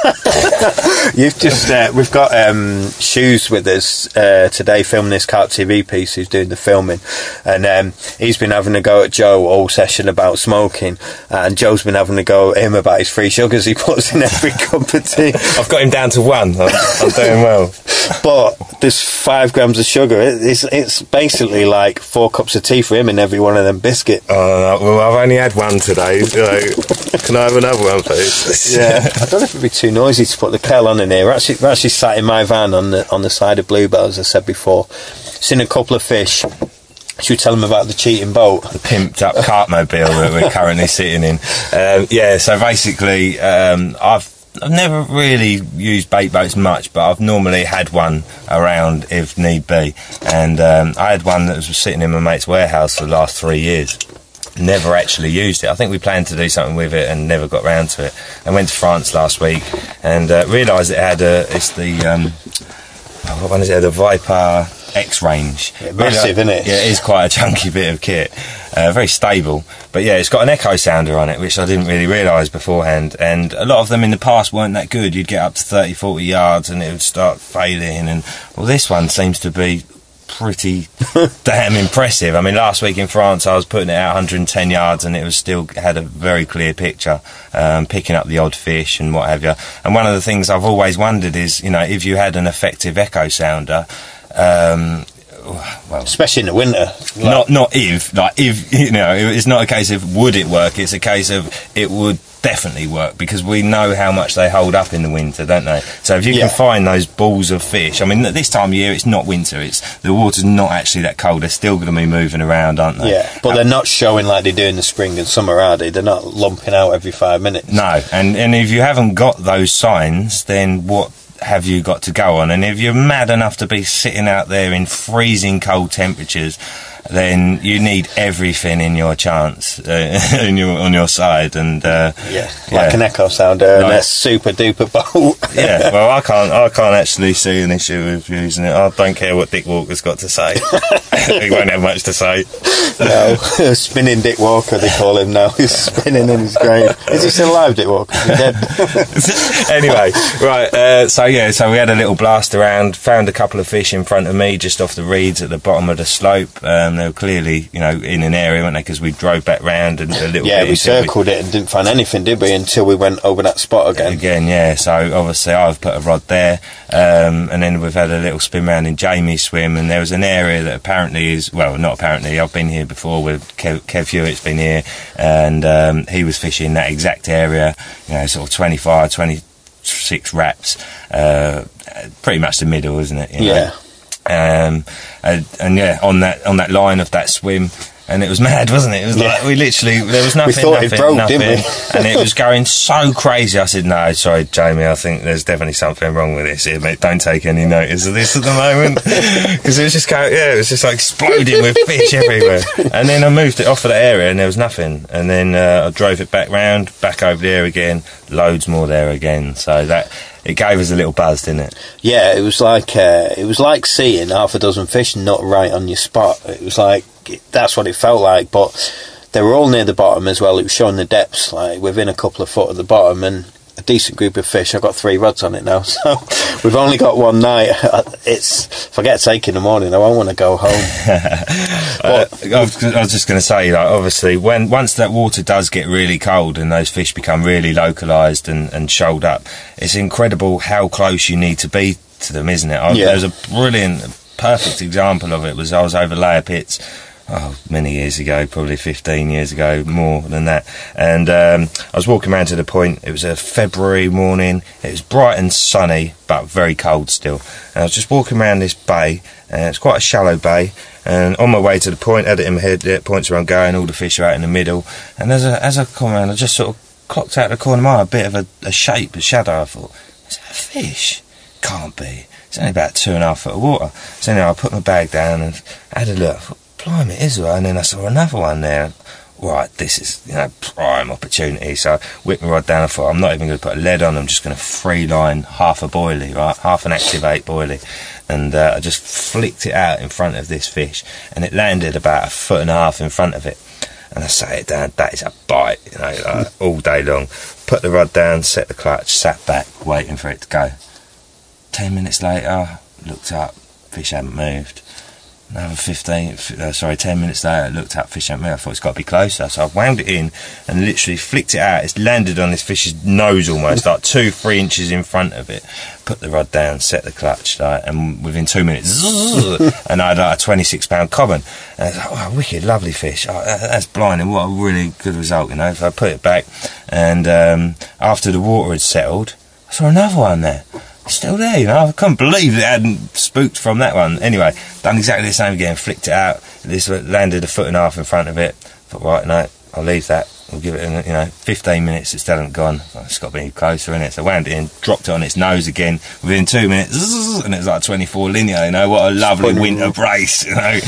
You've just uh, we've got um, Shoes with us uh, today filming this Carp T V piece. Who's doing the filming, and um, he's been having a go at Joe all session about smoking, and Joe's been having a go at him about his free sugars he puts in every cup of tea. I've got him down to one. I'm, I'm doing well. But there's five grams of sugar. It, it's it's basically like four cups of tea for him in every one of them biscuit. Oh, no, well, I've only had one today. So can I have another one, please? Yeah, I don't know if it'd be too noisy to put the kettle on in here. We're actually, we're actually sat in my van on the on the side of Bluebell, as I said before. Seen a couple of fish. Should we tell them about the cheating boat? The pimped up cartmobile that we're currently sitting in. Um, yeah, so basically, um, I've I've never really used bait boats much, but I've normally had one around if need be. And um, I had one that was sitting in my mate's warehouse for the last three years. Never actually used it. I think we planned to do something with it and never got round to it. I went to France last week and uh, realised it had a. It's the um, oh, what one is it? The Viper X range. Yeah, massive, isn't it? Yeah, it is quite a chunky bit of kit. Uh, very stable, but yeah, it's got an echo sounder on it, which I didn't really realise beforehand. And a lot of them in the past weren't that good. You'd get up to thirty, forty yards, and it would start failing. And well, this one seems to be pretty damn impressive. I mean, last week in France, I was putting it out one hundred ten yards, and it was still had a very clear picture, um, picking up the odd fish and what have you. And one of the things I've always wondered is, you know, if you had an effective echo sounder. Um, well, Especially in the winter. Like, not not if like if you know it's not a case of would it work, it's a case of it would definitely work, because we know how much they hold up in the winter, don't they? So if you Yeah. can find those balls of fish, I mean, at this time of year it's not winter, it's the water's not actually that cold, they're still going to be moving around, aren't they? Yeah, but they're not showing like they do in the spring and summer, are they? They're not lumping out every five minutes. No, and and if you haven't got those signs, then what have you got to go on? And if you're mad enough to be sitting out there in freezing cold temperatures, then you need everything in your chance uh, in your, on your side. And uh, yeah, like yeah. an echo sounder like, and a super duper boat. Yeah, well, I can't, I can't actually see an issue with using it. I don't care what Dick Walker's got to say. He won't have much to say. No, spinning Dick Walker, they call him now. He's spinning in his grave. Is he still alive, Dick Walker? He's dead. Anyway, right. Uh, so yeah, so we had a little blast around. Found a couple of fish in front of me, just off the reeds at the bottom of the slope. Um, they were clearly, you know, in an area, weren't they? Because we drove back round and a little. Yeah, bit we circled we, it and didn't find anything, did we? Until we went over that spot again. Again, yeah. So obviously, I've put a rod there, um, and then we've had a little spin round in Jamie's swim, and there was an area that apparently is well, not apparently. I've been here before with Kev, Kev Hewitt's been here, and um, he was fishing that exact area. You know, sort of twenty-five, twenty-six wraps, uh, pretty much the middle, isn't it? You know? Yeah. Um, and, and yeah, on that on that line of that swim, and it was mad, wasn't it? It was yeah. like we literally there was nothing, we thought nothing, it broke, nothing, didn't we? and it was going so crazy. I said, "No, sorry, Jamie, I think there's definitely something wrong with this here, mate. Don't take any notice of this at the moment," because it was just going, yeah, it was just like exploding with fish everywhere. And then I moved it off of that area, and there was nothing. And then uh, I drove it back round, back over there again, loads more there again. So that. It gave us a little buzz, didn't it? Yeah, it was like uh, it was like seeing half a dozen fish not right on your spot. It was like that's what it felt like, but they were all near the bottom as well. It was showing the depths, like within a couple of foot of the bottom, and a decent group of fish. I've got three rods on it now, so we've only got one night. It's if I get a take in the morning, I won't want to go home. But, uh, I, was, I was just going to say, like, obviously, when once that water does get really cold and those fish become really localised and, and shoaled up, it's incredible how close you need to be to them, isn't it? I, yeah. There's a brilliant, perfect example of it. Was I was over Layer Pits. Oh, many years ago, probably fifteen years ago, more than that. And um, I was walking around to the point. It was a February morning. It was bright and sunny, but very cold still. And I was just walking around this bay, and it's quite a shallow bay. And on my way to the point, had it in my head, the points where I'm going, all the fish are out in the middle. And as I, as I come around, I just sort of clocked out the corner of my eye a bit of a, a shape, a shadow. I thought, is that a fish? Can't be. It's only about two and a half foot of water. So anyway, I put my bag down and had a look. I thought, blimey, it is right. And then I saw another one there. Right, this is, you know, prime opportunity. So I whipped my rod down. I thought, I'm not even going to put a lead on. I'm just going to free line half a boilie, right? Half an activate boilie. And uh, I just flicked it out in front of this fish. And it landed about a foot and a half in front of it. And I sat it down. That is a bite, you know, like, all day long. Put the rod down, set the clutch, sat back, waiting for it to go. Ten minutes later, looked up, fish hadn't moved. Another fifteen, uh, sorry, ten minutes later, I looked up, fish hadn't moved. I thought it's got to be closer, so I wound it in and literally flicked it out. It's landed on this fish's nose almost, like two, three inches in front of it. Put the rod down, set the clutch, like, and within two minutes, and I had like a twenty-six pound common. And I was like, oh, wicked, lovely fish. Oh, that, that's blinding. What a really good result, you know. So I put it back, and um, after the water had settled, I saw another one there. Still there, you know. I couldn't believe it hadn't spooked from that one. Anyway, done exactly the same again, flicked it out. This landed a foot and a half in front of it. Thought, right, no, I'll leave that. We'll give it, you know, fifteen minutes. It still hasn't gone. It's got to be closer, innit? So I wound it in, dropped it on its nose again. Within two minutes, and it was like twenty-four linear. You know, what a lovely winter brace. You know,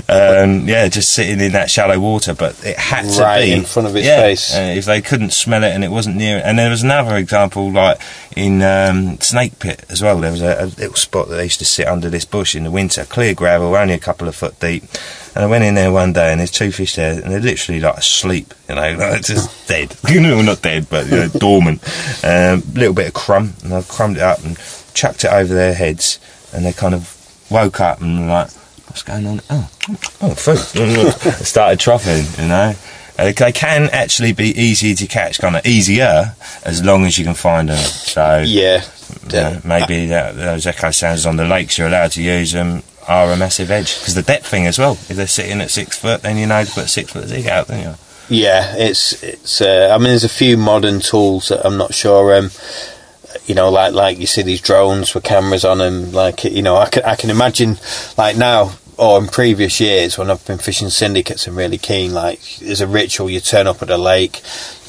um, yeah, just sitting in that shallow water. But it had to right be in front of its yeah, face. Uh, if they couldn't smell it and it wasn't near it. And there was another example, like in um, Snake Pit as well. There was a, a little spot that they used to sit under this bush in the winter, clear gravel, only a couple of foot deep. And I went in there one day and there's two fish there and they're literally like asleep, you know, like just dead. Well, not dead, but, you know, dormant. A um, little bit of crumb, and I crumbed it up and chucked it over their heads, and they kind of woke up and were like, what's going on? Oh, oh, food. Started troughing, you know. Uh, they can actually be easy to catch, kind of easier, as long as you can find them. So, yeah. You know, maybe that, those echo sounds on the lakes you're allowed to use them are a massive edge, because the depth thing as well. If they're sitting at six foot, then you know to put a six foot zig out, don't you? Yeah, it's it's. Uh, I mean, there's a few modern tools that I'm not sure. Um, you know, like like you see these drones with cameras on them. Like, you know, I can I can imagine, like now or in previous years when I've been fishing syndicates and really keen. Like, there's a ritual. You turn up at a lake,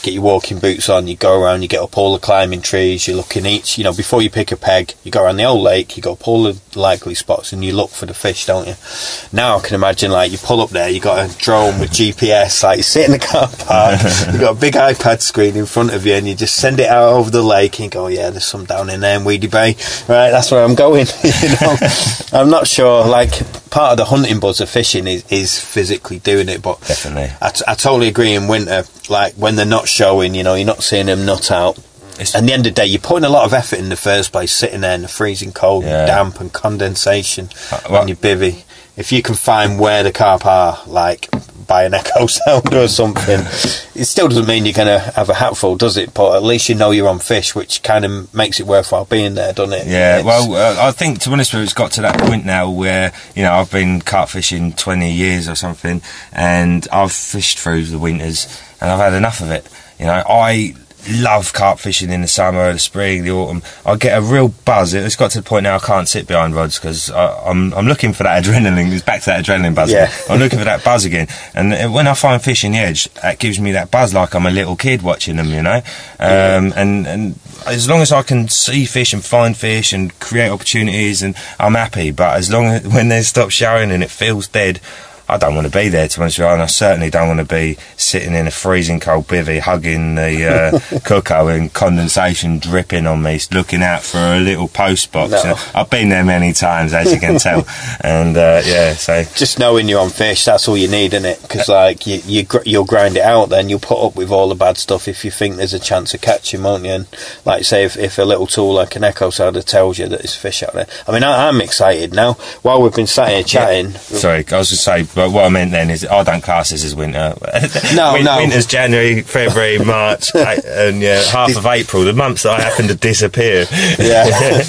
get your walking boots on, you go around, you get up all the climbing trees, you're looking each, you know, before you pick a peg, you go around the old lake, you go up all the likely spots and you look for the fish, don't you? Now I can imagine, like, you pull up there, you got a drone with G P S, like, you sit in the car park, you got a big iPad screen in front of you, and you just send it out over the lake and you go, yeah, there's some down in there in Weedy Bay, right, that's where I'm going. You know, I'm not sure, like, part of the hunting buzz of fishing is, is physically doing it, but definitely, I, t- I totally agree. In winter, like when they're not showing, you know, you're not seeing them nut out. It's, at the end of the day, you're putting a lot of effort in the first place, sitting there in the freezing cold, yeah. damp and condensation uh, well, on your bivvy. If you can find where the carp are, like by an echo sound or something, it still doesn't mean you're going to have a hatful, does it? But at least you know you're on fish, which kind of makes it worthwhile being there, doesn't it? Yeah, it's, well, uh, I think, to be honest with you, it's got to that point now where, you know, I've been carp fishing twenty years or something, and I've fished through the winters, and I've had enough of it. You know, I love carp fishing in the summer, the spring, the autumn. I get a real buzz. It's got to the point now I can't sit behind rods because I'm I'm looking for that adrenaline. It's back to that adrenaline buzz. Yeah. Again. I'm looking for that buzz again. And when I find fish in the edge, that gives me that buzz like I'm a little kid watching them, you know. Um, yeah. And and as long as I can see fish and find fish and create opportunities, and I'm happy. But as long as when they stop showing and it feels dead, I don't want to be there, to be honest with you, and I certainly don't want to be sitting in a freezing cold bivvy, hugging the uh, cooker and condensation dripping on me, looking out for a little post box. No. You know, I've been there many times, as you can tell, and uh, yeah, so just knowing you're on fish, that's all you need, isn't it? Because like you, you gr- you'll grind it out, then you'll put up with all the bad stuff if you think there's a chance of catching, won't you? And like say, if, if a little tool like an echo sounder tells you that there's fish out there, I mean, I, I'm excited now. While we've been sat here chatting, yeah. sorry, I was just say. But what I meant then is I don't class this as winter. No, Win- no. Winter's January, February, March, and yeah, half of April, the months that I happen to disappear. Yeah.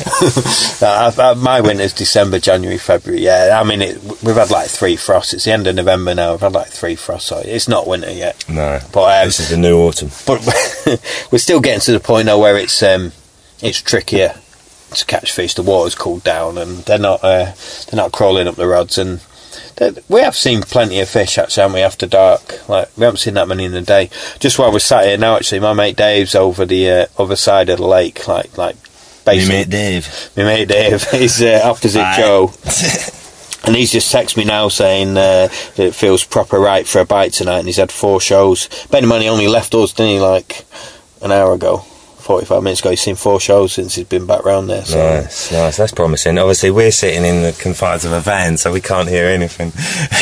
no, I, I, my winter's December, January, February. Yeah, I mean, it, we've had like three frosts. It's the end of November now. We've had like three frosts, so it's not winter yet. No, but um, this is the new autumn. But we're still getting to the point now where it's um, it's trickier to catch fish. The water's cooled down, and they're not uh, they're not crawling up the rods. And we have seen plenty of fish, actually, haven't we, after dark? Like, we haven't seen that many in the day. Just while we're sat here now, actually, my mate Dave's over the uh, other side of the lake, like, like basically. My mate Dave. My mate Dave. He's uh, opposite Aye. Joe. And he's just texted me now saying uh, that it feels proper right for a bite tonight, and he's had four shows. Better money only left us, didn't he, like an hour ago? forty-five minutes ago. He's seen four shows since he's been back round there. So. Nice, nice. That's promising. Obviously, we're sitting in the confines of a van, so we can't hear anything.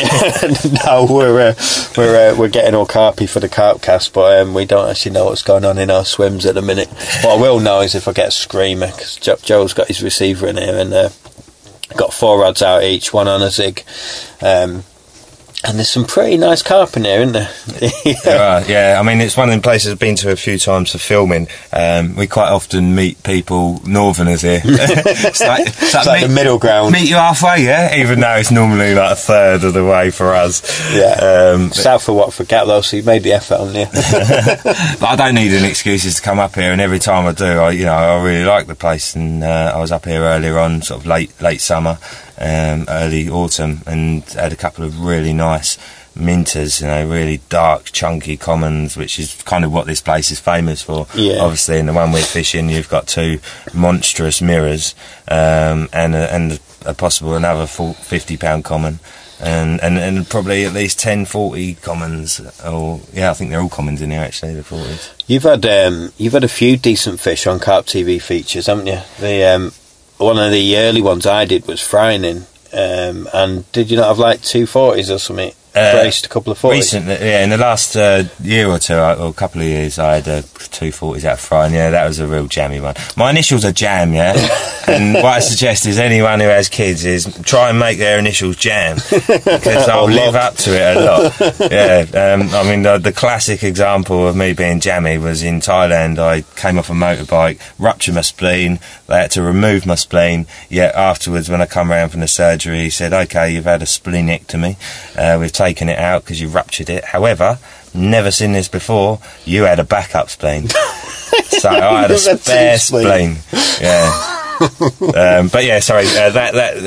no, we're uh, we're uh, we're getting all carpy for the carp cast, but um, we don't actually know what's going on in our swims at the minute. What I will know is if I get a screamer, because jo- Joe's got his receiver in here and uh, got four rods out each, one on a zig. Um, And there's some pretty nice carp in there, isn't there? yeah. There are, yeah. I mean, it's one of the places I've been to a few times for filming. Um, we quite often meet people, northerners here. it's like, it's it's like, like meet, the middle ground. Meet you halfway, yeah? Even though it's normally like a third of the way for us. Yeah. Um, South of Watford Gap, though, so you made the effort on you. but I don't need any excuses to come up here, and every time I do, I, you know, I really like the place. And uh, I was up here earlier on, sort of late, late summer. Um, early autumn, and had a couple of really nice minters, you know, really dark, chunky commons, which is kind of what this place is famous for. Yeah. Obviously, in the one we're fishing, you've got two monstrous mirrors, um, and a, and a possible another fifty pound common. And, and and probably at least ten, forty commons, or yeah, I think they're all commons in here actually. The forties. You've had um, you've had a few decent fish on Carp T V features, haven't you? The um, one of the early ones I did was frying in, um, and did you not have like two forties or something? Uh, Braced a couple of forties. Recently, yeah, in the last uh, year or two, or a couple of years, I had uh, two forties out of frying. Yeah, that was a real jammy one. My initials are Jam, yeah, and what I suggest is anyone who has kids is try and make their initials Jam, because I'll live up to it a lot. Yeah, um, I mean the, the classic example of me being jammy was in Thailand. I came off a motorbike, ruptured my spleen. They had to remove my spleen. Yet afterwards, when I come round from the surgery, he said, "Okay, you've had a splenectomy. Uh, we've taken it out because you ruptured it. However, never seen this before, you had a backup spleen." So I had a spare spleen. Yeah. um, but yeah, sorry, uh, that, that, that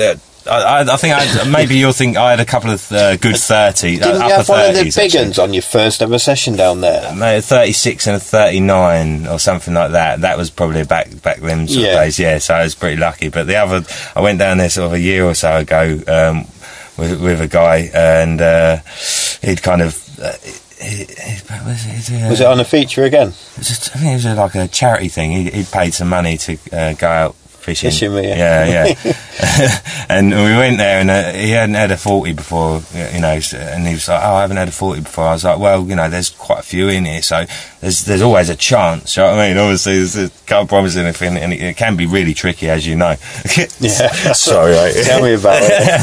I, I think I, maybe you'll think I had a couple of uh, good thirty. Didn't uh, you have one of the thirties, big actually. ones on your first ever session down there? Mate, a thirty-six and a thirty-nine or something like that. That was probably back back then sort Yeah. of days, yeah, so I was pretty lucky. But the other, I went down there sort of a year or so ago um, with, with a guy, and uh, he'd kind of... Uh, he, he, was, it, uh, Was it on a feature again? it was just, I think it was like a charity thing. He, he'd paid some money to uh, go out fishing. Fishing with you. Yeah, yeah. And we went there, and uh, he hadn't had a forty before, you know, so- and he was like, oh, I haven't had a forty before. I was like, well, you know, there's quite a few in here, so there's there's always a chance, you know what I mean? Obviously, there's, there's, can't promise anything, and it, it can be really tricky, as you know. Yeah. Sorry, mate. Tell me about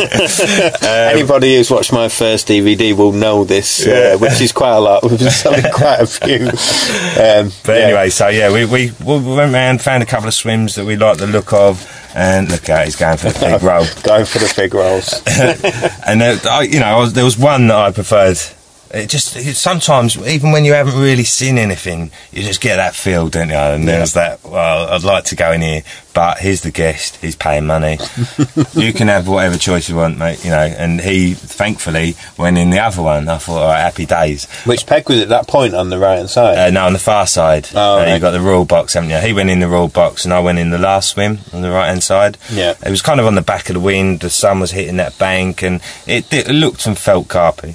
it. Anybody who's watched my first D V D will know this, uh, which is quite a lot. We've been selling quite a few. Um, But yeah. anyway, so yeah, we, we we went round, found a couple of swims that we liked the look of, and look out, he's going for the big roll. Going for the big rolls. And there, I, you know, I was, there was one that I preferred. It just it, sometimes, even when you haven't really seen anything, you just get that feel, don't you? And Yeah. there's that. Well, I'd like to go in here, but here's the guest. He's paying money. You can have whatever choice you want, mate. You know. And he, thankfully, went in the other one. I thought, all right, happy days. Which peg was at that point on the right hand side? Uh, no, on the far side. Oh, uh, right. You got the rule box, haven't you? He went in the rule box, and I went in the last swim on the right hand side. Yeah. It was kind of on the back of the wind. The sun was hitting that bank, and it, it looked and felt carpy.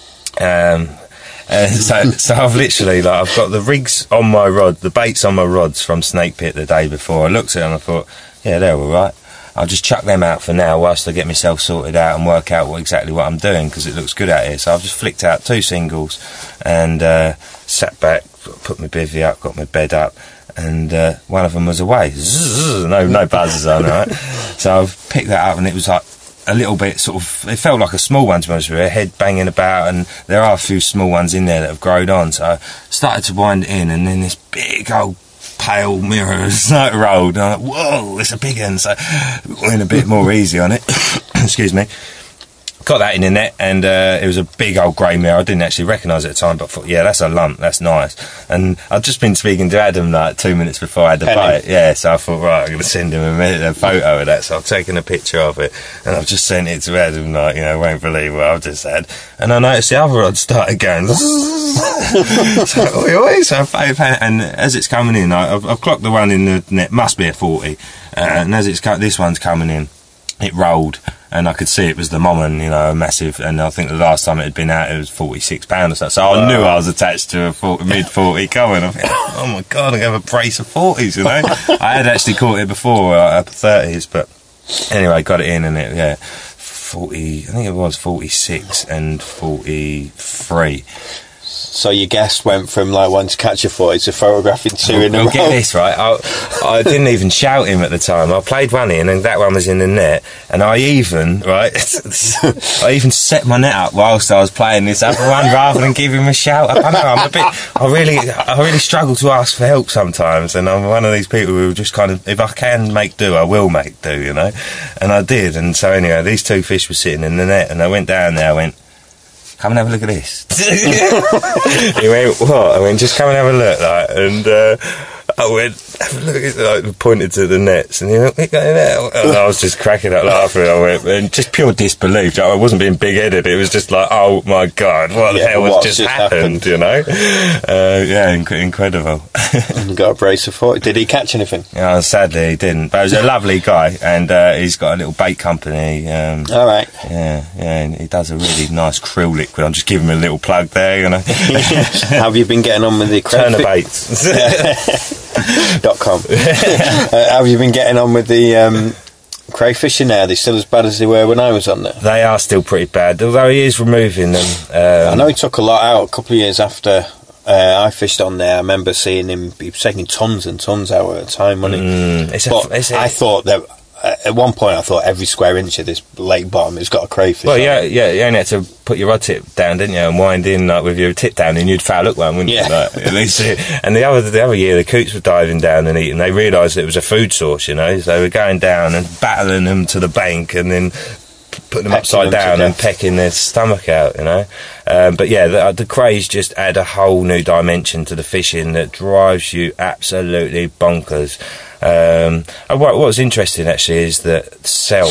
Um, uh, so, so I've literally, like, I've got the rigs on my rod, the baits on my rods from Snake Pit the day before. I looked at them and I thought, yeah, they're all right. I'll just chuck them out for now whilst I get myself sorted out and work out what, exactly what I'm doing, because it looks good out here. So I've just flicked out two singles and uh, sat back, put my bivvy up, got my bed up, and uh, one of them was away. Zzz, no, no buzzers on, right? So I've picked that up, and it was like a little bit sort of, it felt like a small one, to be honest with you, a head banging about, and there are a few small ones in there that have grown on. So I started to wind it in, and then this big old pale mirror like rolled, and I'm like, whoa, it's a big one. So went a bit more easy on it. Excuse me. Got that in the net, and uh, it was a big old grey mirror. I didn't actually recognise it at the time, but I thought, yeah, that's a lump, that's nice. And I'd just been speaking to Adam like two minutes before I had the Penny. bite. Yeah, so I thought, right, I'm going to send him a, minute, a photo of that. So I've taken a picture of it, and I've just sent it to Adam, like, you know, won't believe what I've just had. And I noticed the other rod started going. So, oi, oi, so I found- and as it's coming in, I- I've, I've clocked the one in the net, must be a forty. Uh, and as it's co- this one's coming in, it rolled, and I could see it was the Momon, you know, massive. And I think the last time it had been out, it was forty-six pounds or so. So I knew I was attached to a mid forty coming. I thought, oh my god, I'm going to have a brace of forties, you know. I had actually caught it before uh, up thirties, but anyway, got it in, and it, yeah, forty. I think it was forty-six and forty-three. So your guest went from like one to catch a forty to photographing two in a Well, row. get this right. I, I didn't even shout him at the time. I played one in, and that one was in the net. And I even right, I even set my net up whilst I was playing this other one, rather than give him a shout. I don't know. I'm a bit. I really, I really struggle to ask for help sometimes, and I'm one of these people who just kind of, if I can make do, I will make do, you know. And I did. And so anyway, these two fish were sitting in the net, and I went down there. I went, come and have a look at this. He went, what? I went, just come and have a look, like, and uh, I went, have a look at, like, pointed to the nets, and he went, "We're going out." And I was just cracking up laughing. I went, and just pure disbelief. I wasn't being big-headed. It was just like, oh my god, what the Yeah, hell has what's just, just happened, happened? you know? Uh, yeah, inc- incredible. And got a brace of forty. Did he catch anything? Yeah, sadly he didn't, but he was a lovely guy, and uh, he's got a little bait company. Um, All right. yeah, yeah, and he does a really nice krill liquid. I'll just give him a little plug there, you know. Have you been getting on with the Turner crayfish baits. dot com? uh, have you been getting on with the um, crayfishing now? Are they still as bad as they were when I was on there? They are still pretty bad, although he is removing them. Um, I know he took a lot out a couple of years after uh, I fished on there. I remember seeing him, he was taking tons and tons out at a time, wasn't he? Mm, it's a- but it's a- I thought that, uh, at one point I thought every square inch of this lake bottom has got a crayfish Well, on yeah, it. yeah, you only had to put your rod tip down, didn't you, and wind in like with your tip down, and you'd foul hook one, wouldn't Yeah. you? Like, at least, uh, and the other the other year, the coots were diving down and eating. They realised it was a food source, you know, so they were going down and battling them to the bank, and then p- putting them Pecking upside them to down and death. pecking their stomach out, you know. Um, but yeah, the, the craze just add a whole new dimension to the fishing that drives you absolutely bonkers. Um, and what, what's interesting actually is that Cell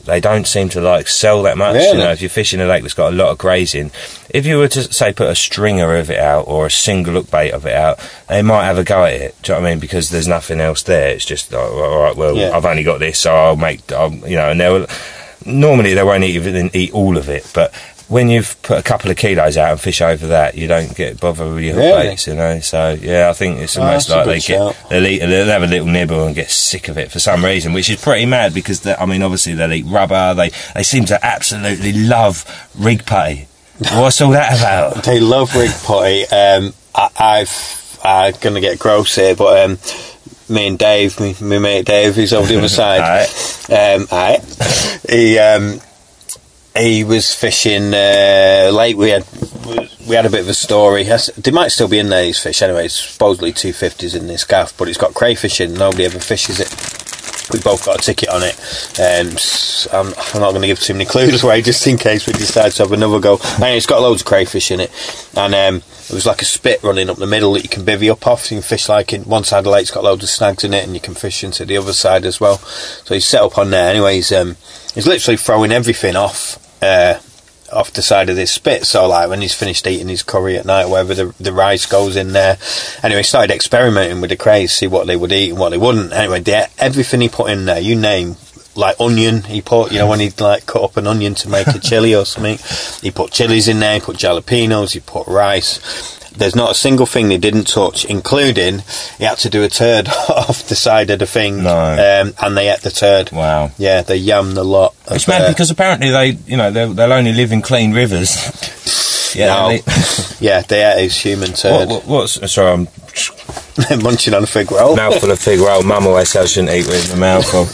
they don't seem to like sell that much. Really? You know, if you're fishing a lake that's got a lot of grazing, if you were to say put a stringer of it out or a single look bait of it out, they might have a go at it. Do you know what I mean? Because there's nothing else there. It's just oh, all right. Well, Yeah. I've only got this, so I'll make. I'll, you know, and they'll normally they won't even eat all of it, but when you've put a couple of kilos out and fish over that, you don't get bothered with your hook Really? baits, you know. So yeah, I think it's Oh, almost that's a like they good get shout. they'll, eat, they'll have a little nibble and get sick of it for some reason, which is pretty mad because they- I mean, obviously they'll eat rubber. They they seem to absolutely love rig putty. What's all that about? They love rig putty. Um, I, I've I'm gonna get gross here, but um, me and Dave, me, my mate Dave, who's over the other side. Um, aye. He um, he was fishing uh, late. We had we had a bit of a story. Has- They might still be in there. These fish anyway. It's supposedly two fifties in this gaff, but it's got crayfish in. Nobody ever fishes it. We both got a ticket on it. Um, s- I'm, I'm not going to give too many clues away, just in case we decide to have another go. Anyway, it's got loads of crayfish in it, and um, it was like a spit running up the middle that you can bivvy up off. You can fish like in one side of the lake's got loads of snags in it, and you can fish into the other side as well. So he's set up on there. Anyway, he's um, he's literally throwing everything off. Uh, off the side of this spit, so like when he's finished eating his curry at night, wherever the, the rice goes in there. Anyway, he started experimenting with the crays, see what they would eat and what they wouldn't. Anyway, they, everything he put in there, you name, like onion, he put, you know, when he'd like cut up an onion to make a chili or something, he put chilies in there, he put jalapenos, he put rice. There's not a single thing they didn't touch, including he had to do a turd off the side of the thing, No. um, and they ate the turd. Wow. Yeah, they yammed a lot. of, It's mad uh, because apparently they, you know, they'll, they'll only live in clean rivers. yeah. no. They, Yeah, they ate his human what, turd. what, what's sorry? I'm Munching on a fig roll. mouthful of fig roll. Mum always says I shouldn't eat with my mouth full.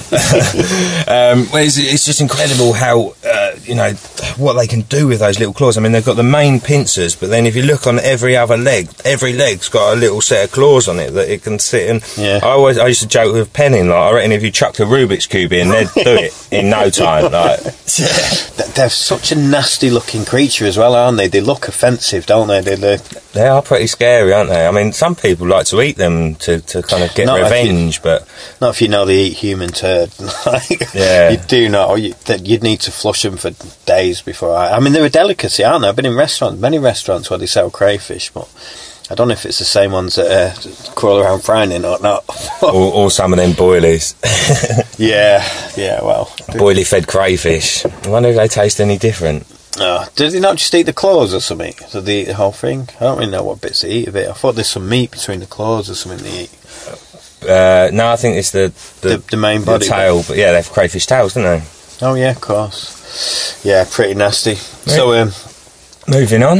um, well, it's, it's just incredible how uh, you know what they can do with those little claws. I mean, they've got the main pincers, but then if you look on every other leg, every leg's got a little set of claws on it that it can sit in. Yeah. I always I used to joke with penning, like I reckon if you chucked a Rubik's cube in, they'd do it in no time. Like, Th- They're such a nasty looking creature as well, aren't they? They look offensive, don't they? They, they they are pretty scary, aren't they? I mean, some people like to eat them to, to kind of get Not if you- revenge, but not if you know they eat human turd. Like, Yeah. you do not. Or you, that you'd need to flush them for days before. I, I mean, they're a delicacy, aren't they? I've been in restaurants, many restaurants where they sell crayfish, but I don't know if it's the same ones that uh, crawl around frying in or not. or, or some of them boilies. yeah, yeah. Well, Boilie fed crayfish. I wonder if they taste any different. oh, do they not just eat the claws or something? Do they eat the whole thing? I don't really know what bits they eat of it. I thought there's some meat between the claws or something they eat. Uh, no, I think it's the the, The, the main the body. tail, but yeah, they have crayfish tails, don't they? Oh yeah, of course. Yeah, pretty nasty. So, um, Moving on.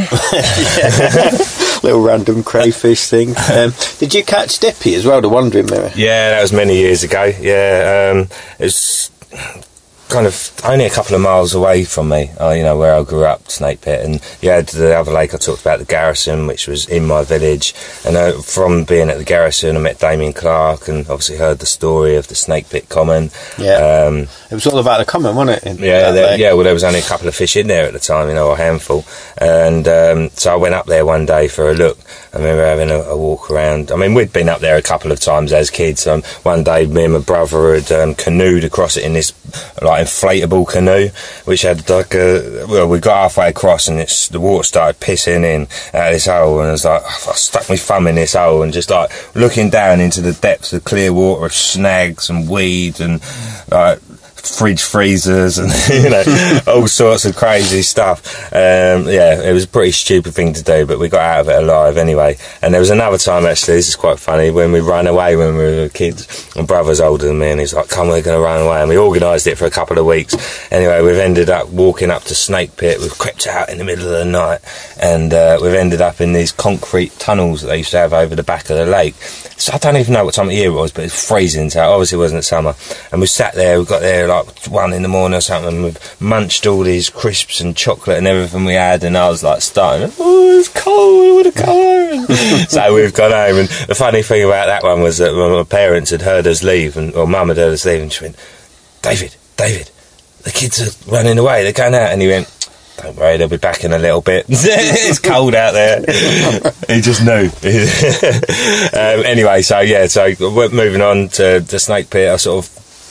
little random crayfish thing. Um, did you catch Dippy as well, the Wandering Mirror? Yeah, that was many years ago. Yeah, um, it's kind of only a couple of miles away from me, uh, you know, where I grew up, Snake Pit. And yeah, the other lake I talked about, the Garrison, which was in my village. And uh, from being at the Garrison, I met Damien Clark and obviously heard the story of the Snake Pit Common. Yeah. Um, It was all about the common, wasn't it? in Yeah, that there, lake? yeah. Well, there was only a couple of fish in there at the time, you know, a handful, and um, so I went up there one day for a look. I remember having a, a walk around. I mean, we'd been up there a couple of times as kids. Um, one day, me and my brother had um, canoed across it in this like inflatable canoe, which had like a. Well, we got halfway across, and it's the water started pissing in out of this hole, and I was like, I stuck my thumb in this hole, and just like looking down into the depths of clear water of snags and weed and like. Fridge freezers and you know all sorts of crazy stuff. Um, yeah, it was a pretty stupid thing to do, but we got out of it alive anyway. And there was another time actually. This is quite funny when we ran away when we were kids. My brother's older than me, and he's like, "Come, we're going to run away." And we organised it for a couple of weeks. Anyway, we've ended up walking up to Snake Pit. We've crept out in the middle of the night, and uh, we've ended up in these concrete tunnels that they used to have over the back of the lake. So I don't even know what time of year it was, but it's freezing. So obviously it wasn't summer. And we sat there. We got there like one in the morning or something, and we've munched all these crisps and chocolate and everything we had, and I was like starting, oh, it's cold, we want to go home. So we've gone home, and the funny thing about that one was that my parents had heard us leave, and or mum had heard us leave, and she went, David, David, the kids are running away, they're going out. And he went, don't worry, they'll be back in a little bit. It's cold out there. He just knew. um, anyway, so yeah, so we're moving on to the Snake Pit. I sort of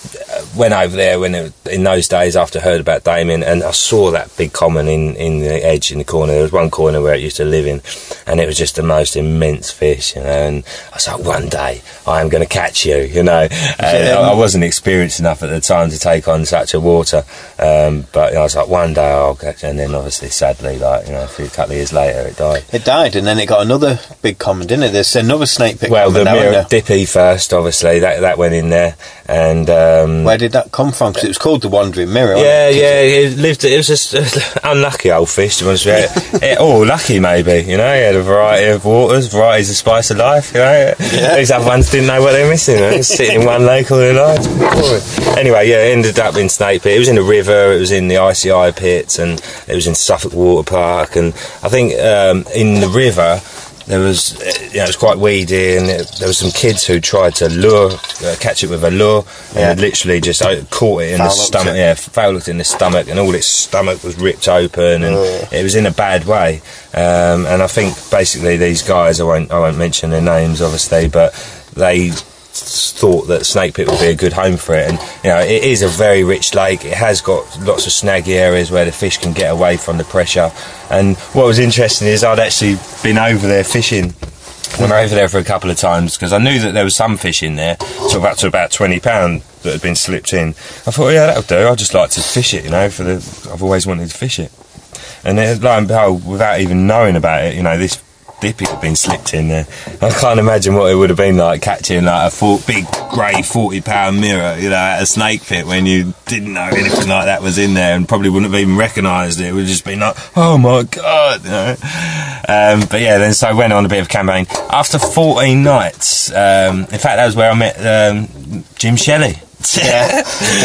went over there when it, in those days after I heard about Damien, and I saw that big common in, in the edge in the corner. There was one corner where it used to live in, and it was just the most immense fish, you know. And I was like, one day I am going to catch you, you know. And I, I wasn't experienced enough at the time to take on such a water, um, but you know, I was like, one day I'll catch you. And then obviously, sadly, like you know, a few couple of years later, it died. It died, and then it got another big common, didn't it? There's another snake pit. Well, the now, mirror dippy first, obviously that that went in there, and um, where did that come from? Because it was called the Wandering Mirror. Yeah, it? yeah, it lived. It was just uh, unlucky old fish. To be honest with you. Oh, lucky maybe. You know, he had a variety of waters, varieties of spice of life. You know, yeah. These other ones didn't know what they were missing. You know? Sitting in one lake all their lives. Anyway, yeah, it ended up in Snake Pit. It was in the river. It was in the I C I pits, and it was in Suffolk Water Park. And I think um, in the river, there was, you know, it was quite weedy, and it, there was some kids who tried to lure, uh, catch it with a lure, and yeah. literally just uh, caught it in foul the stomach. It. Yeah, foul hooked in the stomach, and all its stomach was ripped open, and oh. it was in a bad way. Um, and I think basically these guys, I won't, I won't mention their names, obviously, but they thought that Snake Pit would be a good home for it. And you know, it is a very rich lake. It has got lots of snaggy areas where the fish can get away from the pressure. And what was interesting is I'd actually been over there fishing. I went over there for a couple of times because I knew that there was some fish in there, sort of up to about twenty pound that had been slipped in. I thought, yeah, that'll do. I'd just like to fish it, you know, for the I've always wanted to fish it. And then, lo and behold, without even knowing about it, you know, this dippy had been slipped in there. I can't imagine what it would have been like catching like a four, big grey forty pound mirror, you know, at a snake pit when you didn't know anything like that was in there, and probably wouldn't have even recognised it. It would have just been like, oh my god, you know. Um, but yeah, then so I went on a bit of a campaign after fourteen nights. Um, in fact, that was where I met um, Jim Shelley. Yeah,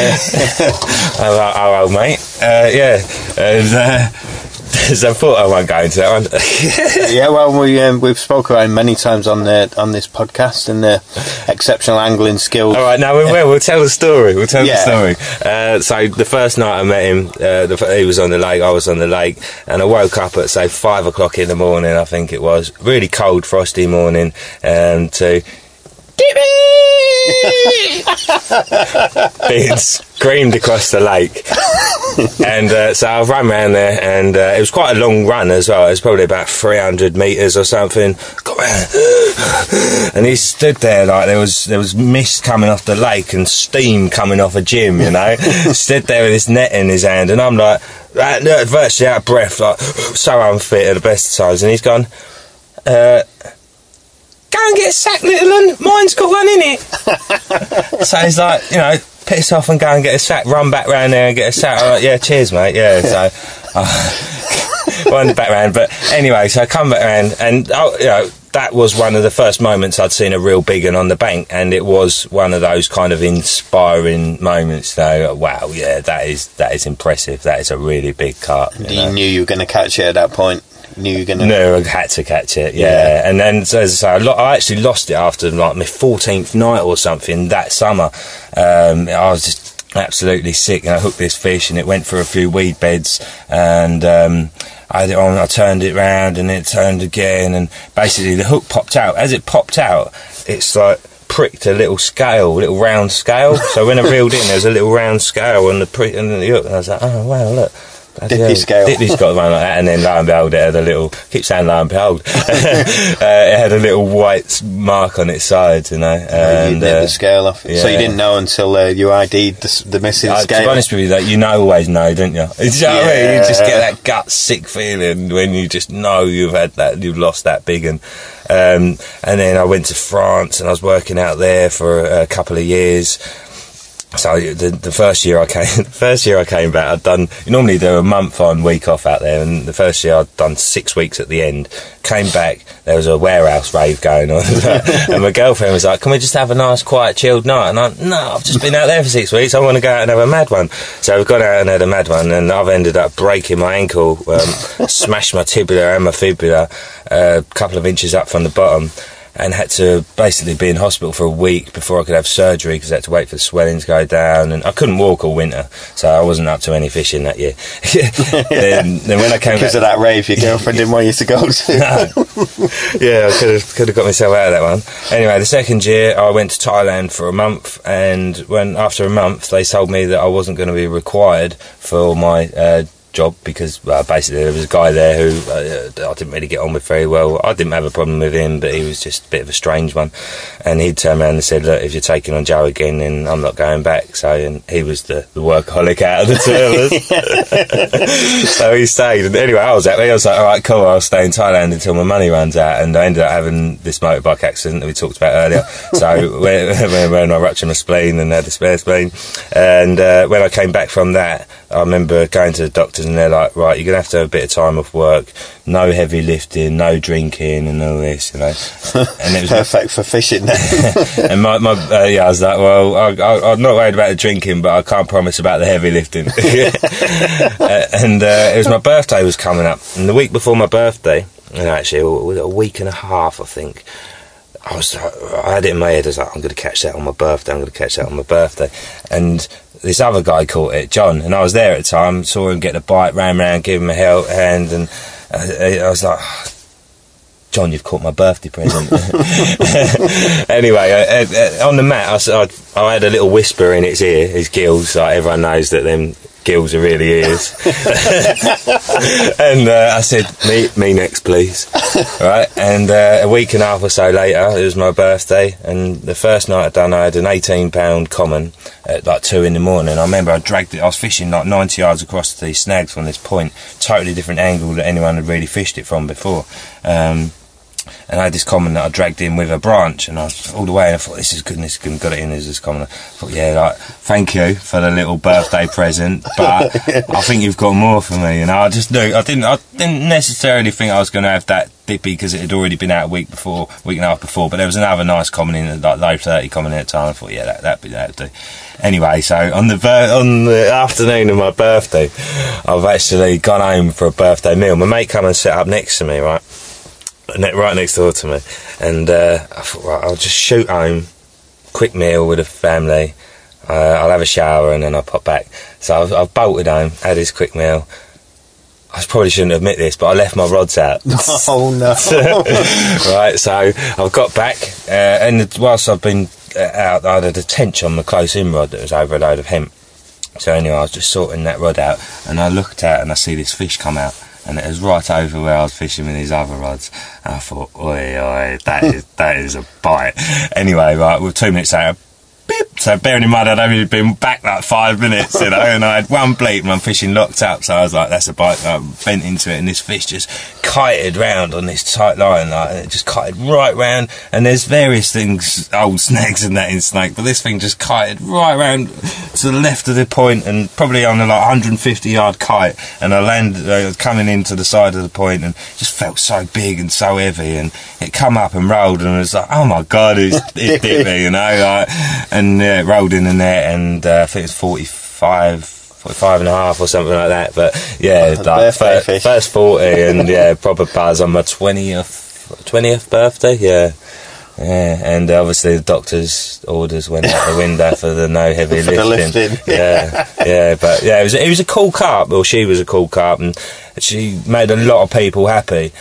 our, our old mate. Uh, yeah, and. Uh, So I thought I won't go into that one. Yeah, well, we um, we've spoken about him many times on the on this podcast, and the exceptional angling skills. All right, now we will. We'll tell the story. We'll tell yeah. the story. Uh, so the first night I met him, uh, the, he was on the lake. I was on the lake, and I woke up at say five o'clock in the morning. I think it was really cold, frosty morning, and to. Being screamed across the lake, and uh, so I ran round there, and uh, it was quite a long run as well. It was probably about three hundred metres or something. Got round, and he stood there like there was there was mist coming off the lake and steam coming off a gym, you know. Stood there with his net in his hand, and I'm like virtually out of breath, like so unfit at the best of times, and he's gone. Uh, Go and get a sack, little one. Mine's got one in it. So he's like, you know, piss off and go and get a sack. Run back round there and get a sack. I'm like, yeah, cheers, mate. Yeah. So I wandered back round, but anyway, so I come back round, and oh, you know, that was one of the first moments I'd seen a real big one on the bank, and it was one of those kind of inspiring moments. Though, wow, yeah, that is that is impressive. That is a really big carp. You, you knew you were going to catch it at that point. Knew you were gonna... No, I had to catch it, yeah. yeah. And then, so, as I say, I actually lost it after like my fourteenth night or something that summer. Um, I was just absolutely sick, and I hooked this fish, and it went for a few weed beds, and um, I had it on, I turned it round, and it turned again, and basically the hook popped out. As it popped out, it's like pricked a little scale, a little round scale. So when I reeled in, there was a little round scale on the prick and the hook, and I was like, oh wow, look. Dippy scale. Dippy's got one like that, and then lo and behold, it had a little. Keep saying lo and behold. uh, it had a little white mark on its side, you know. And, you nipped uh, the scale off. Yeah. So you didn't know until uh, you I D'd the, the missing uh, scale. To be honest with you, that you know, always know, don't you? You know yeah. what I mean? You just get that gut sick feeling when you just know you've had that, you've lost that big one. Um, and then I went to France, and I was working out there for a, a couple of years. So the, the first year I came, the first year I came back, I'd done. Normally do a month on, week off out there, and the first year I'd done six weeks at the end. Came back, there was a warehouse rave going on, and my girlfriend was like, "Can we just have a nice, quiet, chilled night?" And I, "No, I've just been out there for six weeks. I want to go out and have a mad one." So we've gone out and had a mad one, and I've ended up breaking my ankle, um, smashed my tibia and my fibula, a uh, couple of inches up from the bottom. and had to basically be in hospital for a week before I could have surgery because I had to wait for the swelling to go down, and I couldn't walk all winter, so I wasn't up to any fishing that year. then, then when I came because back, of that rave your girlfriend didn't want you to go to. no. Yeah, I could have could have got myself out of that one. Anyway, the second year I went to Thailand for a month, and when after a month they told me that I wasn't going to be required for my uh, job because well, basically there was a guy there who uh, I didn't really get on with very well. I didn't have a problem with him, but he was just a bit of a strange one, and he'd turn around and said, look, if you're taking on Joe again, then I'm not going back. So and he was the, the workaholic out of the two of us. So he stayed, and anyway I was happy. I was like, alright, cool, I'll stay in Thailand until my money runs out, and I ended up having this motorbike accident that we talked about earlier. So when, when I ruptured my spleen and had a spare spleen, and uh, when I came back from that, I remember going to the doctors and they're like, right, you're going to have to have a bit of time off work, no heavy lifting, no drinking and all this, you know. And it was perfect for fishing then. And my, my uh, yeah, I was like, well, I, I, I'm not worried about the drinking, but I can't promise about the heavy lifting. uh, and uh, it was my birthday was coming up, and the week before my birthday, you know, actually a week and a half I think, I was I had it in my head, I was like, I'm going to catch that on my birthday, I'm going to catch that on my birthday. And this other guy caught it, John, and I was there at the time, saw him get a bite, ran around, gave him a help, hand, and uh, I was like, oh, John, you've caught my birthday present. Anyway, uh, uh, on the mat, I, I, I had a little whisper in its ear, his gills, like everyone knows that them gills are really ears. And uh, I said, me, me next, please. Right, and uh, a week and a half or so later, it was my birthday, and the first night I'd done, I had an eighteen pound common at like two in the morning. I remember I dragged it, I was fishing like ninety yards across the snags from this point, totally different angle that anyone had really fished it from before. Um, and I had this common that I dragged in with a branch, and I was all the way, and I thought, this is good, this is good, and got it in as this common. I thought, yeah, like, thank you for the little birthday present, but I think you've got more for me. And I just knew, I didn't, I didn't necessarily think I was going to have that dippy because it had already been out a week before, week and a half before, but there was another nice common in, like low thirty common in at the time. I thought, yeah, that, that'd be, that'd do. Anyway, so on the ver- on the afternoon of my birthday, I've actually gone home for a birthday meal. My mate come and sat up next to me, right? Right next door to me, and uh, I thought, right, I'll just shoot home, quick meal with the family, uh, I'll have a shower and then I'll pop back. So I've, I've bolted home, had this quick meal. I probably shouldn't admit this, but I left my rods out. Oh no. Right, so I've got back, uh, and whilst I've been uh, out, I had a tench on the close in rod that was over a load of hemp. So anyway, I was just sorting that rod out, and I looked out and I see this fish come out. And it was right over where I was fishing with these other rods. And I thought, oi, oi, that is, that is a bite. Anyway, right, with two minutes later, beep. So bearing in mind I'd only been back like five minutes, you know, and I had one bleat and my fishing locked up, so I was like, that's a bite. I bent into it, and this fish just kited round on this tight line, like, and it just kited right round. And there's various things, old snags and that in snake, but this thing just kited right round to the left of the point, and probably on a like one hundred fifty yard kite, and I landed, I was coming into the side of the point, and it just felt so big and so heavy, and it come up and rolled, and it was like, oh my god, it's, it bit me, you know, like, and yeah, it rolled in the net, and uh, I think it was forty-five, forty-five and a half or something like that, but yeah, Oh, like birthday fir- fish. first forty, and yeah, proper buzz on my twentieth, twentieth birthday, yeah. Yeah, and obviously the doctor's orders went out the window for the no heavy For the lifting. lifting. Yeah, yeah, but yeah, it was it was a cool carp. Well, she was a cool carp, and she made a lot of people happy.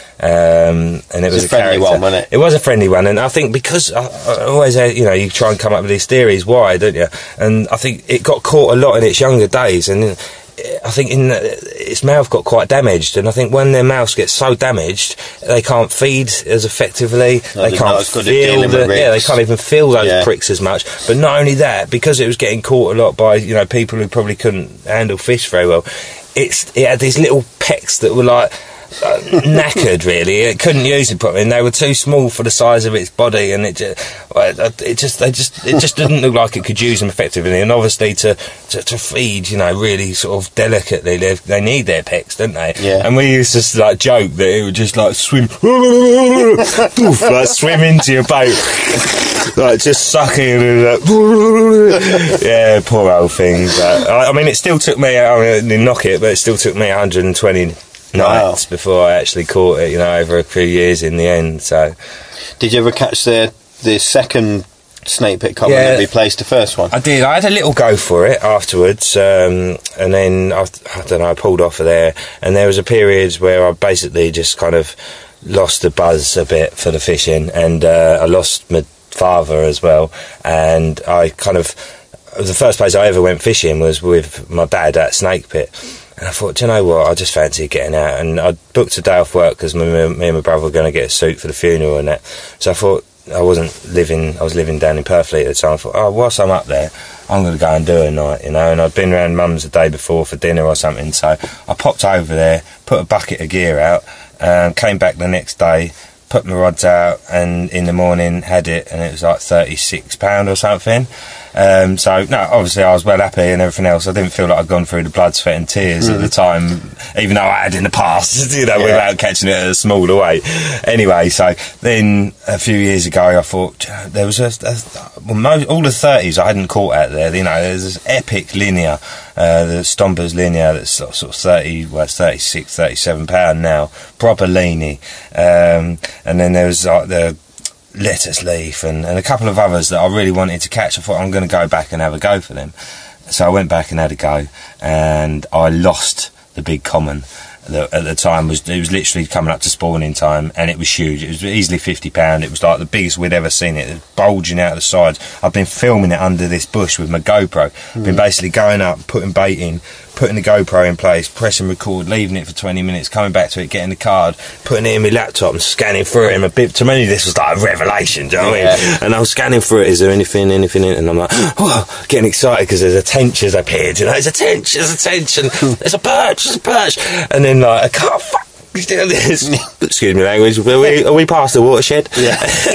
Um, and it was a friendly character. one, wasn't it? It was a friendly one, and I think because I, I always, uh, you know, you try and come up with these theories, why, don't you? And I think it got caught a lot in its younger days, and I think in the, its mouth got quite damaged, and I think when their mouths get so damaged, they can't feed as effectively. No, they they're can't not as good at feel dealing the, with yeah, they ricks. can't even feel those Yeah. pricks as much. But not only that, because it was getting caught a lot by, you know, people who probably couldn't handle fish very well. It's it had these little pecks that were like uh, knackered, really. It couldn't use it properly, and they were too small for the size of its body, and it just, it just, they just, it just didn't look like it could use them effectively. And obviously, to to, to feed, you know, really sort of delicately, they they need their pecks, don't they? Yeah. And we used to like joke that it would just like swim, poof, like swim into your boat, like just sucking and like, yeah, poor old thing. But I, I mean, it still took me. I mean, I didn't knock it, but it still took me one hundred twenty Wow. nights before I actually caught it, you know, over a few years in the end. So, Did you ever catch the the second snake pit common Yeah. that replaced the first one? I did. I had a little go for it afterwards, um, and then I, I don't know. I pulled off of there, and there was a period where I basically just kind of lost the buzz a bit for the fishing, and uh, I lost my father as well, and I kind of the first place I ever went fishing was with my dad at Snake Pit. And I thought, do you know what, I just fancy getting out. And I booked a day off work because me, me and my brother were going to get a suit for the funeral and that. So I thought, I wasn't living, I was living down in Purfleet at the time. I thought, oh, whilst I'm up there, I'm going to go and do a night, you know. And I'd been round mum's the day before for dinner or something. So I popped over there, put a bucket of gear out, um, came back the next day, put my rods out, and in the morning had it, and it was like thirty-six pounds or something. Um, so, no, obviously I was well happy and everything else. I didn't feel like I'd gone through the blood, sweat and tears mm. at the time, even though I had in the past, you know, yeah. without catching it at a smaller weight. Anyway, so then a few years ago I thought, there was a, a well, most, all the thirties I hadn't caught out there, you know, there's this epic linear, uh, the Stompers linear that's sort of, sort of thirty, well, it's thirty-six, thirty-seven pounds now, proper leany. Um, and then there was like the lettuce leaf and, and a couple of others that I really wanted to catch. I thought I'm going to go back and have a go for them. So I went back and had a go, and I lost the big common that at the time was it was literally coming up to spawning time, and it was huge. It was easily fifty pound. It was like the biggest we'd ever seen it. It was bulging out of the sides. I've been filming it under this bush with my GoPro. Mm. Been basically going up, putting bait in, putting the GoPro in place, pressing record, leaving it for twenty minutes, coming back to it, getting the card, putting it in my laptop and scanning through it. And a bit, to me, this was like a revelation, do you know what I mean? And I was scanning through it, is there anything, anything in it? And I'm like, oh, getting excited because there's a tench has appeared, you know, there's a tench, there's a tench, and there's a perch, there's a perch. And then like, I can't fuck. Excuse me language, are we, are we past the watershed? Yeah.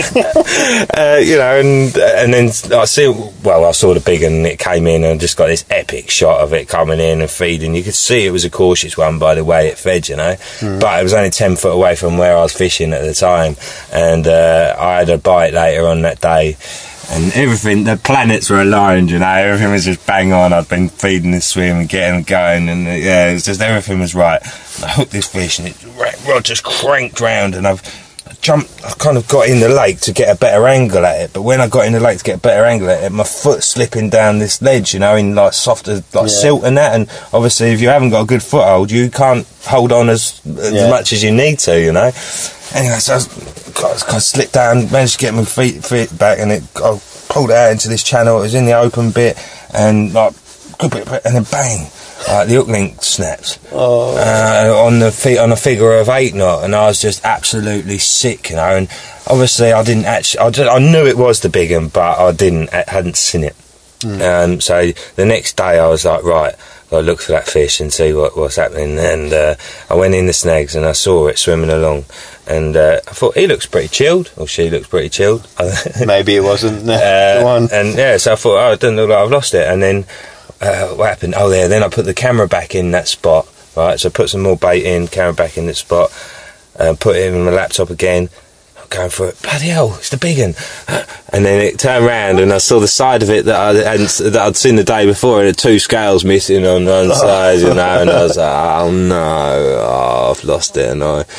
uh, you know, and and then I see, well, I saw the big one and it came in and just got this epic shot of it coming in and feeding. You could see it was a cautious one by the way it fed, you know, mm. but it was only ten foot away from where I was fishing at the time, and uh, I had a bite later on that day. And everything, the planets were aligned, you know, everything was just bang on. I'd been feeding this swim and getting it going, and uh, yeah, it was just, everything was right. And I hooked this fish and it rod just cranked round, and I've jumped, I kind of got in the lake to get a better angle at it, but when I got in the lake to get a better angle at it, my foot slipping down this ledge, you know, in like softer, like yeah. silt and that, and obviously if you haven't got a good foothold, you can't hold on as, as yeah. much as you need to, you know. Anyway, so I got, got slipped down, managed to get my feet, feet back, and it, I pulled it out into this channel. It was in the open bit, and like, good bit, and then bang, like the hook link snapped oh. uh, on the feet on a figure of eight knot, and I was just absolutely sick, you know. And obviously, I didn't actually, I, just, I knew it was the big one, but I didn't, I hadn't seen it. Mm. Um, so the next day, I was like, right. I looked for that fish and see what was happening, and uh, I went in the snags and I saw it swimming along, and uh, I thought he looks pretty chilled, or she looks pretty chilled. Maybe it wasn't the, uh, the one. And yeah, so I thought, oh, it doesn't look like I've lost it. And then uh, what happened? Oh, yeah. Then I put the camera back in that spot. Right, so I put some more bait in, camera back in that spot, uh, put it in my laptop again. Going for it, bloody hell, it's the big one. And then it turned round and I saw the side of it that I hadn't, that I'd seen the day before, and the two scales missing on one side, you know, and I was like, oh no, oh, I've lost it, and I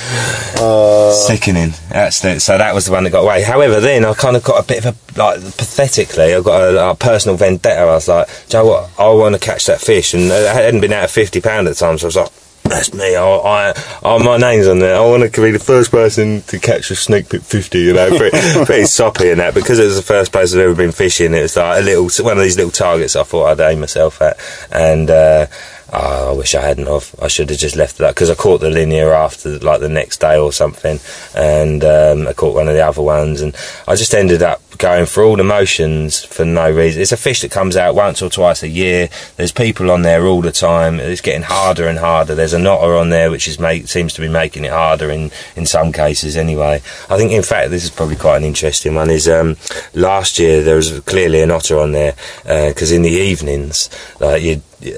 uh, sickening. That's it. So that was the one that got away. However, then I kind of got a bit of a, like, pathetically, I got a, a personal vendetta. I was like, do you know what, I want to catch that fish, and it hadn't been out of fifty pound at the time, so I was like, that's me. I, I, I, my name's on there. I want to be the first person to catch a snake pit fifty. You know, pretty, pretty soppy in that, because it was the first place I've ever been fishing. It was like a little, one of these little targets I thought I'd aim myself at, and uh, oh, I wish I hadn't have. I should have just left that, because I caught the linear after, like the next day or something, and um, I caught one of the other ones, and I just ended up going through all the motions for no reason. It's a fish that comes out once or twice a year. There's people on there all the time. It's getting harder and harder. There's an otter on there which is make, seems to be making it harder in, in some cases anyway. I think, in fact, this is probably quite an interesting one, is um, last year there was clearly an otter on there, because uh, in the evenings, like, you'd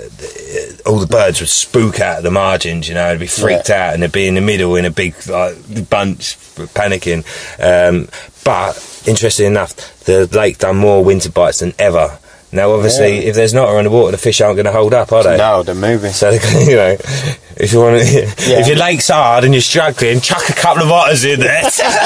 all the birds would spook out at the margins, you know, they'd be freaked yeah. out, and they'd be in the middle in a big like, bunch, panicking. Um, but, interesting enough, the lake done more winter bites than ever Now, obviously, Yeah. if there's not in the water, the fish aren't going to hold up, are they? No, they're moving. So, you know, if you want to, Yeah. if your lake's hard and you're struggling, chuck a couple of otters in there.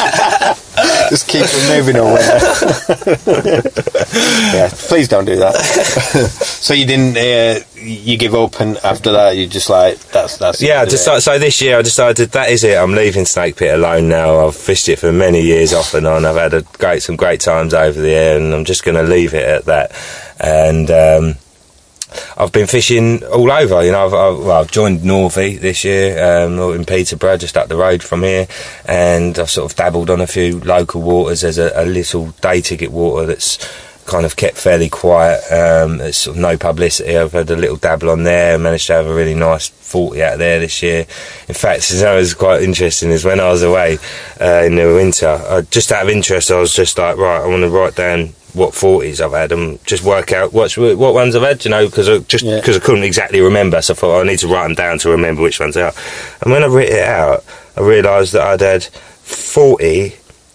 Just keep them moving all winter. Yeah, please don't do that. So you didn't, uh, you give up, and after that you just like, that's, that's Yeah, I it. just so, so this year I decided that is it. I'm leaving Snake Pit alone now. I've fished it for many years off and on. I've had a great, some great times over there, and I'm just going to leave it at that. And um, I've been fishing all over. You know, I've, I've, well, I've joined Northey this year um, in Peterborough, just up the road from here, and I've sort of dabbled on a few local waters. There's a, a little day ticket water that's kind of kept fairly quiet. Um, it's sort of no publicity. I've had a little dabble on there, managed to have a really nice forty out there this year. In fact, you know, it was quite interesting is when I was away uh, in the winter, I, just out of interest, I was just like, right, I want to write down what forties I've had and just work out what what ones I've had, you know, because I, just because Yeah. I couldn't exactly remember, so I thought, oh, I need to write them down to remember which ones they are. And when I wrote it out, I realised that I'd had forty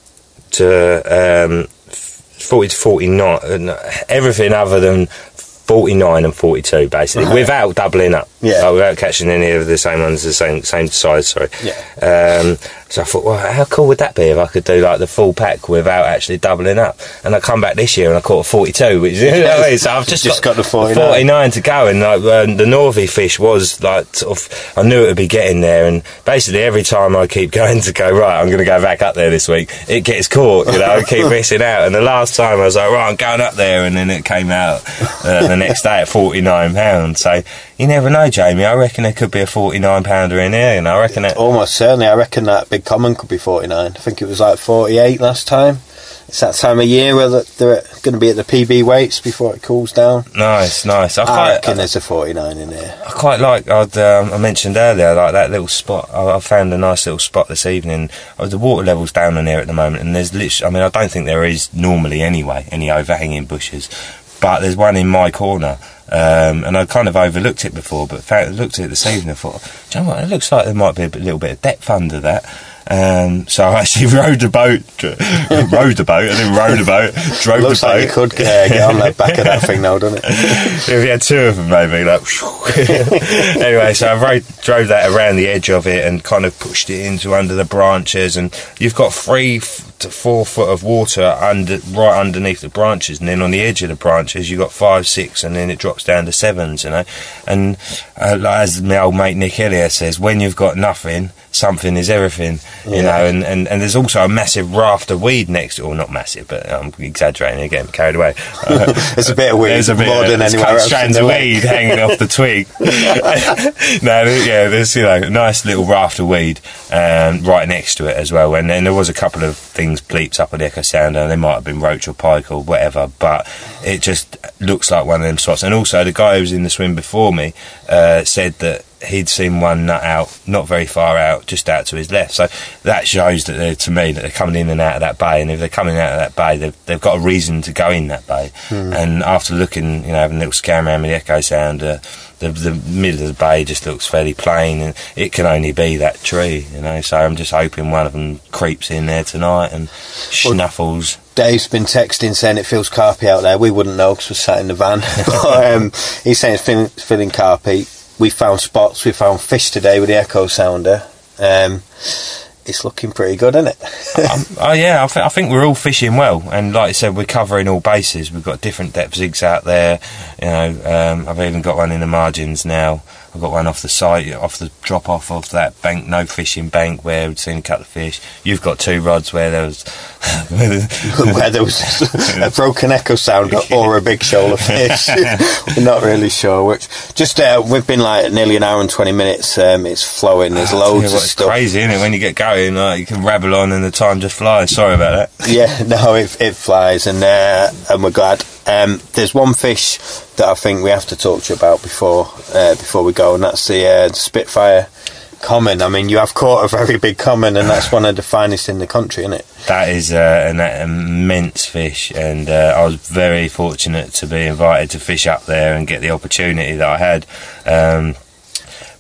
to um, forty to forty-nine, everything other than forty-nine and forty-two, basically, Right. without doubling up. Yeah. Like, without catching any of the same ones, the same same size, sorry. Yeah. Um, so I thought, well, how cool would that be if I could do like the full pack without actually doubling up? And I come back this year and I caught a forty-two, which you know what I mean? So I've just, Just got, got the forty-nine. forty-nine to go, and like um, the Northey fish was like sort of, I knew it would be getting there, and basically every time I keep going to go, right, I'm going to go back up there this week, it gets caught, you know, I keep missing out. And the last time I was like, right, I'm going up there, and then it came out uh, the next day at forty-nine pounds. So you never know, Jamie. I reckon there could be a forty-nine pounder in here, and I reckon that. Almost certainly. I reckon that Big Common could be forty-nine. I think it was like forty-eight last time. It's that time of year where the- they're going to be at the P B weights before it cools down. Nice, nice. I I quite, reckon there's a forty-nine in there. I quite like. I'd, um, I mentioned earlier, like that little spot. I, I found a nice little spot this evening. Oh, the water level's down on here at the moment, and there's literally. I mean, I don't think there is normally anyway any overhanging bushes, but there's one in my corner. Um, and I kind of overlooked it before, but found, looked at it this evening and thought, do you know what, it looks like there might be a bit, little bit of depth under that. Um, so I actually rowed a boat, rowed a boat, and then rowed a boat, drove Looks the boat. like you could uh, get on the back of that thing now, doesn't it? If you had two of them, maybe, like. Anyway, so I rode, drove that around the edge of it and kind of pushed it into under the branches, and you've got three f- to four foot of water under right underneath the branches, and then on the edge of the branches you've got five, six, and then it drops down to sevens, you know. And uh, like, as my old mate Nick Elliott says, when you've got nothing, something is everything, you Yeah. know. And, and, and there's also a massive raft of weed next to it, or not massive, but I'm exaggerating and getting carried away. Uh, There's a bit of weed, there's a bit more of, than there's anywhere cut else. strands in of the weed hanging off the twig. No, there- yeah, there's, you know, a nice little raft of weed um, right next to it as well. And then there was a couple of things bleeped up at the Echo Sounder. They might have been roach or pike or whatever, but it just looks like one of them spots. And also, the guy who was in the swim before me uh, said that he'd seen one nut out, not very far out, just out to his left. So that shows that they're, to me, that they're coming in and out of that bay. And if they're coming out of that bay, they've, they've got a reason to go in that bay. Mm. And after looking, you know, having a little scan around with the Echo Sounder, the, the middle of the bay just looks fairly plain, and it can only be that tree, you know. So I'm just hoping one of them creeps in there tonight and snuffles. Dave's been texting saying it feels carpy out there. We wouldn't know because we're sat in the van. But, um, he's saying it's feeling, feeling carpy. We found spots. We found fish today with the Echo Sounder. Um, it's looking pretty good, isn't it? um, oh yeah, I, th- I think we're all fishing well, and like I said, we're covering all bases. We've got different depth zigs out there. You know, um, I've even got one in the margins now. I've got one off the site, off the drop off of that bank, no fishing bank, where we'd seen a couple of fish. You've got two rods where there was Where there was a broken Echo Sounder or a big shoal of fish. We're not really sure which. Just uh, we've been like nearly an hour and twenty minutes. Um, it's flowing. There's Oh, loads yeah, of well, it's stuff. crazy, isn't it? When you get going, like, you can rabble on and the time just flies. Sorry about that. Yeah, no, it, it flies, and uh, and we're glad. Um, there's one fish that I think we have to talk to you about before uh, before we go, and that's the, uh, the Spitfire common. I mean, you have caught a very big common, and that's one of the finest in the country, isn't it? That is uh, an immense fish, and uh, I was very fortunate to be invited to fish up there and get the opportunity that I had. Um,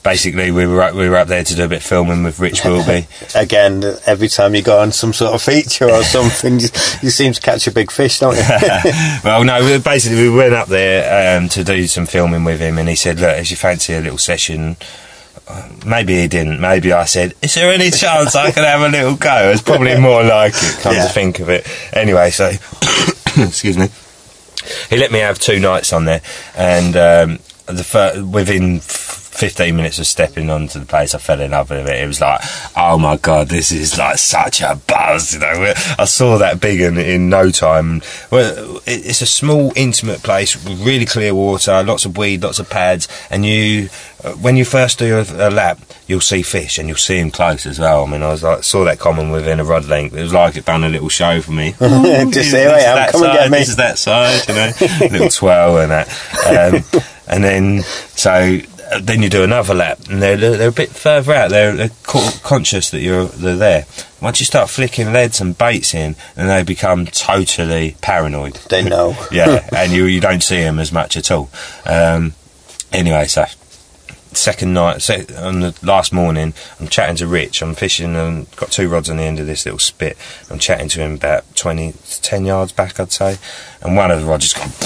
basically we were up, we were up there to do a bit of filming with Rich Wilby. Again, every time you go on some sort of feature or something, you, you seem to catch a big fish, don't you? Well, no, we- basically we went up there um, to do some filming with him, and he said, look, if you fancy a little session. Uh, maybe he didn't. Maybe I said, is there any chance I could have a little go? It's probably more like it, come Yeah. to think of it. Anyway, so, excuse me. He let me have two nights on there, and um, the fir- within f- fifteen minutes of stepping onto the place, I fell in love with it. It was like, oh my god, this is like such a buzz, you know. I saw that big in, in no time. Well, it, it's a small, intimate place with really clear water, lots of weed, lots of pads, and you, uh, when you first do a, a lap, you'll see fish, and you'll see them close as well. I mean, I was like, saw that common within a rod length. It was like it done a little show for me. Just say, "Hey, I'm come and get me." This is that side, you know, little twirl and that. Um, and then, so uh, then you do another lap, and they're they're a bit further out. They're, they're co- conscious that you're they're there. Once you start flicking leads and baits in, then they become totally paranoid. They know. Yeah, and you you don't see them as much at all. Um, anyway, so. Second night, sec- on the last morning, I'm chatting to Rich. I'm fishing and got two rods on the end of this little spit. I'm chatting to him about twenty, ten yards back, I'd say, and one of the rods just gone.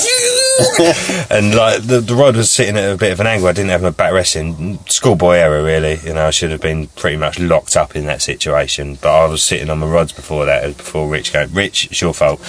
And like the, the rod was sitting at a bit of an angle. I didn't have my back resting. Schoolboy error, really. You know, I should have been pretty much locked up in that situation. But I was sitting on my rods before that. Before Rich going, Rich, it's your fault.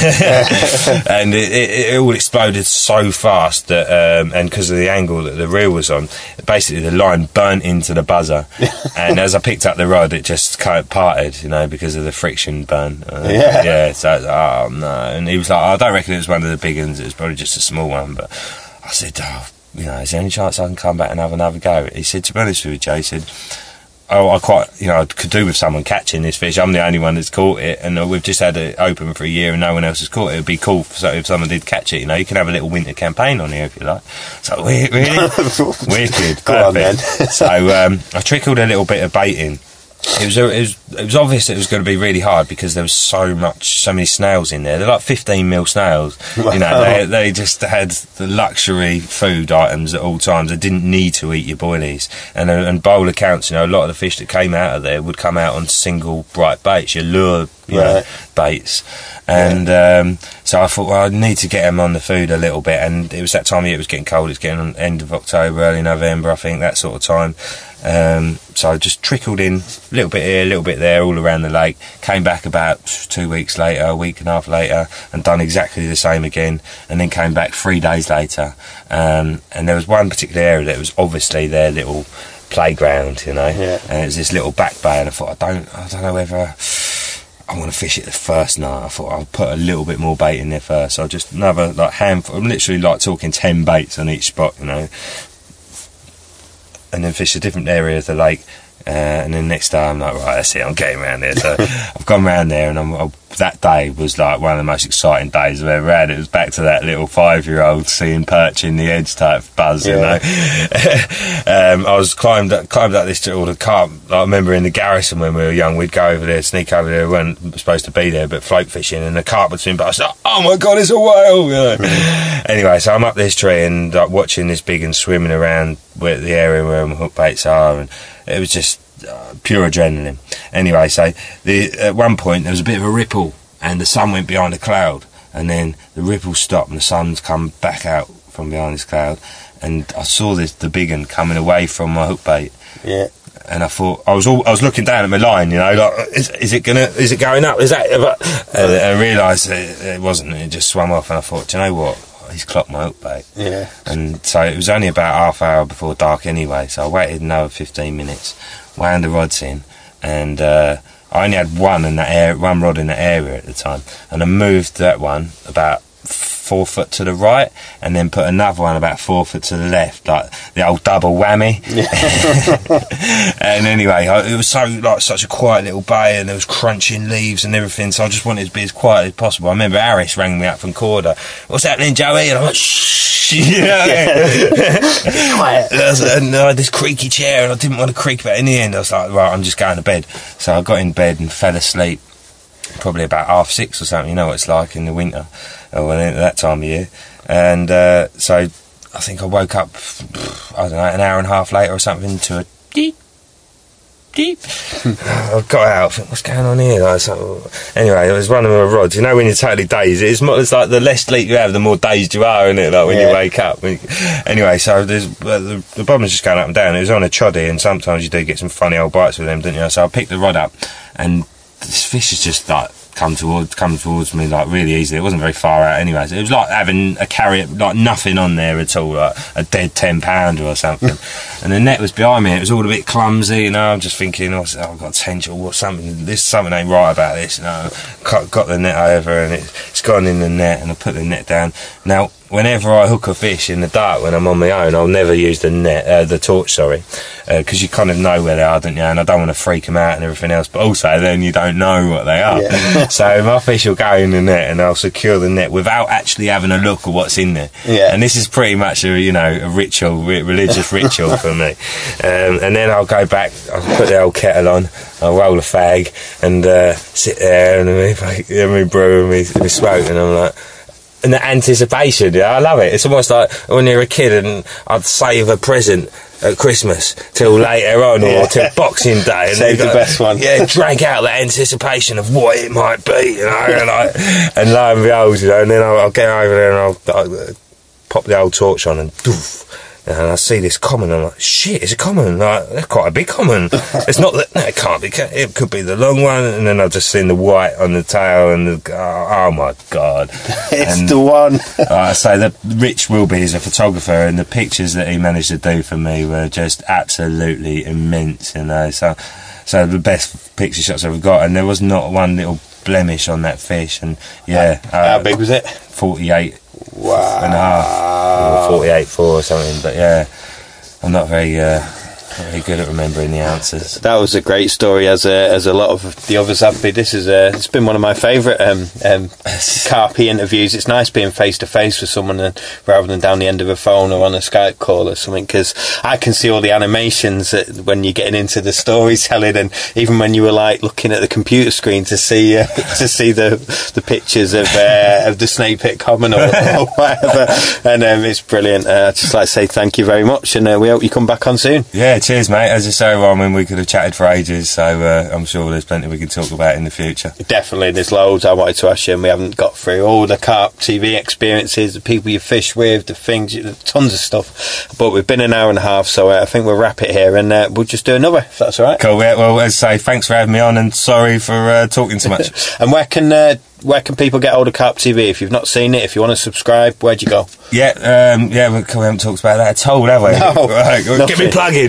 And it, it, it all exploded so fast that, um, and because of the angle that the reel was on, basically the line burnt into the buzzer. And as I picked up the rod, it just kind of parted, you know, because of the friction burn. Uh, Yeah. Yeah. So oh no. And he was like, I don't reckon it was one of the big ones. It was probably just a small one. But I said, oh, you know, is there any chance I can come back and have another go? He said, to be honest with you, Jay, he said, oh, I quite, you know, I could do with someone catching this fish. I'm the only one that's caught it, and uh, we've just had it open for a year and no one else has caught it. It'd be cool if, so if someone did catch it, you know. You can have a little winter campaign on here if you like. So, we- really? Wicked. Go on, then. So, um, I trickled a little bit of bait in. It was, it was it was obvious it was going to be really hard because there was so much, so many snails in there. They're like fifteen mil snails. You know, they they just had the luxury food items at all times. They didn't need to eat your boilies. And uh, and bowl accounts, you know, a lot of the fish that came out of there would come out on single bright baits, your lure, you Right. know, baits. And um, so I thought, well, I need to get them on the food a little bit. And it was that time of year, it was getting cold. It's getting on end of October, early November, I think, that sort of time. Um, so I just trickled in a little bit here, a little bit there, all around the lake. Came back about two weeks later, a week and a half later, and done exactly the same again. And then came back three days later. Um, and there was one particular area that was obviously their little playground, you know. Yeah. And it was this little back bay, and I thought, I don't, I don't know whether I want to fish it the first night. I thought I'll put a little bit more bait in there first. So I just another like handful. I'm literally like talking ten baits on each spot, you know. And then fish a different area of the lake. Uh, and then next day I'm like, right, that's it, I'm getting around there. So I've gone round there, and I'm, I, that day was like one of the most exciting days I've ever had. It was back to that little five-year-old seeing perch in the edge type buzz, Yeah. you know. um, I was climbed up, climbed up this all the carp. I remember in the garrison when we were young, we'd go over there, sneak over there. We weren't supposed to be there, but float fishing, and the carp would swim. But I was like, oh my god, it's a whale! You know? Anyway, so I'm up this tree and like, watching this big and swimming around where the area where my hook baits are, and it was just uh, pure adrenaline. Anyway, so the, at one point there was a bit of a ripple, and the sun went behind a cloud, and then the ripple stopped, and the sun's come back out from behind this cloud, and I saw this the big one coming away from my hook bait. Yeah. And I thought I was all I was looking down at my line, you know, like is, is it gonna is it going up? Is that? And I realised it, it wasn't. It just swam off, and I thought, do you know what? He's clocked my hook bait. Yeah. And so it was only about half hour before dark anyway. So I waited another fifteen minutes, wound the rods in, and uh, I only had one in that area, one rod in that area at the time, and I moved that one about four foot to the right, and then put another one about four foot to the left, like the old double whammy. And anyway, I, it was so like such a quiet little bay, and there was crunching leaves and everything. So I just wanted to be as quiet as possible. I remember Harris rang me up from Corda. What's happening, Joey? And I went, shh. You know? Quiet. And I had this creaky chair, and I didn't want to creak. But in the end, I was like, right, I'm just going to bed. So I got in bed and fell asleep. Probably about half six or something. You know what it's like in the winter, or at that time of year. And uh, so I think I woke up, I don't know, an hour and a half later or something to a deep, deep. I got out, I think, what's going on here? Like, so, anyway, it was one of my rods. You know when you're totally dazed, it's, more, it's like the less sleep you have, the more dazed you are, isn't it? Like when yeah. you wake up. Anyway, so there's, uh, the, the bomber's just going up and down. It was on a choddy, and sometimes you do get some funny old bites with them, don't you? So I picked the rod up, and this fish is just like come towards come towards me like really easily. It wasn't very far out anyway. So it was like having a carrier, like nothing on there at all, like a dead ten pounder or something. And the net was behind me, and it was all a bit clumsy, you know. I'm just thinking, oh, I've got potential, what something this something ain't right about this, you know. Got, got the net over, and it, it's gone in the net, and I put the net down. Now whenever I hook a fish in the dark when I'm on my own, I'll never use the net, uh, the torch, sorry, because uh, you kind of know where they are, don't you? And I don't want to freak them out and everything else, but also then you don't know what they are. Yeah. So my fish will go in the net, and I'll secure the net without actually having a look at what's in there. Yeah. And this is pretty much a, you know, a ritual, re- religious ritual for me. Um, and then I'll go back, I'll put the old kettle on, I'll roll a fag, and uh, sit there and me, and me brew and me, me smoke, and I'm like. And the anticipation, yeah, I love it. It's almost like when you're a kid and I'd save a present at Christmas till later on, yeah. or till Boxing Day. And save the got, best one. Yeah, drag out the anticipation of what it might be, you know. And, I, and lo and behold, you know, and then I'll, I'll get over there and I'll, I'll pop the old torch on and doof. And I see this common, and I'm like, shit, it's a common. Like, that's quite a big common. It's not that, no, it can't be, it could be the long one. And then I've just seen the white on the tail, and the, oh, oh my God. It's and, the one. uh, so the Rich Wilby is a photographer, and the pictures that he managed to do for me were just absolutely immense, you know. So, so the best picture shots I've got, and there was not one little blemish on that fish. And yeah. How, uh, how big was it? forty-eight. Wow. And a half, or forty-eight four or something, but yeah, I'm not very, uh, not very good at remembering the answers. That was a great story, as a, as a lot of the others have been. This is a, it's been one of my favourite um, um, Carpe interviews. It's nice being face to face with someone and, rather than down the end of a phone or on a Skype call or something, because I can see all the animations that, when you're getting into the storytelling, and even when you were like looking at the computer screen to see uh, to see the the pictures of uh, of the Snake Pit Common or, or whatever, and um, it's brilliant. Uh, I'd just like to say thank you very much, and uh, we hope you come back on soon. Yeah, cheers, mate. As I say, well, I mean, we could have chatted for ages, so uh, I'm sure there's plenty we can talk about in the future. Definitely, there's loads I wanted to ask you, and we haven't got through all the Carp T V experiences, the people you fish with, the things, tons of stuff. But we've been an hour and a half, so uh, I think we'll wrap it here, and uh, we'll just do another, if that's all right. Cool. Yeah, well, as I say, thanks for having me on, and sorry for uh, talking so much. And where can uh, where can people get hold of Carp T V? If you've not seen it, if you want to subscribe, where'd you go? Yeah, um, yeah, we, we haven't talked about that at all, have we? No, right, get me plugging.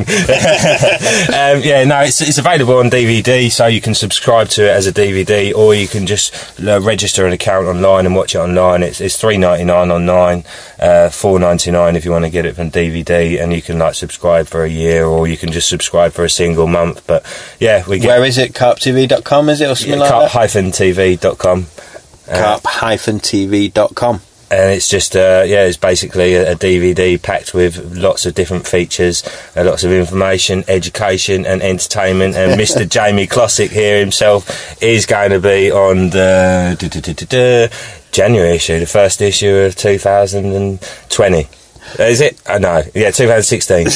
um, yeah, no, it's, it's available on D V D, so you can subscribe to it as a D V D, or you can just uh, register an account online and watch it online. It's, it's three ninety-nine online, uh, four ninety-nine if you want to get it from D V D, and you can like subscribe for a year, or you can just subscribe for a single month. But yeah, we get. Where is it? carp t v dot com, is it, or something yeah, like carp that? Hyphen T V dot com. carp dash t v dot com. And it's just, uh, yeah, it's basically a, a D V D packed with lots of different features, uh, lots of information, education and entertainment. And Mister Jamie Klossick here himself is going to be on the duh, duh, duh, duh, duh, January issue, the first issue of two thousand twenty. Is it? I oh, know. Yeah, two thousand sixteen.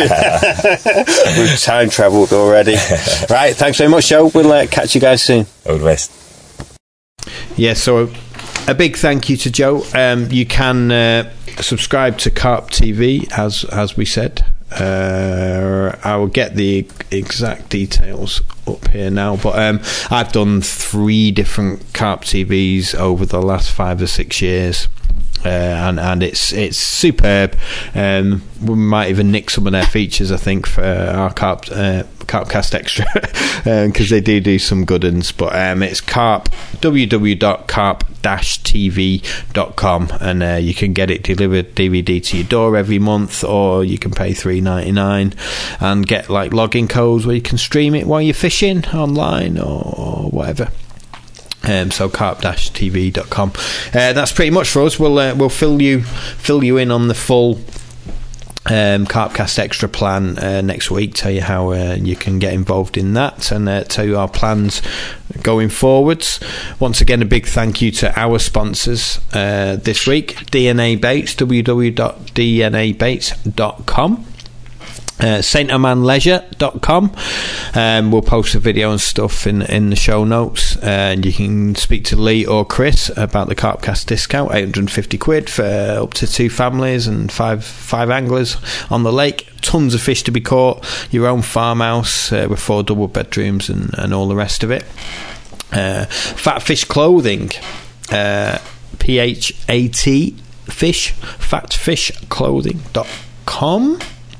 We've time travelled already. Right, thanks very much, Joe. We'll uh, catch you guys soon. All the best. Yeah, so a big thank you to Joe. Um, you can uh, subscribe to Carp T V, as as we said. Uh, I will get the exact details up here now, but um, I've done three different Carp T Vs over the last five or six years. Uh, and and it's it's superb. Um, we might even nick some of their features, I think, for our Carp uh, Carpcast Extra, because um, they do do some good ones. But um, it's carp w w w dot carp dash t v dot com, and uh, you can get it delivered D V D to your door every month, or you can pay three ninety-nine and get like login codes where you can stream it while you're fishing online or whatever. Um, so carp dash t v dot com. Uh, that's pretty much for us. We'll uh, we'll fill you fill you in on the full um, Carpcast Extra plan uh, next week. Tell you how uh, you can get involved in that, and uh, tell you our plans going forwards. Once again, a big thank you to our sponsors uh, this week, D N A Baits, w w w dot d n a baits dot com. Uh, saint aman leisure dot com. Um, we'll post a video and stuff in in the show notes, uh, and you can speak to Lee or Chris about the Carpcast discount, eight hundred fifty quid for up to two families and five five anglers on the lake. Tons of fish to be caught, your own farmhouse uh, with four double bedrooms and, and all the rest of it. uh, Fat Fish Clothing, uh, P H A T fish fat fish clothing dot com.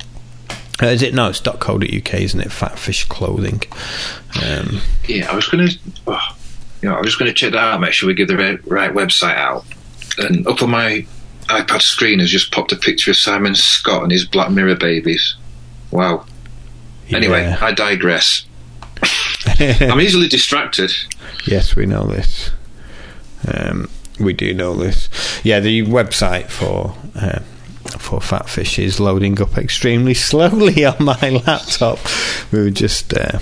Uh, is it? No, it's .co.uk, isn't it? Fat Fish Clothing. Um, yeah, I was going to, oh, you know, I was just going to check that out. Make sure we give the right, right website out. And up on my iPad screen has just popped a picture of Simon Scott and his Black Mirror babies. Wow. yeah. Anyway, I digress. I'm easily distracted. Yes, we know this. Um, we do know this. Yeah, the website for. Uh, for Fat Fish is loading up extremely slowly on my laptop. We were just uh,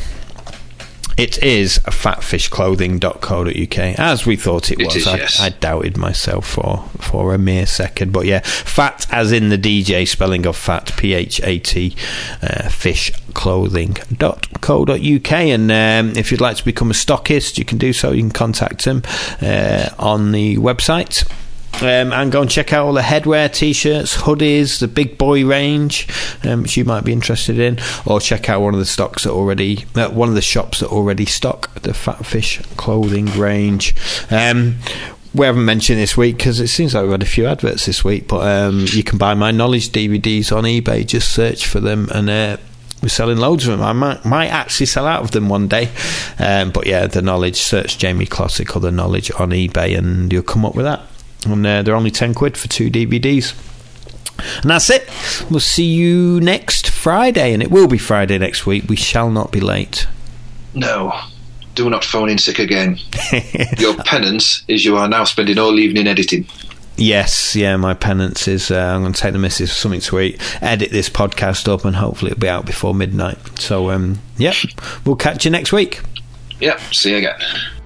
it is fat fish clothing dot co dot uk, as we thought it, it was. is, I, yes. I doubted myself for for a mere second, but yeah, fat as in the D J spelling of fat, P H A T uh, fish clothing dot co dot uk. And um, if you'd like to become a stockist, you can do so. You can contact them uh, on the website. Um, and go and check out all the headwear, t-shirts, hoodies, the big boy range, um, which you might be interested in, or check out one of the stocks that already, uh, one of the shops that already stock the Fat Fish clothing range. Um, we haven't mentioned this week because it seems like we've had a few adverts this week, but um, you can buy my Knowledge D V Ds on eBay. Just search for them, and uh, we're selling loads of them. I might, might actually sell out of them one day, um, but yeah, the Knowledge, search Jamie Classic or the Knowledge on eBay and you'll come up with that. And uh, they're only ten quid for two D V Ds. And that's it. We'll see you next Friday, and it will be Friday next week. We shall not be late. No, do not phone in sick again. Your penance is you are now spending all evening editing. Yes, yeah, my penance is uh, I'm going to take the missus for something to eat, edit this podcast up, and hopefully it'll be out before midnight. So, um, yeah, we'll catch you next week. Yep, see you again.